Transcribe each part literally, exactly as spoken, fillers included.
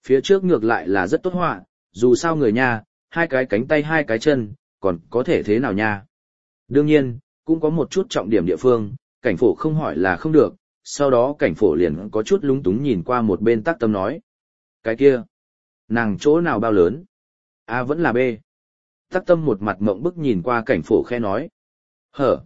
Phía trước ngược lại là rất tốt họa, dù sao người nha, hai cái cánh tay hai cái chân, còn có thể thế nào nha. Đương nhiên, cũng có một chút trọng điểm địa phương, cảnh phổ không hỏi là không được, sau đó cảnh phổ liền có chút lúng túng nhìn qua một bên Tắc Tâm nói. Cái kia, nàng chỗ nào bao lớn? A vẫn là B. Tắc Tâm một mặt mộng bức nhìn qua cảnh phổ khe nói. Hở.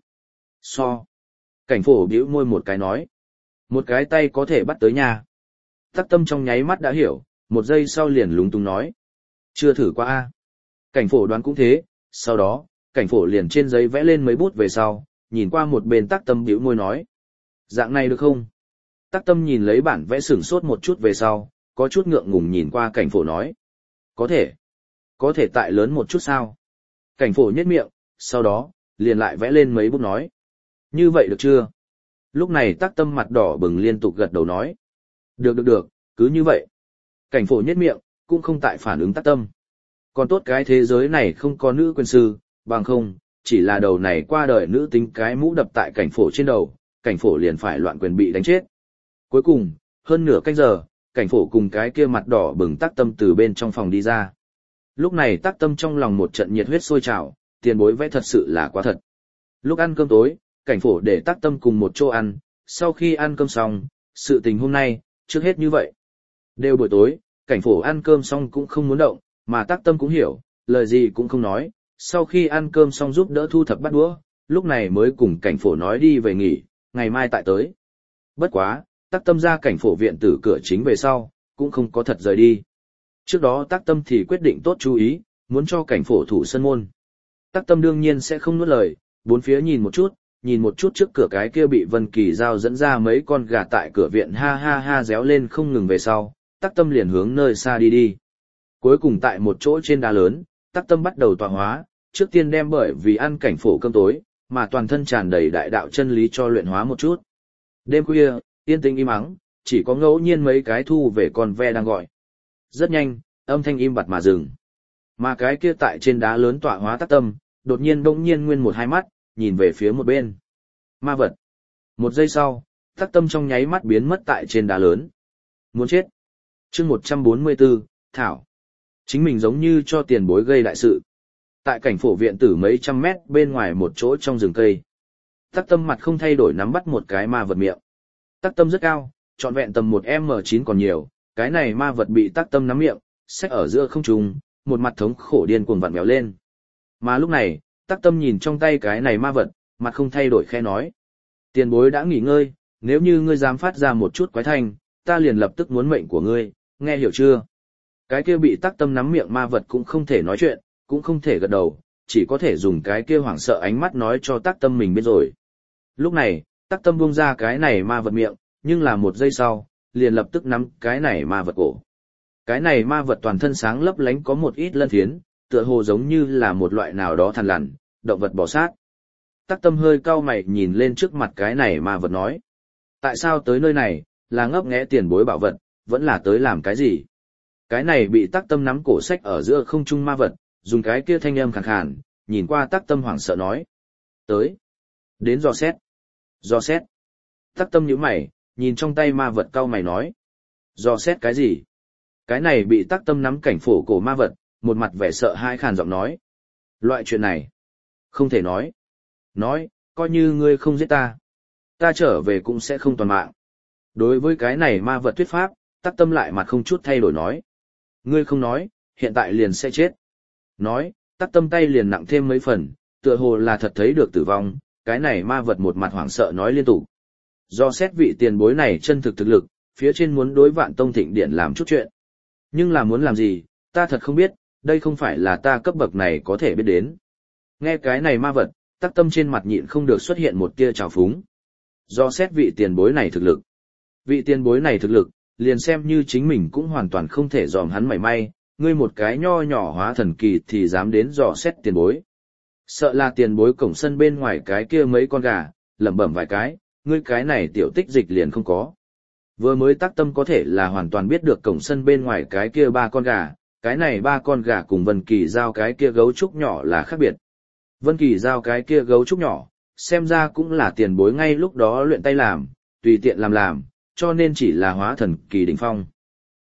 So. Cảnh phổ bĩu môi một cái nói. Một cái tay có thể bắt tới nhà. Tắc Tâm trong nháy mắt đã hiểu, một giây sau liền lúng túng nói. Chưa thử qua A. Cảnh phổ đoán cũng thế, sau đó, cảnh phổ liền trên giấy vẽ lên mấy bút về sau, nhìn qua một bên Tắc Tâm bĩu môi nói. Dạng này được không? Tắc Tâm nhìn lấy bản vẽ sửng sốt một chút về sau, có chút ngượng ngùng nhìn qua cảnh phổ nói. Có thể. Có thể tại lớn một chút sao? Cảnh phổ nhếch miệng, sau đó, liền lại vẽ lên mấy bút nói. Như vậy được chưa? Lúc này Tắc Tâm mặt đỏ bừng liên tục gật đầu nói. Được được được, cứ như vậy. Cảnh phổ nhếch miệng, cũng không tại phản ứng Tắc Tâm. Còn tốt cái thế giới này không có nữ quyền sư, bằng không, chỉ là đầu này qua đời nữ tính cái mũ đập tại cảnh phổ trên đầu, cảnh phổ liền phải loạn quyền bị đánh chết. Cuối cùng, hơn nửa canh giờ, cảnh phổ cùng cái kia mặt đỏ bừng Tắc Tâm từ bên trong phòng đi ra. Lúc này Tắc Tâm trong lòng một trận nhiệt huyết sôi trào, tiền bối vẽ thật sự là quá thật. Lúc ăn cơm tối, cảnh phổ để Tắc Tâm cùng một chỗ ăn, sau khi ăn cơm xong, sự tình hôm nay, trước hết như vậy. Đều buổi tối, cảnh phổ ăn cơm xong cũng không muốn động, mà Tắc Tâm cũng hiểu, lời gì cũng không nói, sau khi ăn cơm xong giúp đỡ thu thập bát đũa, lúc này mới cùng cảnh phổ nói đi về nghỉ, ngày mai tại tới. Bất quá, Tắc Tâm ra cảnh phổ viện tử cửa chính về sau, cũng không có thật rời đi. Trước đó Tắc Tâm thì quyết định tốt chú ý, muốn cho cảnh phổ thủ sân môn. Tắc Tâm đương nhiên sẽ không nuốt lời, bốn phía nhìn một chút, nhìn một chút trước cửa cái kia bị Vân Kỳ Giao dẫn ra mấy con gà tại cửa viện ha ha ha réo lên không ngừng về sau, Tắc Tâm liền hướng nơi xa đi đi. Cuối cùng tại một chỗ trên đá lớn, Tắc Tâm bắt đầu tọa hóa, trước tiên đem bởi vì ăn cảnh phổ cơm tối, mà toàn thân tràn đầy đại đạo chân lý cho luyện hóa một chút. Đêm khuya, yên tĩnh im ắng, chỉ có ngẫu nhiên mấy cái thu về con ve đang gọi. Rất nhanh, âm thanh im bặt mà dừng. Mà cái kia tại trên đá lớn tọa hóa Tắc Tâm, đột nhiên bỗng nhiên nguyên một hai mắt, nhìn về phía một bên. Ma vật. Một giây sau, Tắc Tâm trong nháy mắt biến mất tại trên đá lớn. Muốn chết. Chương một trăm bốn mươi tư, Thảo. Chính mình giống như cho tiền bối gây đại sự. Tại cảnh phổ viện tử mấy trăm mét bên ngoài một chỗ trong rừng cây. Tắc Tâm mặt không thay đổi nắm bắt một cái ma vật miệng. Tắc Tâm rất cao, trọn vẹn tầm một em chín còn nhiều, cái này ma vật bị Tắc Tâm nắm miệng, xách ở giữa không trung, một mặt thống khổ điên cuồng vặn vẹo lên. Mà lúc này, Tắc Tâm nhìn trong tay cái này ma vật, mặt không thay đổi khẽ nói. Tiền bối đã nghỉ ngơi, nếu như ngươi dám phát ra một chút quái thanh, ta liền lập tức muốn mệnh của ngươi, nghe hiểu chưa? Cái kia bị Tắc Tâm nắm miệng ma vật cũng không thể nói chuyện, cũng không thể gật đầu, chỉ có thể dùng cái kia hoảng sợ ánh mắt nói cho Tắc Tâm mình biết rồi. Lúc này, Tắc Tâm buông ra cái này ma vật miệng, nhưng là một giây sau, liền lập tức nắm cái này ma vật cổ. Cái này ma vật toàn thân sáng lấp lánh có một ít lân phiến, tựa hồ giống như là một loại nào đó thằn lằn, động vật bò sát. Tắc Tâm hơi cau mày nhìn lên trước mặt cái này ma vật nói. Tại sao tới nơi này, là ngấp nghé tiền bối bảo vật, vẫn là tới làm cái gì? Cái này bị Tắc Tâm nắm cổ sách ở giữa không trung ma vật, dùng cái kia thanh âm khàn khàn, nhìn qua Tắc Tâm hoảng sợ nói. Tới. Đến dò xét. Dò xét. Tắc Tâm nhíu mày, nhìn trong tay ma vật cau mày nói. Dò xét cái gì? Cái này bị Tắc Tâm nắm cảnh phổ cổ ma vật, một mặt vẻ sợ hãi khàn giọng nói. Loại chuyện này. Không thể nói. Nói, coi như ngươi không giết ta. Ta trở về cũng sẽ không toàn mạng. Đối với cái này ma vật thuyết pháp, Tắc Tâm lại mặt không chút thay đổi nói. Ngươi không nói, hiện tại liền sẽ chết. Nói, Tắc Tâm tay liền nặng thêm mấy phần, tựa hồ là thật thấy được tử vong, cái này ma vật một mặt hoảng sợ nói liên tục. Do xét vị tiền bối này chân thực thực lực, phía trên muốn đối Vạn Tông Thịnh Điện làm chút chuyện. Nhưng là muốn làm gì, ta thật không biết, đây không phải là ta cấp bậc này có thể biết đến. Nghe cái này ma vật, Tắc Tâm trên mặt nhịn không được xuất hiện một tia trào phúng. Do xét vị tiền bối này thực lực. Vị tiền bối này thực lực, liền xem như chính mình cũng hoàn toàn không thể dòm hắn mảy may, ngươi một cái nho nhỏ hóa thần kỳ thì dám đến dò xét tiền bối. Sợ là tiền bối cổng sân bên ngoài cái kia mấy con gà, lẩm bẩm vài cái, ngươi cái này tiểu tích dịch liền không có. Vừa mới Tắc Tâm có thể là hoàn toàn biết được cổng sân bên ngoài cái kia ba con gà, cái này ba con gà cùng Vân Kỳ Giao cái kia gấu trúc nhỏ là khác biệt. Vân Kỳ Giao cái kia gấu trúc nhỏ, xem ra cũng là tiền bối ngay lúc đó luyện tay làm, tùy tiện làm làm, cho nên chỉ là hóa thần kỳ đỉnh phong.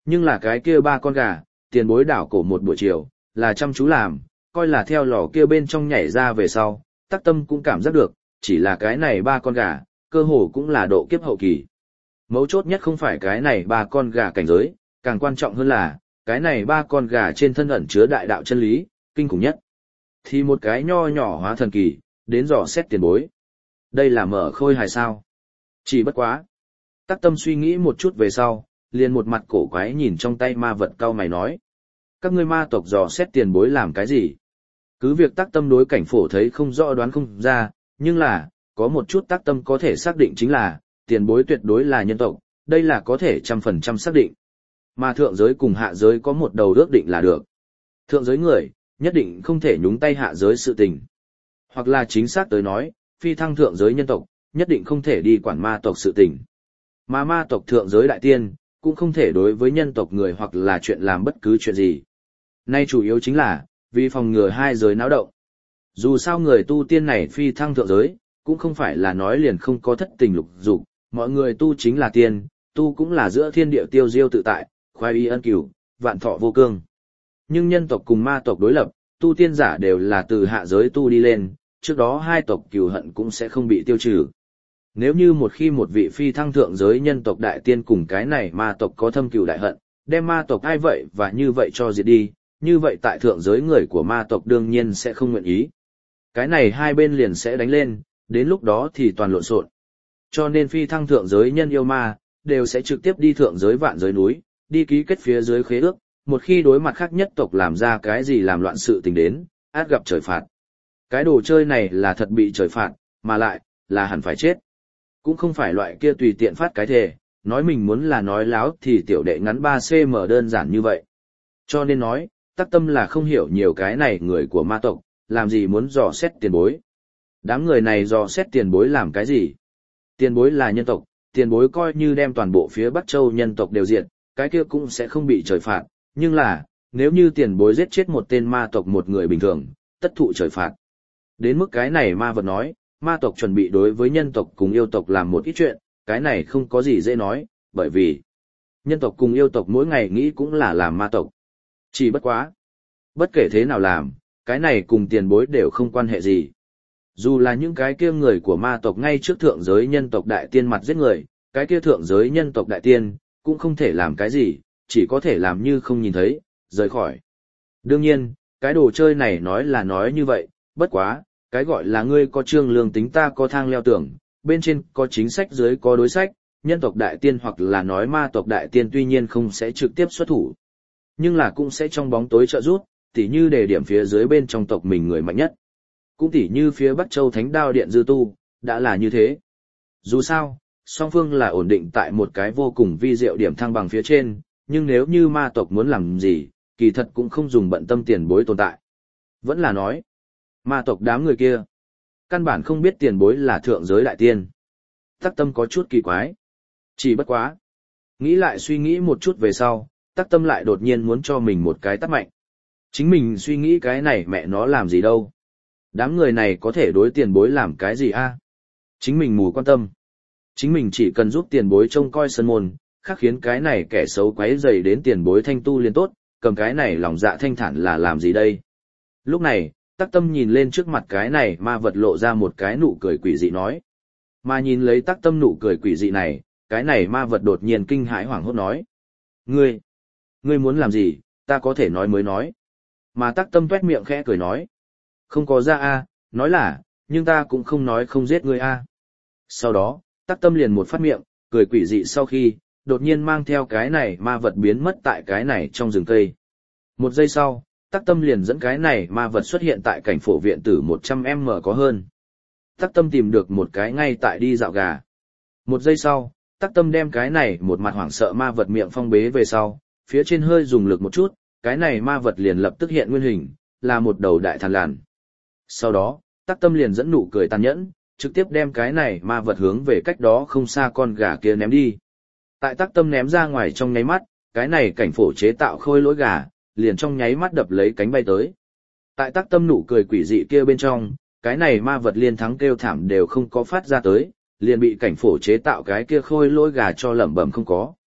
Nhưng là cái kia ba con gà, tiền bối đảo cổ một buổi chiều, là chăm chú làm, coi là theo lò kia bên trong nhảy ra về sau, Tắc Tâm cũng cảm giác được, chỉ là cái này ba con gà, cơ hồ cũng là độ kiếp hậu kỳ. Mấu chốt nhất không phải cái này ba con gà cảnh giới, càng quan trọng hơn là, cái này ba con gà trên thân ẩn chứa đại đạo chân lý, kinh khủng nhất. Thì một cái nho nhỏ hóa thần kỳ, đến dò xét tiền bối. Đây là mở khôi hài sao? Chỉ bất quá. Tắc Tâm suy nghĩ một chút về sau, liền một mặt cổ quái nhìn trong tay ma vật cau mày nói. Các ngươi ma tộc dò xét tiền bối làm cái gì? Cứ việc Tắc Tâm đối cảnh phổ thấy không rõ đoán không ra, nhưng là, có một chút Tắc Tâm có thể xác định chính là, tiền bối tuyệt đối là nhân tộc, đây là có thể trăm phần trăm xác định. Mà thượng giới cùng hạ giới có một đầu ước định là được. Thượng giới người, nhất định không thể nhúng tay hạ giới sự tình. Hoặc là chính xác tới nói, phi thăng thượng giới nhân tộc, nhất định không thể đi quản ma tộc sự tình. Mà ma tộc thượng giới đại tiên, cũng không thể đối với nhân tộc người hoặc là chuyện làm bất cứ chuyện gì. Nay chủ yếu chính là, vì phòng ngừa hai giới náo động. Dù sao người tu tiên này phi thăng thượng giới, cũng không phải là nói liền không có thất tình lục dục, mọi người tu chính là tiên, tu cũng là giữa thiên địa tiêu diêu tự tại, khoái y ân cửu, vạn thọ vô cương. Nhưng nhân tộc cùng ma tộc đối lập, tu tiên giả đều là từ hạ giới tu đi lên, trước đó hai tộc cừu hận cũng sẽ không bị tiêu trừ. Nếu như một khi một vị phi thăng thượng giới nhân tộc đại tiên cùng cái này ma tộc có thâm cừu đại hận, đem ma tộc ai vậy và như vậy cho diệt đi, như vậy tại thượng giới người của ma tộc đương nhiên sẽ không nguyện ý. Cái này hai bên liền sẽ đánh lên, đến lúc đó thì toàn lộn xộn. Cho nên phi thăng thượng giới nhân yêu ma, đều sẽ trực tiếp đi thượng giới vạn giới núi, đi ký kết phía dưới khế ước, một khi đối mặt khác nhất tộc làm ra cái gì làm loạn sự tình đến, át gặp trời phạt. Cái đồ chơi này là thật bị trời phạt, mà lại, là hẳn phải chết. Cũng không phải loại kia tùy tiện phát cái thề, nói mình muốn là nói láo thì tiểu đệ ngắn ba xăng ti mét đơn giản như vậy. Cho nên nói, Tắc Tâm là không hiểu nhiều cái này người của ma tộc, làm gì muốn dò xét tiền bối. Đám người này dò xét tiền bối làm cái gì? Tiền bối là nhân tộc, tiền bối coi như đem toàn bộ phía Bắc Châu nhân tộc đều diệt, cái kia cũng sẽ không bị trời phạt, nhưng là, nếu như tiền bối giết chết một tên ma tộc một người bình thường, tất thụ trời phạt. Đến mức cái này ma vật nói, ma tộc chuẩn bị đối với nhân tộc cùng yêu tộc làm một ít chuyện, cái này không có gì dễ nói, bởi vì nhân tộc cùng yêu tộc mỗi ngày nghĩ cũng là làm ma tộc. Chỉ bất quá. Bất kể thế nào làm, cái này cùng tiền bối đều không quan hệ gì. Dù là những cái kia người của ma tộc ngay trước thượng giới nhân tộc đại tiên mặt giết người, cái kia thượng giới nhân tộc đại tiên, cũng không thể làm cái gì, chỉ có thể làm như không nhìn thấy, rời khỏi. Đương nhiên, cái đồ chơi này nói là nói như vậy, bất quá, cái gọi là ngươi có trương lương tính ta có thang leo tường, bên trên có chính sách dưới có đối sách, nhân tộc đại tiên hoặc là nói ma tộc đại tiên tuy nhiên không sẽ trực tiếp xuất thủ, nhưng là cũng sẽ trong bóng tối trợ giúp, tỉ như đề điểm phía dưới bên trong tộc mình người mạnh nhất. Cũng tỉ như phía Bắc Châu Thánh Đao Điện Dư Tu, đã là như thế. Dù sao, song phương là ổn định tại một cái vô cùng vi diệu điểm thăng bằng phía trên, nhưng nếu như ma tộc muốn làm gì, kỳ thật cũng không dùng bận tâm tiền bối tồn tại. Vẫn là nói, ma tộc đám người kia, căn bản không biết tiền bối là thượng giới đại tiên. Tắc Tâm có chút kỳ quái. Chỉ bất quá. Nghĩ lại suy nghĩ một chút về sau, Tắc Tâm lại đột nhiên muốn cho mình một cái tát mạnh. Chính mình suy nghĩ cái này mẹ nó làm gì đâu. Đám người này có thể đối tiền bối làm cái gì a? Chính mình mù quan tâm. Chính mình chỉ cần giúp tiền bối trông coi sân môn, khác khiến cái này kẻ xấu quấy rầy đến tiền bối thanh tu liền tốt, cầm cái này lòng dạ thanh thản là làm gì đây? Lúc này, Tắc Tâm nhìn lên trước mặt cái này ma vật lộ ra một cái nụ cười quỷ dị nói. Mà nhìn lấy Tắc Tâm nụ cười quỷ dị này, cái này ma vật đột nhiên kinh hãi hoảng hốt nói. Ngươi, ngươi muốn làm gì, ta có thể nói mới nói. Mà Tắc Tâm tuét miệng khẽ cười nói. Không có ra a, nói là, nhưng ta cũng không nói không giết ngươi a. Sau đó, Tắc Tâm liền một phát miệng, cười quỷ dị sau khi, đột nhiên mang theo cái này ma vật biến mất tại cái này trong rừng cây. Một giây sau, Tắc Tâm liền dẫn cái này ma vật xuất hiện tại cảnh phổ viện tử một trăm mét có hơn. Tắc Tâm tìm được một cái ngay tại đi dạo gà. Một giây sau, Tắc Tâm đem cái này một mặt hoảng sợ ma vật miệng phong bế về sau, phía trên hơi dùng lực một chút, cái này ma vật liền lập tức hiện nguyên hình, là một đầu đại thằn lằn. Sau đó, Tắc Tâm liền dẫn nụ cười tàn nhẫn, trực tiếp đem cái này ma vật hướng về cách đó không xa con gà kia ném đi. Tại Tắc Tâm ném ra ngoài trong nháy mắt, cái này cảnh phổ chế tạo khôi lỗi gà, liền trong nháy mắt đập lấy cánh bay tới. Tại Tắc Tâm nụ cười quỷ dị kia bên trong, cái này ma vật liên thắng kêu thảm đều không có phát ra tới, liền bị cảnh phổ chế tạo cái kia khôi lỗi gà cho lẩm bẩm không có.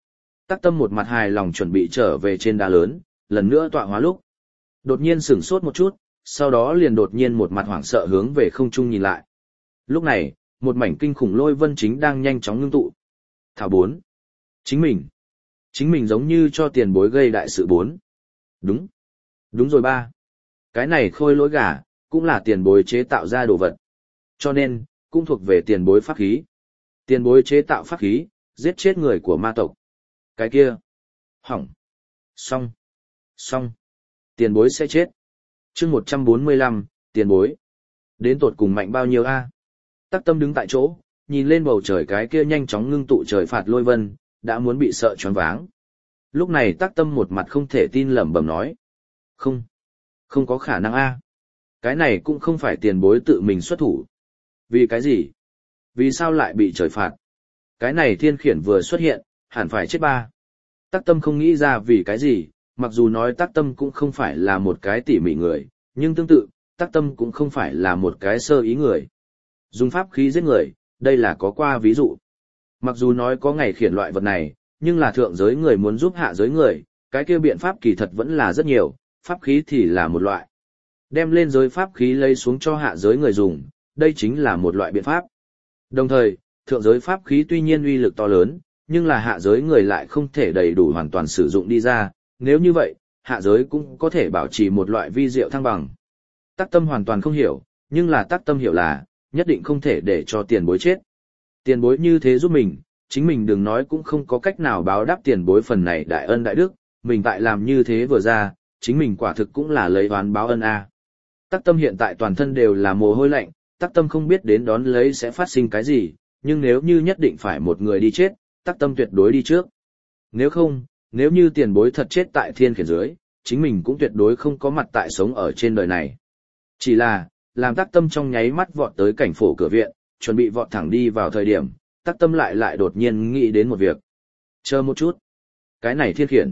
Tắc Tâm một mặt hài lòng chuẩn bị trở về trên đá lớn, lần nữa tọa hóa lúc. Đột nhiên sửng sốt một chút, sau đó liền đột nhiên một mặt hoảng sợ hướng về không trung nhìn lại. Lúc này, một mảnh kinh khủng lôi vân chính đang nhanh chóng ngưng tụ. Thảo bốn. Chính mình. Chính mình giống như cho tiền bối gây đại sự bốn. Đúng. Đúng rồi ba. Cái này khôi lỗi gà, cũng là tiền bối chế tạo ra đồ vật. Cho nên, cũng thuộc về tiền bối pháp khí. Tiền bối chế tạo pháp khí, giết chết người của ma tộc. Cái kia. Hỏng. Xong. Xong. Tiền bối sẽ chết. chương một trăm bốn mươi lăm, tiền bối. Đến tột cùng mạnh bao nhiêu a? Tắc Tâm đứng tại chỗ, nhìn lên bầu trời cái kia nhanh chóng ngưng tụ trời phạt lôi vân, đã muốn bị sợ choáng váng. Lúc này Tắc Tâm một mặt không thể tin lẩm bẩm nói. Không. Không có khả năng a. Cái này cũng không phải tiền bối tự mình xuất thủ. Vì cái gì? Vì sao lại bị trời phạt? Cái này thiên khiển vừa xuất hiện, hẳn phải chết ba. Tắc Tâm không nghĩ ra vì cái gì, mặc dù nói Tắc Tâm cũng không phải là một cái tỉ mỉ người, nhưng tương tự, Tắc Tâm cũng không phải là một cái sơ ý người. Dùng pháp khí giết người, đây là có qua ví dụ. Mặc dù nói có ngày khiển loại vật này, nhưng là thượng giới người muốn giúp hạ giới người, cái kia biện pháp kỳ thật vẫn là rất nhiều, pháp khí thì là một loại. Đem lên giới pháp khí lấy xuống cho hạ giới người dùng, đây chính là một loại biện pháp. Đồng thời, thượng giới pháp khí tuy nhiên uy lực to lớn, nhưng là hạ giới người lại không thể đầy đủ hoàn toàn sử dụng đi ra, nếu như vậy, hạ giới cũng có thể bảo trì một loại vi diệu thăng bằng. Tắc Tâm hoàn toàn không hiểu, nhưng là Tắc Tâm hiểu là, nhất định không thể để cho tiền bối chết. Tiền bối như thế giúp mình, chính mình đừng nói cũng không có cách nào báo đáp tiền bối phần này đại ân đại đức, mình tại làm như thế vừa ra, chính mình quả thực cũng là lấy oán báo ân a. Tắc Tâm hiện tại toàn thân đều là mồ hôi lạnh, Tắc Tâm không biết đến đón lấy sẽ phát sinh cái gì, nhưng nếu như nhất định phải một người đi chết, Tắc Tâm tuyệt đối đi trước. Nếu không, nếu như tiền bối thật chết tại thiên khiển dưới, chính mình cũng tuyệt đối không có mặt tại sống ở trên đời này. Chỉ là, làm Tắc Tâm trong nháy mắt vọt tới cảnh phổ cửa viện, chuẩn bị vọt thẳng đi vào thời điểm, Tắc Tâm lại lại đột nhiên nghĩ đến một việc. Chờ một chút. Cái này thiên khiển.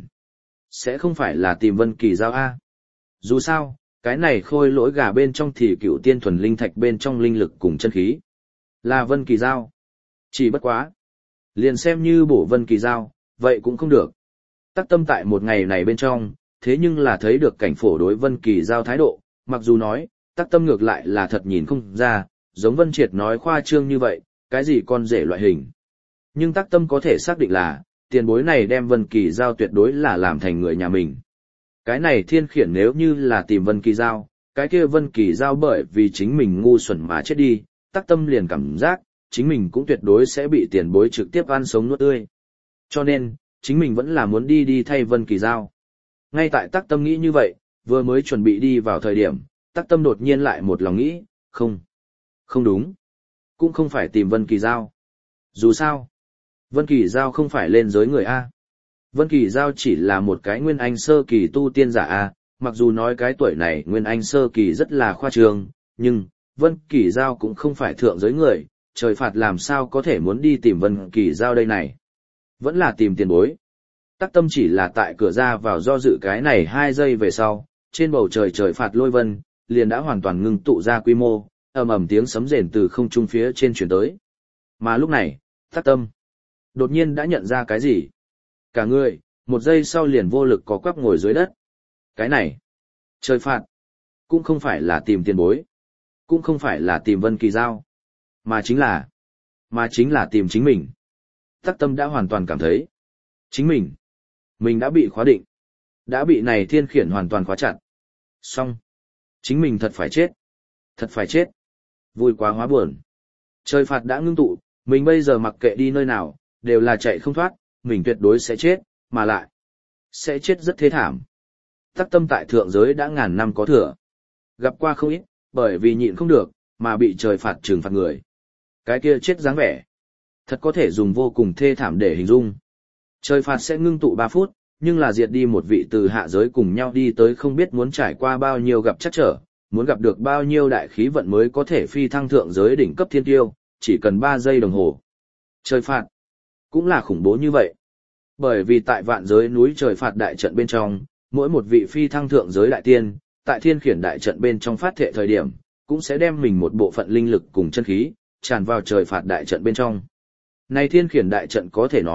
Sẽ không phải là tìm Vân Kỳ Giao A. Dù sao, cái này khôi lỗi gà bên trong thì cựu tiên thuần linh thạch bên trong linh lực cùng chân khí. Là Vân Kỳ Giao. Chỉ bất quá. Liền xem như bổ Vân Kỳ Giao, vậy cũng không được. Tắc Tâm tại một ngày này bên trong, thế nhưng là thấy được cảnh phổ đối Vân Kỳ Giao thái độ, mặc dù nói, Tắc Tâm ngược lại là thật nhìn không ra, giống Vân Triệt nói khoa trương như vậy, cái gì con rể loại hình. Nhưng Tắc Tâm có thể xác định là, tiền bối này đem Vân Kỳ Giao tuyệt đối là làm thành người nhà mình. Cái này thiên khiển nếu như là tìm Vân Kỳ Giao, cái kia Vân Kỳ Giao bởi vì chính mình ngu xuẩn mà chết đi, Tắc Tâm liền cảm giác, chính mình cũng tuyệt đối sẽ bị tiền bối trực tiếp ăn sống nuốt tươi. Cho nên, chính mình vẫn là muốn đi đi thay Vân Kỳ Giao. Ngay tại Tắc Tâm nghĩ như vậy, vừa mới chuẩn bị đi vào thời điểm, Tắc Tâm đột nhiên lại một lòng nghĩ, không, không đúng, cũng không phải tìm Vân Kỳ Giao. Dù sao, Vân Kỳ Giao không phải lên giới người A. Vân Kỳ Giao chỉ là một cái nguyên anh sơ kỳ tu tiên giả A, mặc dù nói cái tuổi này nguyên anh sơ kỳ rất là khoa trương, nhưng, Vân Kỳ Giao cũng không phải thượng giới người, trời phạt làm sao có thể muốn đi tìm Vân Kỳ Giao đây này. Vẫn là tìm tiền bối. Tắc Tâm chỉ là tại cửa ra vào do dự cái này hai giây về sau, trên bầu trời trời phạt lôi vân, liền đã hoàn toàn ngưng tụ ra quy mô, ầm ầm tiếng sấm rền từ không trung phía trên truyền tới. Mà lúc này, Tắc Tâm đột nhiên đã nhận ra cái gì. Cả người, một giây sau liền vô lực có quắp ngồi dưới đất. Cái này, trời phạt, cũng không phải là tìm tiền bối, cũng không phải là tìm Vân Kỳ Giao, mà chính là, mà chính là tìm chính mình. Tắc Tâm đã hoàn toàn cảm thấy, chính mình, mình đã bị khóa định, đã bị này thiên khiển hoàn toàn khóa chặt. Xong, chính mình thật phải chết, thật phải chết. Vui quá hóa buồn. Trời phạt đã ngưng tụ, mình bây giờ mặc kệ đi nơi nào, đều là chạy không thoát, mình tuyệt đối sẽ chết, mà lại, sẽ chết rất thế thảm. Tắc Tâm tại thượng giới đã ngàn năm có thừa. Gặp qua không ít, bởi vì nhịn không được, mà bị trời phạt trừng phạt người. Cái kia chết dáng vẻ. Thật có thể dùng vô cùng thê thảm để hình dung. Trời phạt sẽ ngưng tụ ba phút, nhưng là diệt đi một vị từ hạ giới cùng nhau đi tới không biết muốn trải qua bao nhiêu gặp chắc trở, muốn gặp được bao nhiêu đại khí vận mới có thể phi thăng thượng giới đỉnh cấp thiên tiêu, chỉ cần ba giây đồng hồ. Trời phạt cũng là khủng bố như vậy. Bởi vì tại vạn giới núi trời phạt đại trận bên trong, mỗi một vị phi thăng thượng giới đại tiên, tại thiên khiển đại trận bên trong phát thệ thời điểm, cũng sẽ đem mình một bộ phận linh lực cùng chân khí, tràn vào trời phạt đại trận bên trong. Này thiên khiển đại trận có thể nói,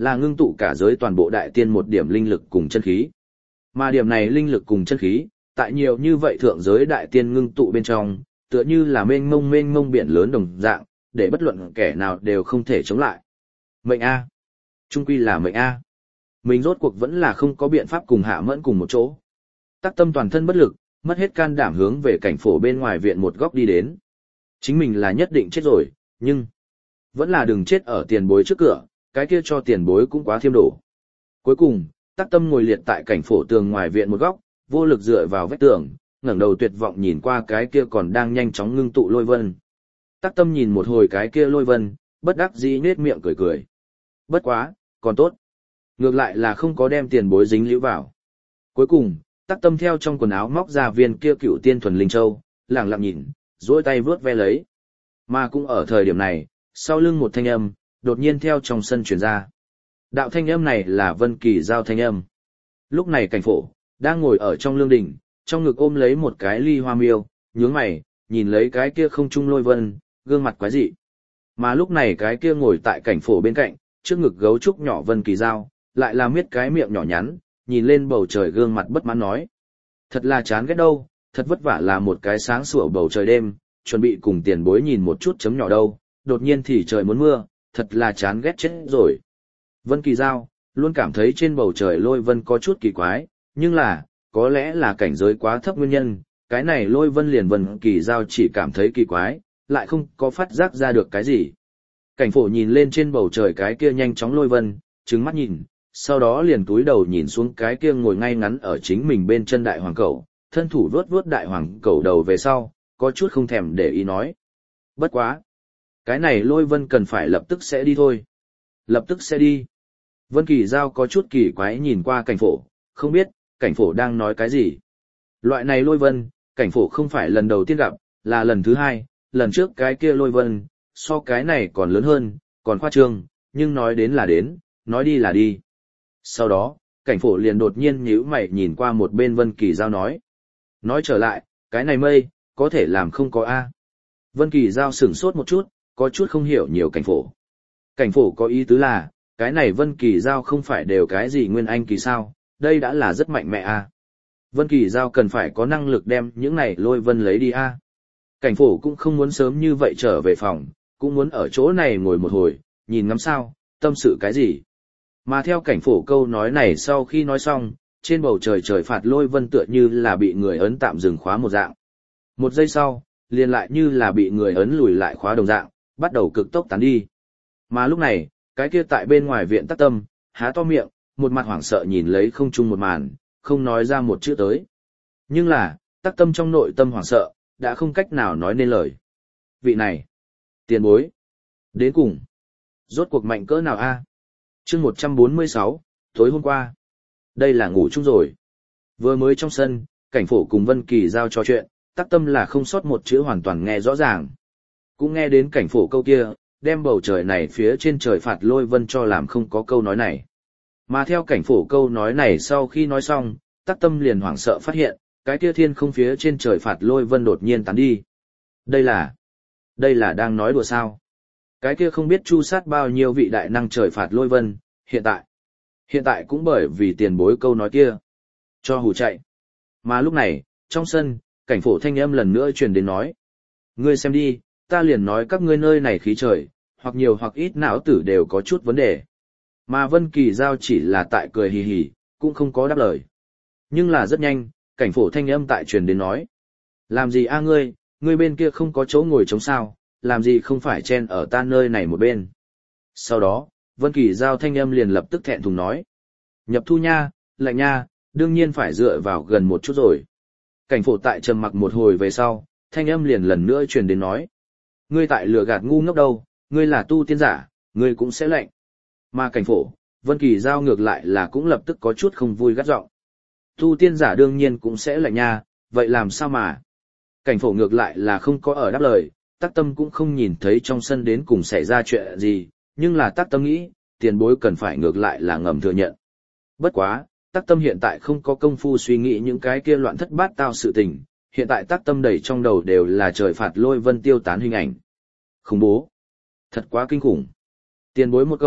là ngưng tụ cả giới toàn bộ đại tiên một điểm linh lực cùng chân khí. Mà điểm này linh lực cùng chân khí, tại nhiều như vậy thượng giới đại tiên ngưng tụ bên trong, tựa như là mênh mông mênh mông biển lớn đồng dạng, để bất luận kẻ nào đều không thể chống lại. Mệnh A. Trung quy là mệnh A. Mình rốt cuộc vẫn là không có biện pháp cùng Hạ Mẫn cùng một chỗ. Tắc Tâm toàn thân bất lực, mất hết can đảm hướng về cảnh phổ bên ngoài viện một góc đi đến. Chính mình là nhất định chết rồi, nhưng vẫn là đừng chết ở tiền bối trước cửa, cái kia cho tiền bối cũng quá thiêm đổ. Cuối cùng, Tắc Tâm ngồi liệt tại cảnh phổ tường ngoài viện một góc, vô lực dựa vào vách tường, ngẩng đầu tuyệt vọng nhìn qua cái kia còn đang nhanh chóng ngưng tụ lôi vân. Tắc Tâm nhìn một hồi cái kia lôi vân, bất đắc dĩ nết miệng cười cười. Bất quá, còn tốt. Ngược lại là không có đem tiền bối dính liễu vào. Cuối cùng, Tắc Tâm theo trong quần áo móc ra viên kia cựu tiên thuần linh châu, lẳng lặng nhìn, duỗi tay vướt ve lấy. Mà cũng ở thời điểm này, sau lưng một thanh âm, đột nhiên theo trong sân truyền ra. Đạo thanh âm này là Vân Kỳ Giao thanh âm. Lúc này cảnh phổ, đang ngồi ở trong lương đình, trong ngực ôm lấy một cái ly hoa miêu, nhướng mày, nhìn lấy cái kia không trung lôi vân, gương mặt quái dị. Mà lúc này cái kia ngồi tại cảnh phổ bên cạnh, trước ngực gấu trúc nhỏ Vân Kỳ Giao, lại là miết cái miệng nhỏ nhắn, nhìn lên bầu trời gương mặt bất mãn nói. Thật là chán ghét đâu, thật vất vả là một cái sáng sủa bầu trời đêm, chuẩn bị cùng tiền bối nhìn một chút chấm nhỏ đâu, đột nhiên thì trời muốn mưa, thật là chán ghét chết rồi. Vân Kỳ Giao, luôn cảm thấy trên bầu trời lôi vân có chút kỳ quái, nhưng là, có lẽ là cảnh giới quá thấp nguyên nhân, cái này lôi vân liền Vân Kỳ Giao chỉ cảm thấy kỳ quái, lại không có phát giác ra được cái gì. Cảnh phổ nhìn lên trên bầu trời cái kia nhanh chóng lôi vân, trừng mắt nhìn, sau đó liền túi đầu nhìn xuống cái kia ngồi ngay ngắn ở chính mình bên chân đại hoàng cẩu, thân thủ vuốt vuốt đại hoàng cẩu đầu về sau, có chút không thèm để ý nói. Bất quá. Cái này lôi vân cần phải lập tức sẽ đi thôi. Lập tức sẽ đi. Vân Kỳ Giao có chút kỳ quái nhìn qua cảnh phổ, không biết, cảnh phổ đang nói cái gì. Loại này lôi vân, cảnh phổ không phải lần đầu tiên gặp, là lần thứ hai, lần trước cái kia lôi vân, so cái này còn lớn hơn, còn khoa trương, nhưng nói đến là đến, nói đi là đi. Sau đó, cảnh phổ liền đột nhiên nhíu mày nhìn qua một bên Vân Kỳ Giao nói. Nói trở lại, cái này mây, có thể làm không có A. Vân Kỳ Giao sửng sốt một chút, có chút không hiểu nhiều cảnh phổ. Cảnh phổ có ý tứ là, cái này Vân Kỳ Giao không phải đều cái gì nguyên anh kỳ sao, đây đã là rất mạnh mẽ A. Vân Kỳ Giao cần phải có năng lực đem những này lôi vân lấy đi A. Cảnh phổ cũng không muốn sớm như vậy trở về phòng, cũng muốn ở chỗ này ngồi một hồi, nhìn ngắm sao, tâm sự cái gì. Mà theo cảnh phổ câu nói này sau khi nói xong, trên bầu trời trời phạt lôi vân tựa như là bị người ấn tạm dừng khóa một dạng. Một giây sau, liền lại như là bị người ấn lùi lại khóa đồng dạng, bắt đầu cực tốc tán đi. Mà lúc này, cái kia tại bên ngoài viện Tắc Tâm, há to miệng, một mặt hoảng sợ nhìn lấy không trung một màn, không nói ra một chữ tới. Nhưng là, Tắc Tâm trong nội tâm hoảng sợ, đã không cách nào nói nên lời. Vị này, tiền bối, đến cùng, rốt cuộc mạnh cỡ nào a? Chương một trăm bốn mươi sáu, tối hôm qua. Đây là ngủ chung rồi. Vừa mới trong sân, cảnh phổ cùng Vân Kỳ Giao trò chuyện, Tắc Tâm là không sót một chữ hoàn toàn nghe rõ ràng. Cũng nghe đến cảnh phổ câu kia, đem bầu trời này phía trên trời phạt lôi vân cho làm không có câu nói này. Mà theo cảnh phổ câu nói này sau khi nói xong, Tắc Tâm liền hoảng sợ phát hiện, cái kia thiên không phía trên trời phạt lôi vân đột nhiên tán đi. Đây là, đây là đang nói đùa sao? Cái kia không biết chu sát bao nhiêu vị đại năng trời phạt lôi vân, hiện tại. Hiện tại cũng bởi vì tiền bối câu nói kia. Cho hù chạy. Mà lúc này, trong sân, cảnh phổ thanh âm lần nữa truyền đến nói. Ngươi xem đi, ta liền nói các ngươi nơi này khí trời, hoặc nhiều hoặc ít não tử đều có chút vấn đề. Mà Vân Kỳ Giao chỉ là tại cười hì hì, cũng không có đáp lời. Nhưng là rất nhanh, cảnh phổ thanh âm tại truyền đến nói. Làm gì a ngươi, ngươi bên kia không có chỗ ngồi trống sao, làm gì không phải chen ở ta nơi này một bên. Sau đó, Vân Kỳ Giao thanh âm liền lập tức thẹn thùng nói. Nhập thu nha, lạnh nha, đương nhiên phải dựa vào gần một chút rồi. Cảnh phổ tại trầm mặc một hồi về sau, thanh âm liền lần nữa truyền đến nói. Ngươi tại lừa gạt ngu ngốc đâu, ngươi là tu tiên giả, ngươi cũng sẽ lạnh. Mà cảnh phổ, Vân Kỳ Giao ngược lại là cũng lập tức có chút không vui gắt giọng. Tu tiên giả đương nhiên cũng sẽ lạnh nha, vậy làm sao mà? Cảnh phổ ngược lại là không có ở đáp lời, Tắc Tâm cũng không nhìn thấy trong sân đến cùng xảy ra chuyện gì, nhưng là Tắc Tâm nghĩ, tiền bối cần phải ngược lại là ngầm thừa nhận. Bất quá, Tắc Tâm hiện tại không có công phu suy nghĩ những cái kia loạn thất bát tao sự tình, hiện tại Tắc Tâm đầy trong đầu đều là trời phạt lôi vân tiêu tán hình ảnh. Khủng bố. Thật quá kinh khủng. Tiền bối một câu,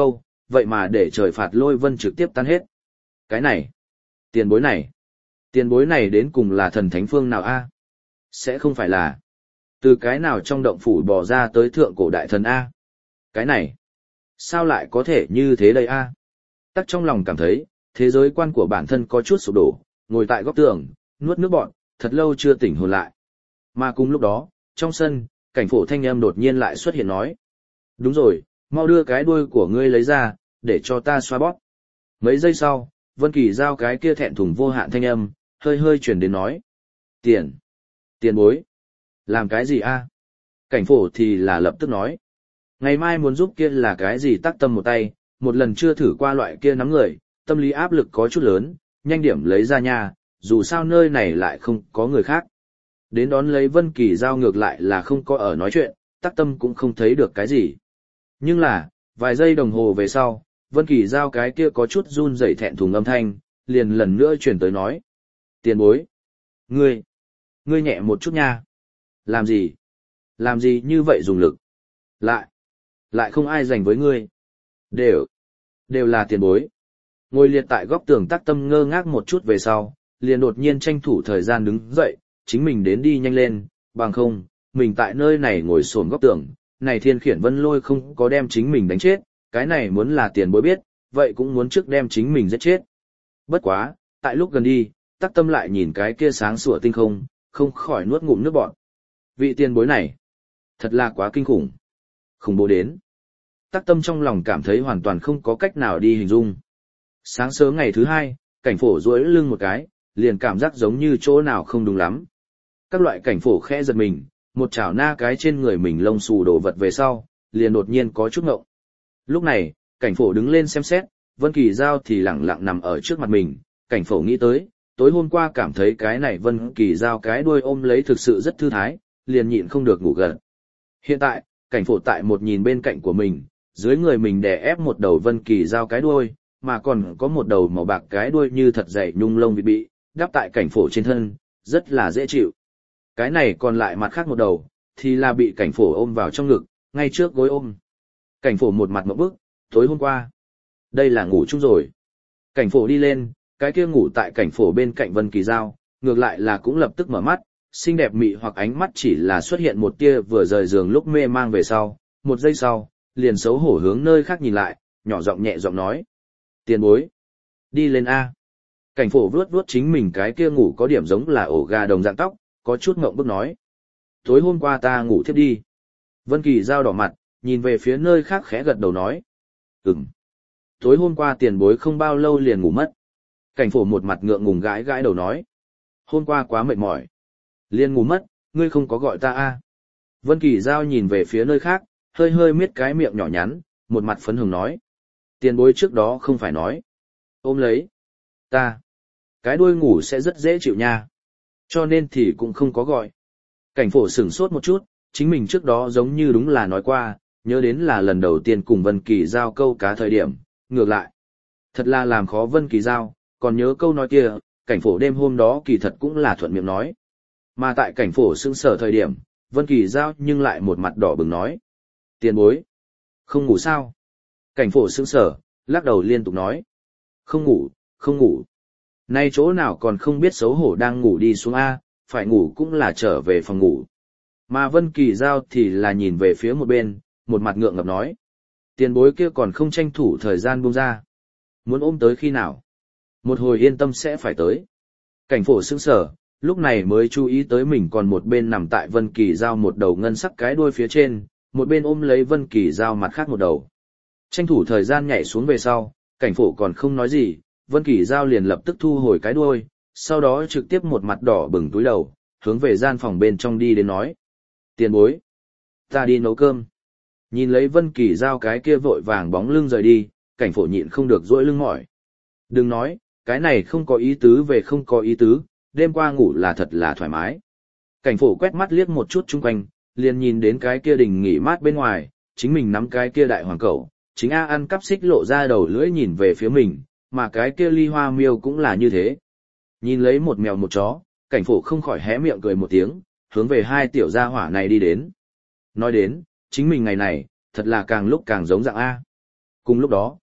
vậy mà để trời phạt lôi vân trực tiếp tan hết. Cái này, tiền bối này, tiền bối này đến cùng là thần thánh phương nào a? Sẽ không phải là từ cái nào trong động phủ bò ra tới thượng cổ đại thần a? Cái này, sao lại có thể như thế đây a? Tắc trong lòng cảm thấy, thế giới quan của bản thân có chút sụp đổ, ngồi tại góc tường, nuốt nước bọt, thật lâu chưa tỉnh hồn lại. Mà cùng lúc đó, trong sân, cảnh phổ thanh âm đột nhiên lại xuất hiện nói. Đúng rồi, mau đưa cái đuôi của ngươi lấy ra, để cho ta xoa bóp. Mấy giây sau, Vân Kỳ giao cái kia thẹn thùng vô hạn thanh âm, hơi hơi truyền đến nói. Tiền. Tiền bối. Làm cái gì a? Cảnh phổ thì là lập tức nói. Ngày mai muốn giúp kia là cái gì tác tâm một tay, một lần chưa thử qua loại kia nắm người, tâm lý áp lực có chút lớn, nhanh điểm lấy ra nha, dù sao nơi này lại không có người khác. Đến đón lấy Vân Kỳ giao ngược lại là không có ở nói chuyện, tác tâm cũng không thấy được cái gì. Nhưng là, vài giây đồng hồ về sau, Vân Kỳ giao cái kia có chút run rẩy thẹn thùng âm thanh, liền lần nữa truyền tới nói. Tiền bối. Ngươi. Ngươi nhẹ một chút nha. Làm gì? Làm gì như vậy dùng lực? Lại. Lại không ai dành với ngươi. Đều. Đều là tiền bối. Ngồi liệt tại góc tường tác tâm ngơ ngác một chút về sau, liền đột nhiên tranh thủ thời gian đứng dậy, chính mình đến đi nhanh lên, bằng không, mình tại nơi này ngồi xổm góc tường, này thiên khiển vân lôi không có đem chính mình đánh chết, cái này muốn là tiền bối biết, vậy cũng muốn trước đem chính mình giết chết. Bất quá, tại lúc gần đi, tác tâm lại nhìn cái kia sáng sủa tinh không, không khỏi nuốt ngụm nước bọt. Vị tiền bối này, thật là quá kinh khủng. Khủng bố đến. Tác tâm trong lòng cảm thấy hoàn toàn không có cách nào đi hình dung. Sáng sớm ngày thứ hai, cảnh phổ duỗi lưng một cái, liền cảm giác giống như chỗ nào không đúng lắm. Các loại cảnh phổ khẽ giật mình, một chảo na cái trên người mình lông xù đồ vật về sau, liền đột nhiên có chút ngộng. Lúc này, cảnh phổ đứng lên xem xét, Vân Kỳ Giao thì lẳng lặng nằm ở trước mặt mình, cảnh phổ nghĩ tới, tối hôm qua cảm thấy cái này Vân Kỳ Giao cái đuôi ôm lấy thực sự rất thư thái, liền nhịn không được ngủ gần. Hiện tại, cảnh phổ tại một nhìn bên cạnh của mình, dưới người mình đè ép một đầu Vân Kỳ Giao cái đuôi, mà còn có một đầu màu bạc cái đuôi như thật dày nhung lông bị bị, đắp tại cảnh phổ trên thân, rất là dễ chịu. Cái này còn lại mặt khác một đầu, thì là bị cảnh phổ ôm vào trong ngực, ngay trước gối ôm. Cảnh phổ một mặt ngộp bức, tối hôm qua. Đây là ngủ chung rồi. Cảnh phổ đi lên, cái kia ngủ tại cảnh phổ bên cạnh Vân Kỳ Giao, ngược lại là cũng lập tức mở mắt, xinh đẹp mị hoặc ánh mắt chỉ là xuất hiện một tia vừa rời giường lúc mê mang về sau, một giây sau, liền xấu hổ hướng nơi khác nhìn lại, nhỏ giọng nhẹ giọng nói. Tiền bối. Đi lên A. Cảnh phổ vuốt vuốt chính mình cái kia ngủ có điểm giống là ổ gà đồng dạng tóc, có chút ngộng bức nói. Tối hôm qua ta ngủ thiếp đi. Vân Kỳ Giao đỏ mặt, nhìn về phía nơi khác khẽ gật đầu nói. Ừm. Tối hôm qua tiền bối không bao lâu liền ngủ mất. Cảnh phổ một mặt ngượng ngùng gãi gãi đầu nói. Hôm qua quá mệt mỏi. Liền ngủ mất, ngươi không có gọi ta a? Vân Kỳ Giao nhìn về phía nơi khác, hơi hơi miết cái miệng nhỏ nhắn, một mặt phấn hồng nói. Tiền bối trước đó không phải nói. Ôm lấy. Ta. Cái đuôi ngủ sẽ rất dễ chịu nha. Cho nên thì cũng không có gọi. Cảnh phổ sửng sốt một chút, chính mình trước đó giống như đúng là nói qua, nhớ đến là lần đầu tiên cùng Vân Kỳ Giao câu cá thời điểm, ngược lại. Thật là làm khó Vân Kỳ Giao, còn nhớ câu nói kia, cảnh phổ đêm hôm đó kỳ thật cũng là thuận miệng nói. Mà tại cảnh phổ sững sờ thời điểm, Vân Kỳ Giao nhưng lại một mặt đỏ bừng nói. Tiền bối. Không ngủ sao? Cảnh phổ sững sờ, lắc đầu liên tục nói. Không ngủ, không ngủ. Nay chỗ nào còn không biết xấu hổ đang ngủ đi xuống A, phải ngủ cũng là trở về phòng ngủ. Mà Vân Kỳ Giao thì là nhìn về phía một bên, một mặt ngượng ngập nói. Tiền bối kia còn không tranh thủ thời gian buông ra. Muốn ôm tới khi nào? Một hồi yên tâm sẽ phải tới. Cảnh phổ sững sờ, lúc này mới chú ý tới mình còn một bên nằm tại Vân Kỳ Giao một đầu ngân sắc cái đuôi phía trên, một bên ôm lấy Vân Kỳ Giao mặt khác một đầu. Tranh thủ thời gian nhảy xuống về sau, cảnh phổ còn không nói gì, Vân Kỳ Giao liền lập tức thu hồi cái đuôi, sau đó trực tiếp một mặt đỏ bừng túi đầu, hướng về gian phòng bên trong đi đến nói. Tiền bối. Ta đi nấu cơm. Nhìn lấy Vân Kỳ Giao cái kia vội vàng bóng lưng rời đi, cảnh phổ nhịn không được duỗi lưng mỏi. Đừng nói, cái này không có ý tứ về không có ý tứ, đêm qua ngủ là thật là thoải mái. Cảnh phổ quét mắt liếc một chút chung quanh, liền nhìn đến cái kia đình nghỉ mát bên ngoài, chính mình nắm cái kia đại hoàng cẩu, chính A ăn cắp xích lộ ra đầu lưỡi nhìn về phía mình, mà cái kia ly hoa miêu cũng là như thế. Nhìn lấy một mèo một chó, cảnh phổ không khỏi hé miệng cười một tiếng, hướng về hai tiểu gia hỏa này đi đến. Nói đến, chính mình ngày này, thật là càng lúc càng giống dạng A. Cùng lúc đó,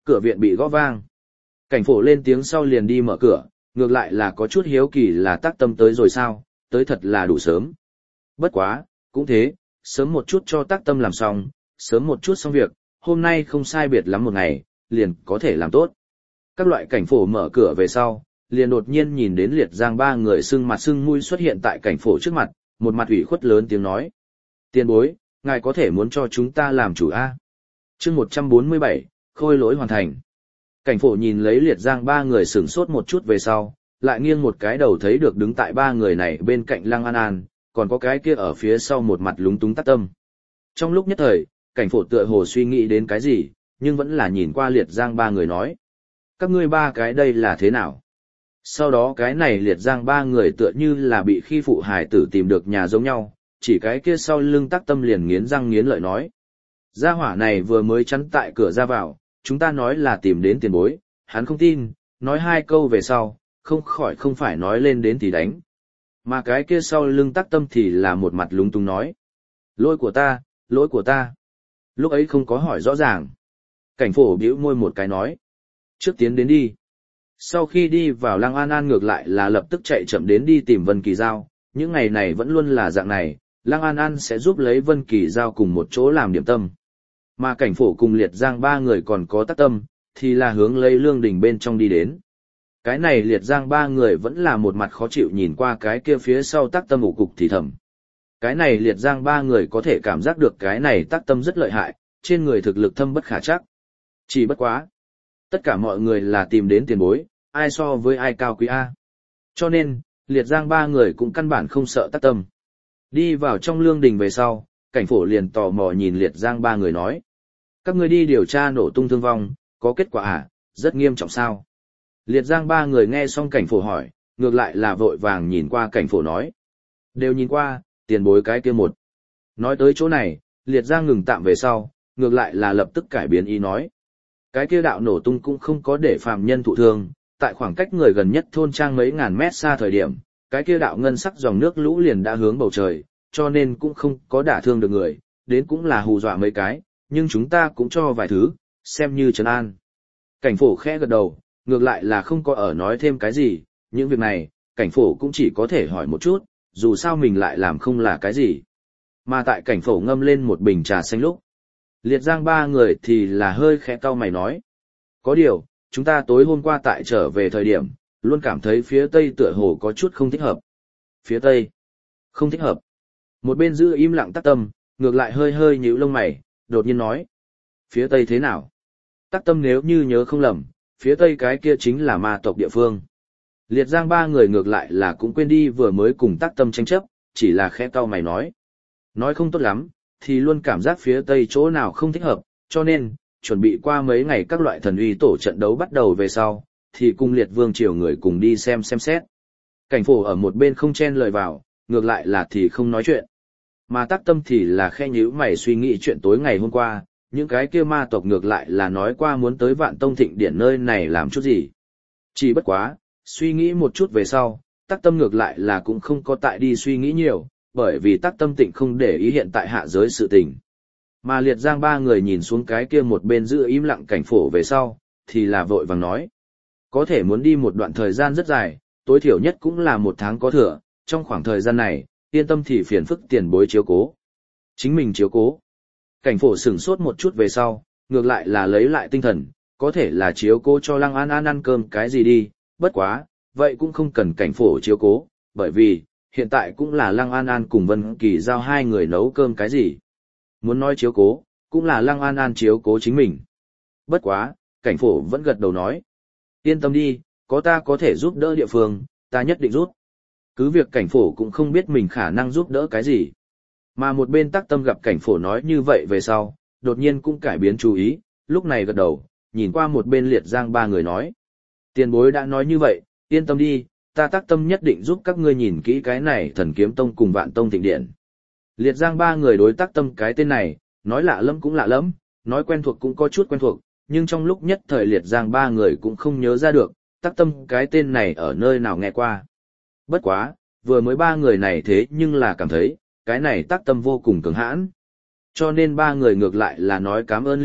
cửa viện bị gõ vang. Cảnh phổ lên tiếng sau liền đi mở cửa, ngược lại là có chút hiếu kỳ là tác tâm tới rồi sao, tới thật là đủ sớm. Bất quá, cũng thế, sớm một chút cho tác tâm làm xong, sớm một chút xong việc, hôm nay không sai biệt lắm một ngày, liền có thể làm tốt. Các loại cảnh phổ mở cửa về sau, liền đột nhiên nhìn đến Liệt Giang ba người sưng mặt sưng mũi xuất hiện tại cảnh phổ trước mặt, một mặt ủy khuất lớn tiếng nói. Tiền bối, ngài có thể muốn cho chúng ta làm chủ A. chương một trăm bốn mươi bảy, khôi lỗi hoàn thành. Cảnh phổ nhìn lấy Liệt Giang ba người sửng sốt một chút về sau, lại nghiêng một cái đầu thấy được đứng tại ba người này bên cạnh Lăng An An, còn có cái kia ở phía sau một mặt lúng túng tắc tâm. Trong lúc nhất thời, cảnh phổ tựa hồ suy nghĩ đến cái gì, nhưng vẫn là nhìn qua Liệt Giang ba người nói. Các ngươi ba cái đây là thế nào? Sau đó cái này Liệt Giang ba người tựa như là bị khi phụ hải tử tìm được nhà giống nhau, chỉ cái kia sau lưng tắc tâm liền nghiến răng nghiến lợi nói. Gia hỏa này vừa mới chắn tại cửa ra vào, chúng ta nói là tìm đến tiền bối, hắn không tin, nói hai câu về sau, không khỏi không phải nói lên đến thì đánh. Mà cái kia sau lưng tắc tâm thì là một mặt lúng túng nói. Lỗi của ta, lỗi của ta. Lúc ấy không có hỏi rõ ràng. Cảnh phổ bĩu môi một cái nói. Trước tiến đến đi. Sau khi đi vào Lăng An An ngược lại là lập tức chạy chậm đến đi tìm Vân Kỳ Giao, những ngày này vẫn luôn là dạng này, Lăng An An sẽ giúp lấy Vân Kỳ Giao cùng một chỗ làm điểm tâm. Mà cảnh phổ cùng Liệt Giang ba người còn có tác tâm, thì là hướng lấy lương đình bên trong đi đến. Cái này Liệt Giang ba người vẫn là một mặt khó chịu nhìn qua cái kia phía sau tác tâm ủ cục thì thầm. Cái này Liệt Giang ba người có thể cảm giác được cái này tác tâm rất lợi hại, trên người thực lực thâm bất khả trắc. Chỉ bất quá. Tất cả mọi người là tìm đến tiền bối, ai so với ai cao quý A. Cho nên, Liệt Giang ba người cũng căn bản không sợ tác tâm. Đi vào trong lương đình về sau, cảnh phổ liền tò mò nhìn Liệt Giang ba người nói. Các ngươi đi điều tra nổ tung thương vong, có kết quả à, rất nghiêm trọng sao? Liệt Giang ba người nghe xong cảnh phổ hỏi, ngược lại là vội vàng nhìn qua cảnh phổ nói. Đều nhìn qua, tiền bối cái kia một. Nói tới chỗ này, Liệt Giang ngừng tạm về sau, ngược lại là lập tức cải biến ý nói. Cái kia đạo nổ tung cũng không có để phàm nhân thụ thương, tại khoảng cách người gần nhất thôn trang mấy ngàn mét xa thời điểm, cái kia đạo ngân sắc dòng nước lũ liền đã hướng bầu trời, cho nên cũng không có đả thương được người, đến cũng là hù dọa mấy cái, nhưng chúng ta cũng cho vài thứ, xem như trấn an. Cảnh phổ khẽ gật đầu, ngược lại là không có ở nói thêm cái gì, những việc này, cảnh phổ cũng chỉ có thể hỏi một chút, dù sao mình lại làm không là cái gì. Mà tại cảnh phổ ngâm lên một bình trà xanh lúc, Liệt Giang ba người thì là hơi khẽ cau mày nói. Có điều, chúng ta tối hôm qua tại trở về thời điểm, luôn cảm thấy phía tây tựa hồ có chút không thích hợp. Phía tây? Không thích hợp. Một bên giữ im lặng tắc tâm, ngược lại hơi hơi nhíu lông mày, đột nhiên nói. Phía tây thế nào? Tắc tâm nếu như nhớ không lầm, phía tây cái kia chính là ma tộc địa phương. Liệt Giang ba người ngược lại là cũng quên đi vừa mới cùng tắc tâm tranh chấp, chỉ là khẽ cau mày nói. Nói không tốt lắm, thì luôn cảm giác phía tây chỗ nào không thích hợp, cho nên, chuẩn bị qua mấy ngày các loại thần uy tổ trận đấu bắt đầu về sau, thì cùng Liệt Vương triều người cùng đi xem xem xét. Cảnh phổ ở một bên không chen lời vào, ngược lại là thì không nói chuyện. Mà tác tâm thì là khe nhíu mày suy nghĩ chuyện tối ngày hôm qua, những cái kia ma tộc ngược lại là nói qua muốn tới Vạn Tông Thịnh Điển nơi này làm chút gì. Chỉ bất quá, suy nghĩ một chút về sau, tác tâm ngược lại là cũng không có tại đi suy nghĩ nhiều, bởi vì tác tâm tịnh không để ý hiện tại hạ giới sự tình. Mà Liệt Giang ba người nhìn xuống cái kia một bên giữ im lặng cảnh phổ về sau, thì là vội vàng nói. Có thể muốn đi một đoạn thời gian rất dài, tối thiểu nhất cũng là một tháng có thừa, trong khoảng thời gian này, yên tâm thì phiền phức tiền bối chiếu cố. Chính mình chiếu cố. Cảnh phổ sửng sốt một chút về sau, ngược lại là lấy lại tinh thần, có thể là chiếu cố cho Lăng An An ăn cơm cái gì đi, bất quá, vậy cũng không cần cảnh phổ chiếu cố, bởi vì, hiện tại cũng là Lăng An An cùng Vân Kỳ Giao hai người nấu cơm cái gì. Muốn nói chiếu cố, cũng là Lăng An An chiếu cố chính mình. Bất quá, cảnh phổ vẫn gật đầu nói. Yên tâm đi, có ta có thể giúp đỡ địa phương, ta nhất định giúp. Cứ việc cảnh phổ cũng không biết mình khả năng giúp đỡ cái gì. Mà một bên tác tâm gặp cảnh phổ nói như vậy về sau, đột nhiên cũng cải biến chú ý, lúc này gật đầu, nhìn qua một bên Liệt Giang ba người nói. Tiền bối đã nói như vậy, yên tâm đi, ta tác tâm nhất định giúp các ngươi nhìn kỹ cái này Thần Kiếm Tông cùng Vạn Tông Thịnh Điện. Liệt Giang ba người đối tác tâm cái tên này, nói lạ lẫm cũng lạ lẫm, nói quen thuộc cũng có chút quen thuộc, nhưng trong lúc nhất thời Liệt Giang ba người cũng không nhớ ra được, tác tâm cái tên này ở nơi nào nghe qua. Bất quá, vừa mới ba người này thế nhưng là cảm thấy, cái này tác tâm vô cùng cứng hãn. Cho nên ba người ngược lại là nói cảm ơn liên tục,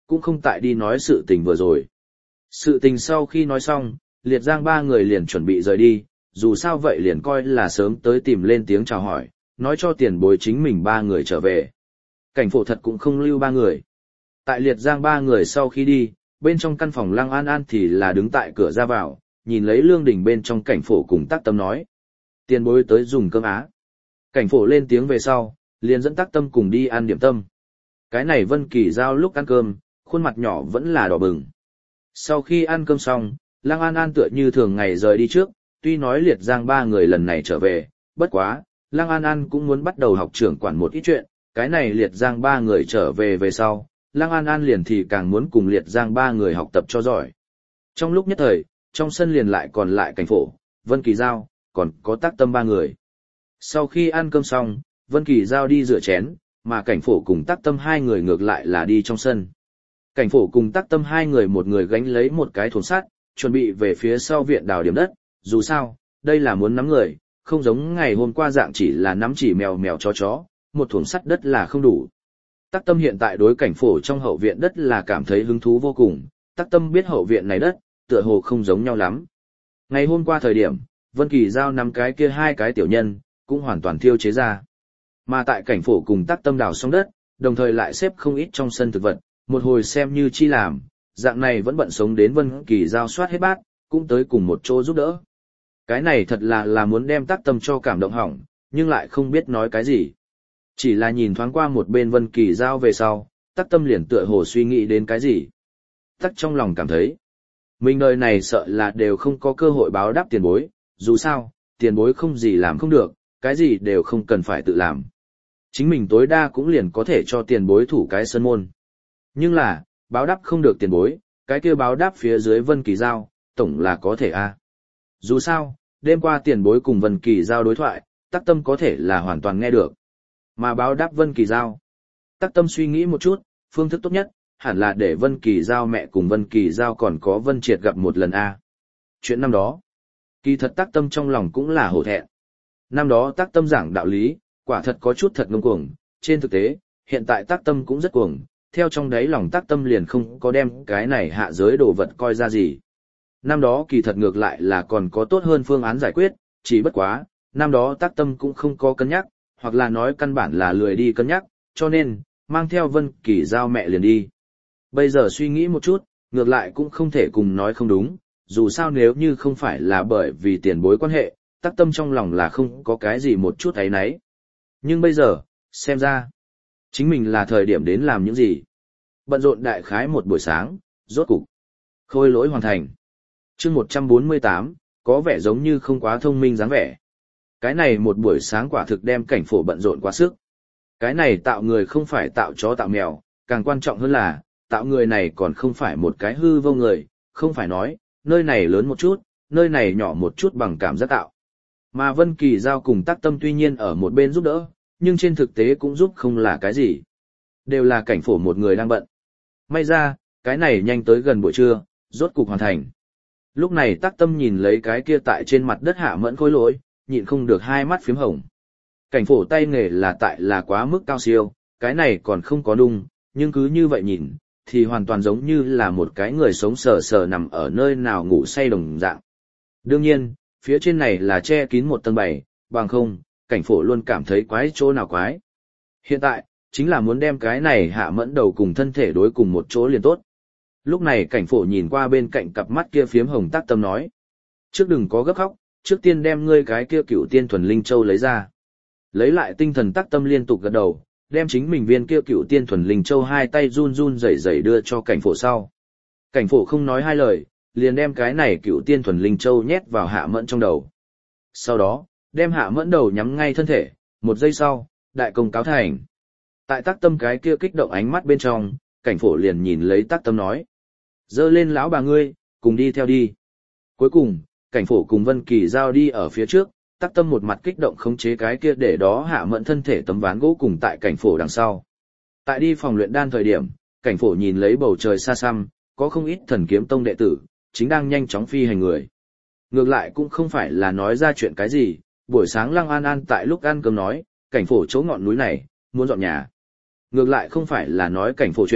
cũng không tại đi nói sự tình vừa rồi. Sự tình sau khi nói xong, Liệt Giang ba người liền chuẩn bị rời đi, dù sao vậy liền coi là sớm tới tìm lên tiếng chào hỏi, nói cho tiền bối chính mình ba người trở về. Cảnh phổ thật cũng không lưu ba người. Tại Liệt Giang ba người sau khi đi, bên trong căn phòng Lăng An An thì là đứng tại cửa ra vào, nhìn lấy Lương Đình bên trong cảnh phổ cùng Tắc Tâm nói. Tiền bối tới dùng cơm á. Cảnh phổ lên tiếng về sau, liền dẫn Tắc Tâm cùng đi ăn điểm tâm. Cái này Vân Kỳ Giao lúc ăn cơm, khuôn mặt nhỏ vẫn là đỏ bừng. Sau khi ăn cơm xong, Lăng An An tựa như thường ngày rời đi trước, tuy nói Liệt Giang ba người lần này trở về, bất quá, Lăng An An cũng muốn bắt đầu học trưởng quản một ít chuyện, cái này Liệt Giang ba người trở về về sau, Lăng An An liền thì càng muốn cùng Liệt Giang ba người học tập cho giỏi. Trong lúc nhất thời, trong sân liền lại còn lại cảnh phổ, Vân Kỳ Giao, còn có Tắc Tâm ba người. Sau khi ăn cơm xong, Vân Kỳ Giao đi rửa chén, mà cảnh phổ cùng Tắc Tâm hai người ngược lại là đi trong sân. Cảnh phổ cùng Tắc Tâm hai người một người gánh lấy một cái thùng sắt, chuẩn bị về phía sau viện đào điểm đất, dù sao, đây là muốn nắm người, không giống ngày hôm qua dạng chỉ là nắm chỉ mèo mèo chó chó, một thùng sắt đất là không đủ. Tắc Tâm hiện tại đối cảnh phổ trong hậu viện đất là cảm thấy hứng thú vô cùng, Tắc Tâm biết hậu viện này đất, tựa hồ không giống nhau lắm. Ngày hôm qua thời điểm, Vân Kỳ Giao nắm cái kia hai cái tiểu nhân, cũng hoàn toàn thiêu chế ra. Mà tại cảnh phổ cùng Tắc Tâm đào xong đất, đồng thời lại xếp không ít trong sân thực vật, một hồi xem như chi làm, dạng này vẫn bận sống đến Vân Kỳ Giao soát hết bát, cũng tới cùng một chỗ giúp đỡ. Cái này thật là là muốn đem Tắc Tâm cho cảm động hỏng, nhưng lại không biết nói cái gì. Chỉ là nhìn thoáng qua một bên Vân Kỳ Giao về sau, Tắc Tâm liền tựa hồ suy nghĩ đến cái gì. Tắc trong lòng cảm thấy, mình đời này sợ là đều không có cơ hội báo đáp tiền bối, dù sao, tiền bối không gì làm không được, cái gì đều không cần phải tự làm. Chính mình tối đa cũng liền có thể cho tiền bối thủ cái sân môn. Nhưng là, báo đáp không được tiền bối, cái kia báo đáp phía dưới Vân Kỳ Giao, tổng là có thể a. Dù sao, đêm qua tiền bối cùng Vân Kỳ Giao đối thoại, Tắc Tâm có thể là hoàn toàn nghe được. Mà báo đáp Vân Kỳ Giao. Tắc Tâm suy nghĩ một chút, phương thức tốt nhất, hẳn là để Vân Kỳ Giao mẹ cùng Vân Kỳ Giao còn có Vân Triệt gặp một lần a. Chuyện năm đó, kỳ thật Tắc Tâm trong lòng cũng là hổ thẹn. Năm đó Tắc Tâm giảng đạo lý, quả thật có chút thật ngông cuồng, trên thực tế, hiện tại Tắc Tâm cũng rất cuồng, theo trong đáy lòng Tắc Tâm liền không có đem cái này hạ giới đồ vật coi ra gì. Năm đó kỳ thật ngược lại là còn có tốt hơn phương án giải quyết, chỉ bất quá, năm đó Tắc Tâm cũng không có cân nhắc, hoặc là nói căn bản là lười đi cân nhắc, cho nên, mang theo Vân Kỳ Giao mẹ liền đi. Bây giờ suy nghĩ một chút, ngược lại cũng không thể cùng nói không đúng, dù sao nếu như không phải là bởi vì tiền bối quan hệ, Tắc Tâm trong lòng là không có cái gì một chút ấy nấy. Nhưng bây giờ, xem ra, chính mình là thời điểm đến làm những gì. Bận rộn đại khái một buổi sáng, rốt cục. Khôi lỗi hoàn thành. Chương một trăm bốn mươi tám, có vẻ giống như không quá thông minh dáng vẻ. Cái này một buổi sáng quả thực đem cảnh phổ bận rộn quá sức. Cái này tạo người không phải tạo chó tạo mèo, càng quan trọng hơn là, tạo người này còn không phải một cái hư vô người, không phải nói, nơi này lớn một chút, nơi này nhỏ một chút bằng cảm giác tạo. Mà Vân Kỳ Giao cùng Tắc Tâm tuy nhiên ở một bên giúp đỡ, nhưng trên thực tế cũng giúp không là cái gì. Đều là cảnh phổ một người đang bận. May ra, cái này nhanh tới gần buổi trưa, rốt cục hoàn thành. Lúc này Tắc Tâm nhìn lấy cái kia tại trên mặt đất hạ mẫn khối lỗi, nhịn không được hai mắt phím hồng. Cảnh phổ tay nghề là tại là quá mức cao siêu, cái này còn không có đung, nhưng cứ như vậy nhìn, thì hoàn toàn giống như là một cái người sống sờ sờ nằm ở nơi nào ngủ say đồng dạng. Đương nhiên, phía trên này là che kín một tầng bày, bằng không, cảnh phổ luôn cảm thấy quái chỗ nào quái. Hiện tại, chính là muốn đem cái này hạ mẫn đầu cùng thân thể đối cùng một chỗ liền tốt. Lúc này cảnh phổ nhìn qua bên cạnh cặp mắt kia phiếm hồng Tắc Tâm nói. Trước đừng có gấp khóc, trước tiên đem ngươi cái kia cựu tiên thuần linh châu lấy ra. Lấy lại tinh thần Tắc Tâm liên tục gật đầu, đem chính mình viên kia cựu tiên thuần linh châu hai tay run run rẩy rẩy đưa cho cảnh phổ sau. Cảnh phổ không nói hai lời, liền đem cái này cựu tiên thuần linh châu nhét vào hạ mẫn trong đầu. Sau đó, đem hạ mẫn đầu nhắm ngay thân thể, một giây sau, đại công cáo thành. Tại Tắc Tâm cái kia kích động ánh mắt bên trong, cảnh phổ liền nhìn lấy Tắc Tâm nói. Dơ lên lão bà ngươi, cùng đi theo đi. Cuối cùng, cảnh phổ cùng Vân Kỳ Giao đi ở phía trước, Tắc Tâm một mặt kích động khống chế cái kia để đó hạ mẫn thân thể tấm ván gỗ cùng tại cảnh phổ đằng sau. Tại đi phòng luyện đan thời điểm, cảnh phổ nhìn lấy bầu trời xa xăm, có không ít thần kiếm tông đệ tử, chính đang nhanh chóng phi hành người. Ngược lại cũng không phải là nói ra chuyện cái gì, buổi sáng Lăng An An tại lúc ăn cơm nói, cảnh phổ chỗ ngọn núi này, muốn dọn nhà. Ngược lại không phải là nói cảnh phổ chuyện,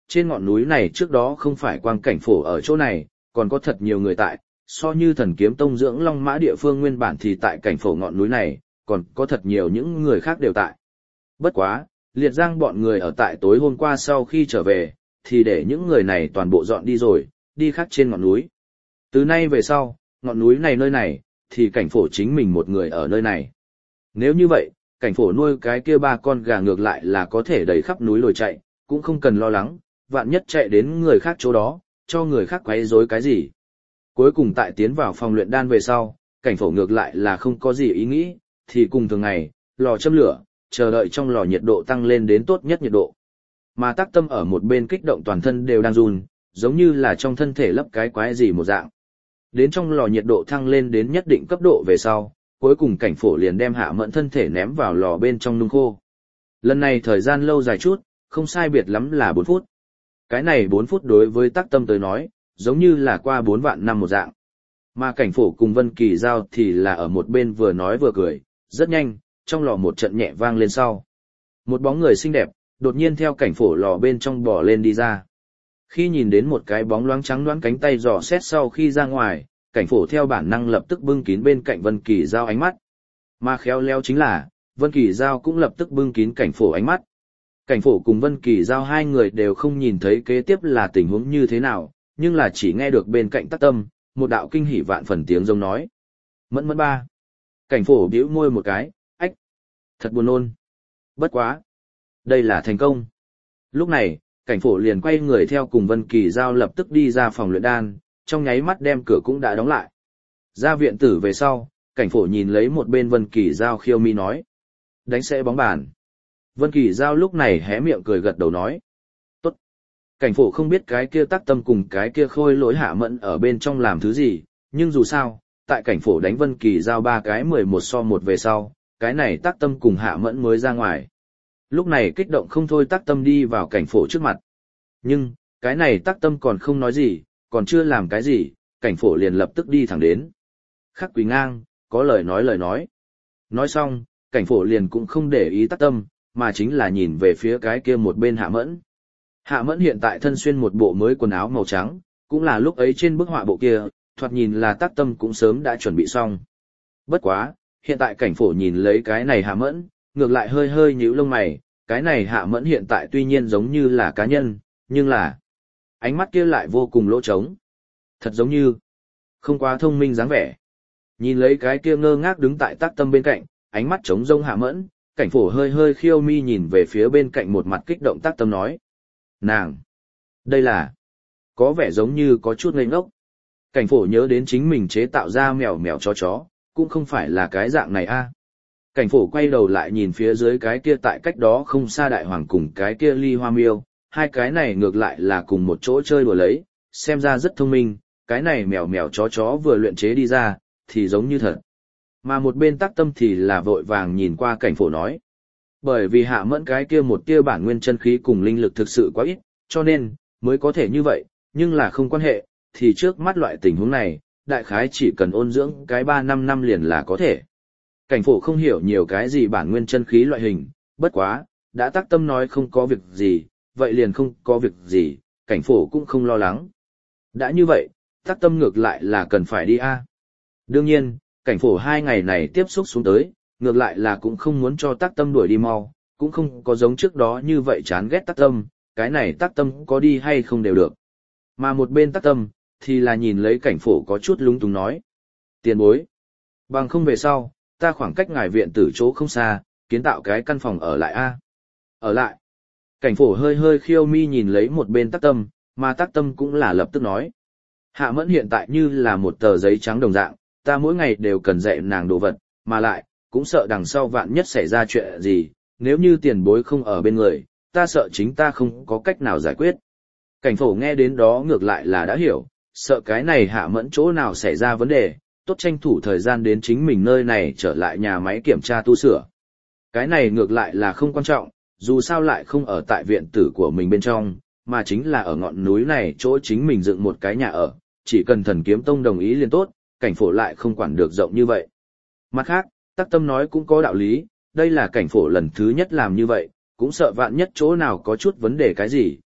trên ngọn núi này trước đó không phải quang cảnh phổ ở chỗ này, còn có thật nhiều người tại, so như thần kiếm tông dưỡng long mã địa phương nguyên bản thì tại cảnh phổ ngọn núi này, còn có thật nhiều những người khác đều tại. Bất quá, Liệt Giang bọn người ở tại tối hôm qua sau khi trở về, thì để những người này toàn bộ dọn đi rồi, đi khác trên ngọn núi. Từ nay về sau, ngọn núi này nơi này, thì cảnh phổ chính mình một người ở nơi này. Nếu như vậy, cảnh phổ nuôi cái kia ba con gà ngược lại là có thể đẩy khắp núi lồi chạy, cũng không cần lo lắng, vạn nhất chạy đến người khác chỗ đó, cho người khác quấy rối cái gì. Cuối cùng tại tiến vào phòng luyện đan về sau, cảnh phổ ngược lại là không có gì ý nghĩ, thì cùng thường ngày, lò châm lửa, chờ đợi trong lò nhiệt độ tăng lên đến tốt nhất nhiệt độ. Mà Tắc Tâm ở một bên kích động toàn thân đều đang run, giống như là trong thân thể lấp cái quái gì một dạng. Đến trong lò nhiệt độ thăng lên đến nhất định cấp độ về sau, cuối cùng cảnh phổ liền đem Hạ Mẫn thân thể ném vào lò bên trong nung khô. Lần này thời gian lâu dài chút, không sai biệt lắm là bốn phút. Cái này bốn phút đối với Tắc Tâm tới nói, giống như là qua bốn vạn năm một dạng. Mà cảnh phổ cùng Vân Kỳ Giao thì là ở một bên vừa nói vừa cười, rất nhanh, trong lò một trận nhẹ vang lên sau. Một bóng người xinh đẹp, đột nhiên theo cảnh phổ lò bên trong bò lên đi ra. Khi nhìn đến một cái bóng loáng trắng đoán cánh tay dò xét sau khi ra ngoài, cảnh phổ theo bản năng lập tức bưng kín bên cạnh Vân Kỳ Giao ánh mắt. Mà khéo léo chính là, Vân Kỳ Giao cũng lập tức bưng kín cảnh phổ ánh mắt. Cảnh phổ cùng Vân Kỳ Giao hai người đều không nhìn thấy kế tiếp là tình huống như thế nào, nhưng là chỉ nghe được bên cạnh Tắc Tâm, một đạo kinh hỉ vạn phần tiếng giống nói. Mẫn mẫn ba. Cảnh phổ bĩu môi một cái, ách. Thật buồn nôn. Bất quá. Đây là thành công. Lúc này, cảnh phổ liền quay người theo cùng Vân Kỳ Giao lập tức đi ra phòng luyện đan, trong nháy mắt đem cửa cũng đã đóng lại. Ra viện tử về sau, cảnh phổ nhìn lấy một bên Vân Kỳ Giao khiêu mi nói. Đánh sẽ bóng bàn. Vân Kỳ Giao lúc này hé miệng cười gật đầu nói. Tốt. Cảnh phổ không biết cái kia Tắc Tâm cùng cái kia Khôi Lỗi Hạ Mẫn ở bên trong làm thứ gì, nhưng dù sao, tại cảnh phổ đánh Vân Kỳ Giao ba cái mười một so một về sau, cái này Tắc Tâm cùng Hạ Mẫn mới ra ngoài. Lúc này kích động không thôi Tắc Tâm đi vào cảnh phổ trước mặt. Nhưng, cái này Tắc Tâm còn không nói gì, còn chưa làm cái gì, cảnh phổ liền lập tức đi thẳng đến. Khắc Quỳ Ngang, có lời nói lời nói. Nói xong, cảnh phổ liền cũng không để ý Tắc Tâm, mà chính là nhìn về phía cái kia một bên Hạ Mẫn. Hạ Mẫn hiện tại thân xuyên một bộ mới quần áo màu trắng, cũng là lúc ấy trên bức họa bộ kia, thoạt nhìn là Tắc Tâm cũng sớm đã chuẩn bị xong. Bất quá, hiện tại cảnh phổ nhìn lấy cái này Hạ Mẫn, ngược lại hơi hơi nhíu lông mày, cái này Hạ Mẫn hiện tại tuy nhiên giống như là cá nhân, nhưng là ánh mắt kia lại vô cùng lỗ trống. Thật giống như không quá thông minh dáng vẻ. Nhìn lấy cái kia ngơ ngác đứng tại Tắc Tâm bên cạnh, ánh mắt trống rông Hạ Mẫn, cảnh phổ hơi hơi khiêu mi nhìn về phía bên cạnh một mặt kích động Tắc Tâm nói. Nàng! Đây là có vẻ giống như có chút ngây ngốc. Cảnh phổ nhớ đến chính mình chế tạo ra mèo mèo chó chó, cũng không phải là cái dạng này a. Cảnh phổ quay đầu lại nhìn phía dưới cái kia tại cách đó không xa đại hoàng cùng cái kia ly hoa miêu, hai cái này ngược lại là cùng một chỗ chơi đùa lấy, xem ra rất thông minh, cái này mèo mèo chó chó vừa luyện chế đi ra, thì giống như thật. Mà một bên Tắc Tâm thì là vội vàng nhìn qua cảnh phổ nói. Bởi vì Hạ Mẫn cái kia một tia bản nguyên chân khí cùng linh lực thực sự quá ít, cho nên, mới có thể như vậy, nhưng là không quan hệ, thì trước mắt loại tình huống này, đại khái chỉ cần ôn dưỡng cái ba năm năm liền là có thể. Cảnh phổ không hiểu nhiều cái gì bản nguyên chân khí loại hình, bất quá, đã Tắc Tâm nói không có việc gì, vậy liền không có việc gì, cảnh phổ cũng không lo lắng. Đã như vậy, Tắc Tâm ngược lại là cần phải đi a. Đương nhiên, cảnh phổ hai ngày này tiếp xúc xuống tới, ngược lại là cũng không muốn cho Tắc Tâm đuổi đi mau, cũng không có giống trước đó như vậy chán ghét Tắc Tâm, cái này Tắc Tâm có đi hay không đều được. Mà một bên Tắc Tâm, thì là nhìn lấy cảnh phổ có chút lúng túng nói. Tiền bối. Bằng không về sau, ta khoảng cách ngài viện tử chỗ không xa, kiến tạo cái căn phòng ở lại a. Ở lại. Cảnh phổ hơi hơi khiêu mi nhìn lấy một bên Tắc Tâm, mà Tắc Tâm cũng là lập tức nói. Hạ Mẫn hiện tại như là một tờ giấy trắng đồng dạng, ta mỗi ngày đều cần dạy nàng đồ vật, mà lại, cũng sợ đằng sau vạn nhất xảy ra chuyện gì, nếu như tiền bối không ở bên người, ta sợ chính ta không có cách nào giải quyết. Cảnh phổ nghe đến đó ngược lại là đã hiểu, sợ cái này Hạ Mẫn chỗ nào xảy ra vấn đề, tốt tranh thủ thời gian đến chính mình nơi này trở lại nhà máy kiểm tra tu sửa. Cái này ngược lại là không quan trọng, dù sao lại không ở tại viện tử của mình bên trong, mà chính là ở ngọn núi này chỗ chính mình dựng một cái nhà ở, chỉ cần Thần Kiếm Tông đồng ý liền tốt, cảnh phổ lại không quản được rộng như vậy. Mặt khác, Tắc Tâm nói cũng có đạo lý, đây là cảnh phổ lần thứ nhất làm như vậy, cũng sợ vạn nhất chỗ nào có chút vấn đề cái gì,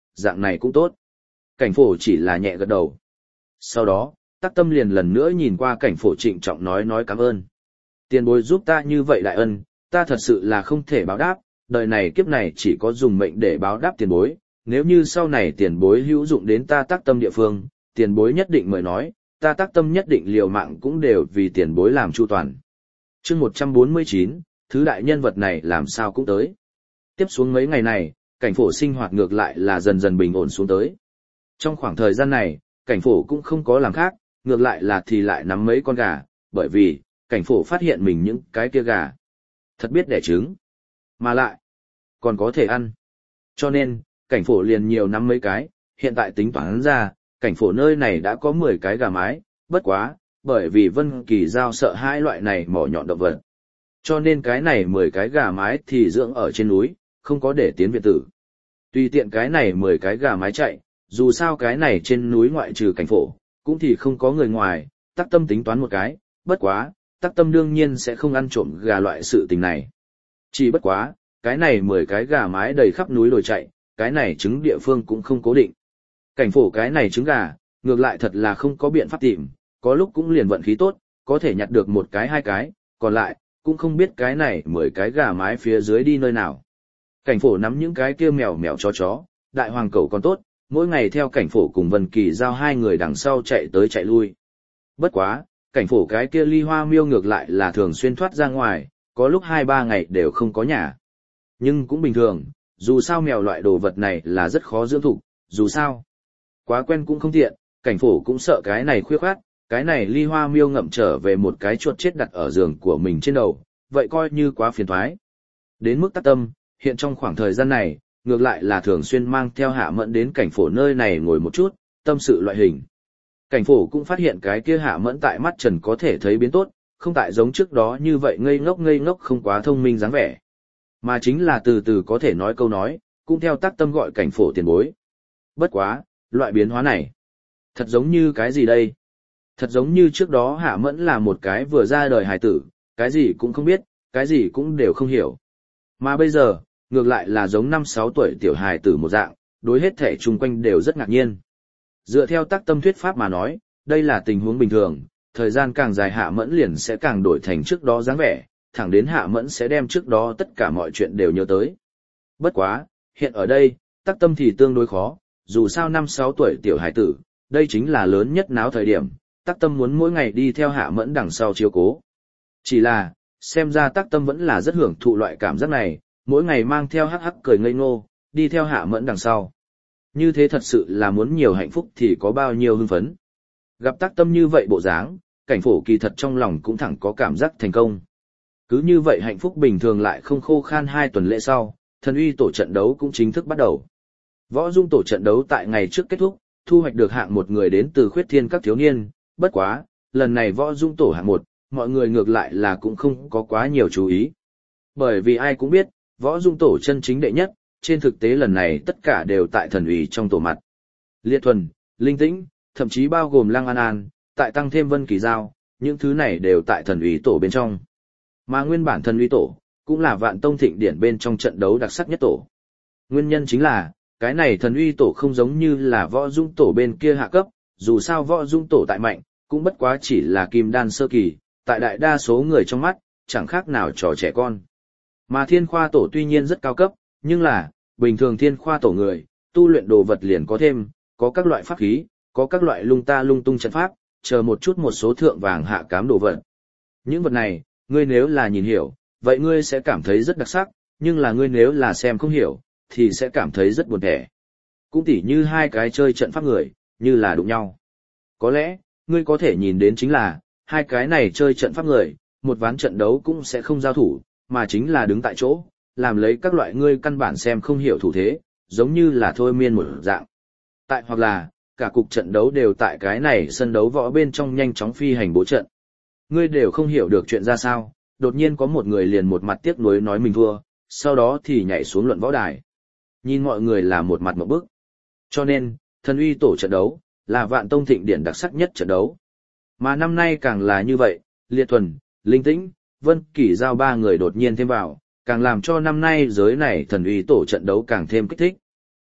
dạng này cũng tốt. Cảnh phổ chỉ là nhẹ gật đầu. Sau đó, Tắc Tâm liền lần nữa nhìn qua cảnh phổ trịnh trọng nói nói cảm ơn. Tiền bối giúp ta như vậy đại ân, ta thật sự là không thể báo đáp, đời này kiếp này chỉ có dùng mệnh để báo đáp tiền bối, nếu như sau này tiền bối hữu dụng đến ta Tắc Tâm địa phương, tiền bối nhất định mời nói, ta Tắc Tâm nhất định liều mạng cũng đều vì tiền bối làm chu toàn. Chương một trăm bốn mươi chín, thứ đại nhân vật này làm sao cũng tới. Tiếp xuống mấy ngày này, cảnh phổ sinh hoạt ngược lại là dần dần bình ổn xuống tới. Trong khoảng thời gian này, cảnh phổ cũng không có làm khác, ngược lại là thì lại nắm mấy con gà, bởi vì, cảnh phổ phát hiện mình những cái kia gà. Thật biết đẻ trứng, mà lại, còn có thể ăn. Cho nên, cảnh phổ liền nhiều nắm mấy cái, hiện tại tính toán ra, cảnh phổ nơi này đã có mười cái gà mái, bất quá, bởi vì Vân Kỳ Giao sợ hai loại này mỏ nhọn động vật. Cho nên cái này mười cái gà mái thì dưỡng ở trên núi, không có để tiến viện tử. Tùy tiện cái này mười cái gà mái chạy, dù sao cái này trên núi ngoại trừ cảnh phổ, cũng thì không có người ngoài, Tắc Tâm tính toán một cái, bất quá, Tắc Tâm đương nhiên sẽ không ăn trộm gà loại sự tình này. Chỉ bất quá, cái này mười cái gà mái đầy khắp núi đồi chạy, cái này trứng địa phương cũng không cố định. Cảnh phổ cái này trứng gà, ngược lại thật là không có biện pháp tìm, có lúc cũng liền vận khí tốt, có thể nhặt được một cái hai cái, còn lại, cũng không biết cái này mười cái gà mái phía dưới đi nơi nào. Cảnh phổ nắm những cái kia mèo mèo chó chó, đại hoàng cẩu còn tốt, mỗi ngày theo cảnh phổ cùng Vân Kỳ Giao hai người đằng sau chạy tới chạy lui. Bất quá, cảnh phổ cái kia ly hoa miêu ngược lại là thường xuyên thoát ra ngoài, có lúc hai ba ngày đều không có nhà. Nhưng cũng bình thường, dù sao mèo loại đồ vật này là rất khó dưỡng thụ, dù sao. Quá quen cũng không tiện, cảnh phổ cũng sợ cái này khuya khoát, cái này ly hoa miêu ngậm trở về một cái chuột chết đặt ở giường của mình trên đầu, vậy coi như quá phiền toái. Đến mức Tắc Tâm, hiện trong khoảng thời gian này, ngược lại là thường xuyên mang theo Hạ Mẫn đến cảnh phổ nơi này ngồi một chút, tâm sự loại hình. Cảnh phổ cũng phát hiện cái kia Hạ Mẫn tại mắt trần có thể thấy biến tốt, không tại giống trước đó như vậy ngây ngốc ngây ngốc không quá thông minh dáng vẻ. Mà chính là từ từ có thể nói câu nói, cũng theo Tắc Tâm gọi cảnh phổ tiền bối. Bất quá, loại biến hóa này, thật giống như cái gì đây? Thật giống như trước đó Hạ Mẫn là một cái vừa ra đời hài tử, cái gì cũng không biết, cái gì cũng đều không hiểu. Mà bây giờ, ngược lại là giống năm sáu tuổi tiểu hài tử một dạng, đối hết thể chung quanh đều rất ngạc nhiên. Dựa theo Tắc Tâm thuyết pháp mà nói, đây là tình huống bình thường, thời gian càng dài Hạ Mẫn liền sẽ càng đổi thành trước đó dáng vẻ, thẳng đến Hạ Mẫn sẽ đem trước đó tất cả mọi chuyện đều nhớ tới. Bất quá, hiện ở đây, Tắc Tâm thì tương đối khó, dù sao năm sáu tuổi tiểu hài tử, đây chính là lớn nhất náo thời điểm, Tắc Tâm muốn mỗi ngày đi theo Hạ Mẫn đằng sau chiếu cố. Chỉ là, xem ra Tắc Tâm vẫn là rất hưởng thụ loại cảm giác này, mỗi ngày mang theo hắc hắc cười ngây ngô, đi theo Hạ Mẫn đằng sau. Như thế thật sự là muốn nhiều hạnh phúc thì có bao nhiêu hưng phấn. Gặp Tắc Tâm như vậy bộ dáng, cảnh phổ kỳ thật trong lòng cũng thẳng có cảm giác thành công. Cứ như vậy hạnh phúc bình thường lại không khô khan hai tuần lễ sau, thần uy tổ trận đấu cũng chính thức bắt đầu. Võ dung tổ trận đấu tại ngày trước kết thúc, thu hoạch được hạng một người đến từ khuyết thiên các thiếu niên, bất quá, lần này võ dung tổ hạng một, mọi người ngược lại là cũng không có quá nhiều chú ý. Bởi vì ai cũng biết, võ dung tổ chân chính đệ nhất, trên thực tế lần này tất cả đều tại thần ủy trong tổ mặt. Liệt Thuần, Linh Tĩnh, thậm chí bao gồm Lăng An An, tại tăng thêm Vân Kỳ Giao, những thứ này đều tại thần ủy tổ bên trong. Mà nguyên bản thần ủy tổ, cũng là Vạn Tông Thịnh Điển bên trong trận đấu đặc sắc nhất tổ. Nguyên nhân chính là, cái này thần uy tổ không giống như là võ dung tổ bên kia hạ cấp, dù sao võ dung tổ tại mạnh, cũng bất quá chỉ là kim đan sơ kỳ, tại đại đa số người trong mắt, chẳng khác nào trò trẻ con. Mà thiên khoa tổ tuy nhiên rất cao cấp, nhưng là, bình thường thiên khoa tổ người, tu luyện đồ vật liền có thêm, có các loại pháp khí, có các loại lung ta lung tung trận pháp, chờ một chút một số thượng vàng hạ cám đồ vật. Những vật này, ngươi nếu là nhìn hiểu, vậy ngươi sẽ cảm thấy rất đặc sắc, nhưng là ngươi nếu là xem không hiểu, thì sẽ cảm thấy rất buồn thẻ. Cũng tỉ như hai cái chơi trận pháp người, như là đụng nhau. Có lẽ, ngươi có thể nhìn đến chính là, hai cái này chơi trận pháp người, một ván trận đấu cũng sẽ không giao thủ, mà chính là đứng tại chỗ, làm lấy các loại ngươi căn bản xem không hiểu thủ thế, giống như là thôi miên một dạng. Tại hoặc là, cả cục trận đấu đều tại cái này sân đấu võ bên trong nhanh chóng phi hành bố trận. Ngươi đều không hiểu được chuyện ra sao, đột nhiên có một người liền một mặt tiếc nuối nói mình thua, sau đó thì nhảy xuống luận võ đài. Nhìn mọi người là một mặt một bức. Cho nên, thần uy tổ trận đấu, là Vạn Tông Thịnh Điển đặc sắc nhất trận đấu. Mà năm nay càng là như vậy, Liệt Thuần, Linh Tĩnh, Vân Kỳ Giao ba người đột nhiên thêm vào, càng làm cho năm nay giới này thần uy tổ trận đấu càng thêm kích thích.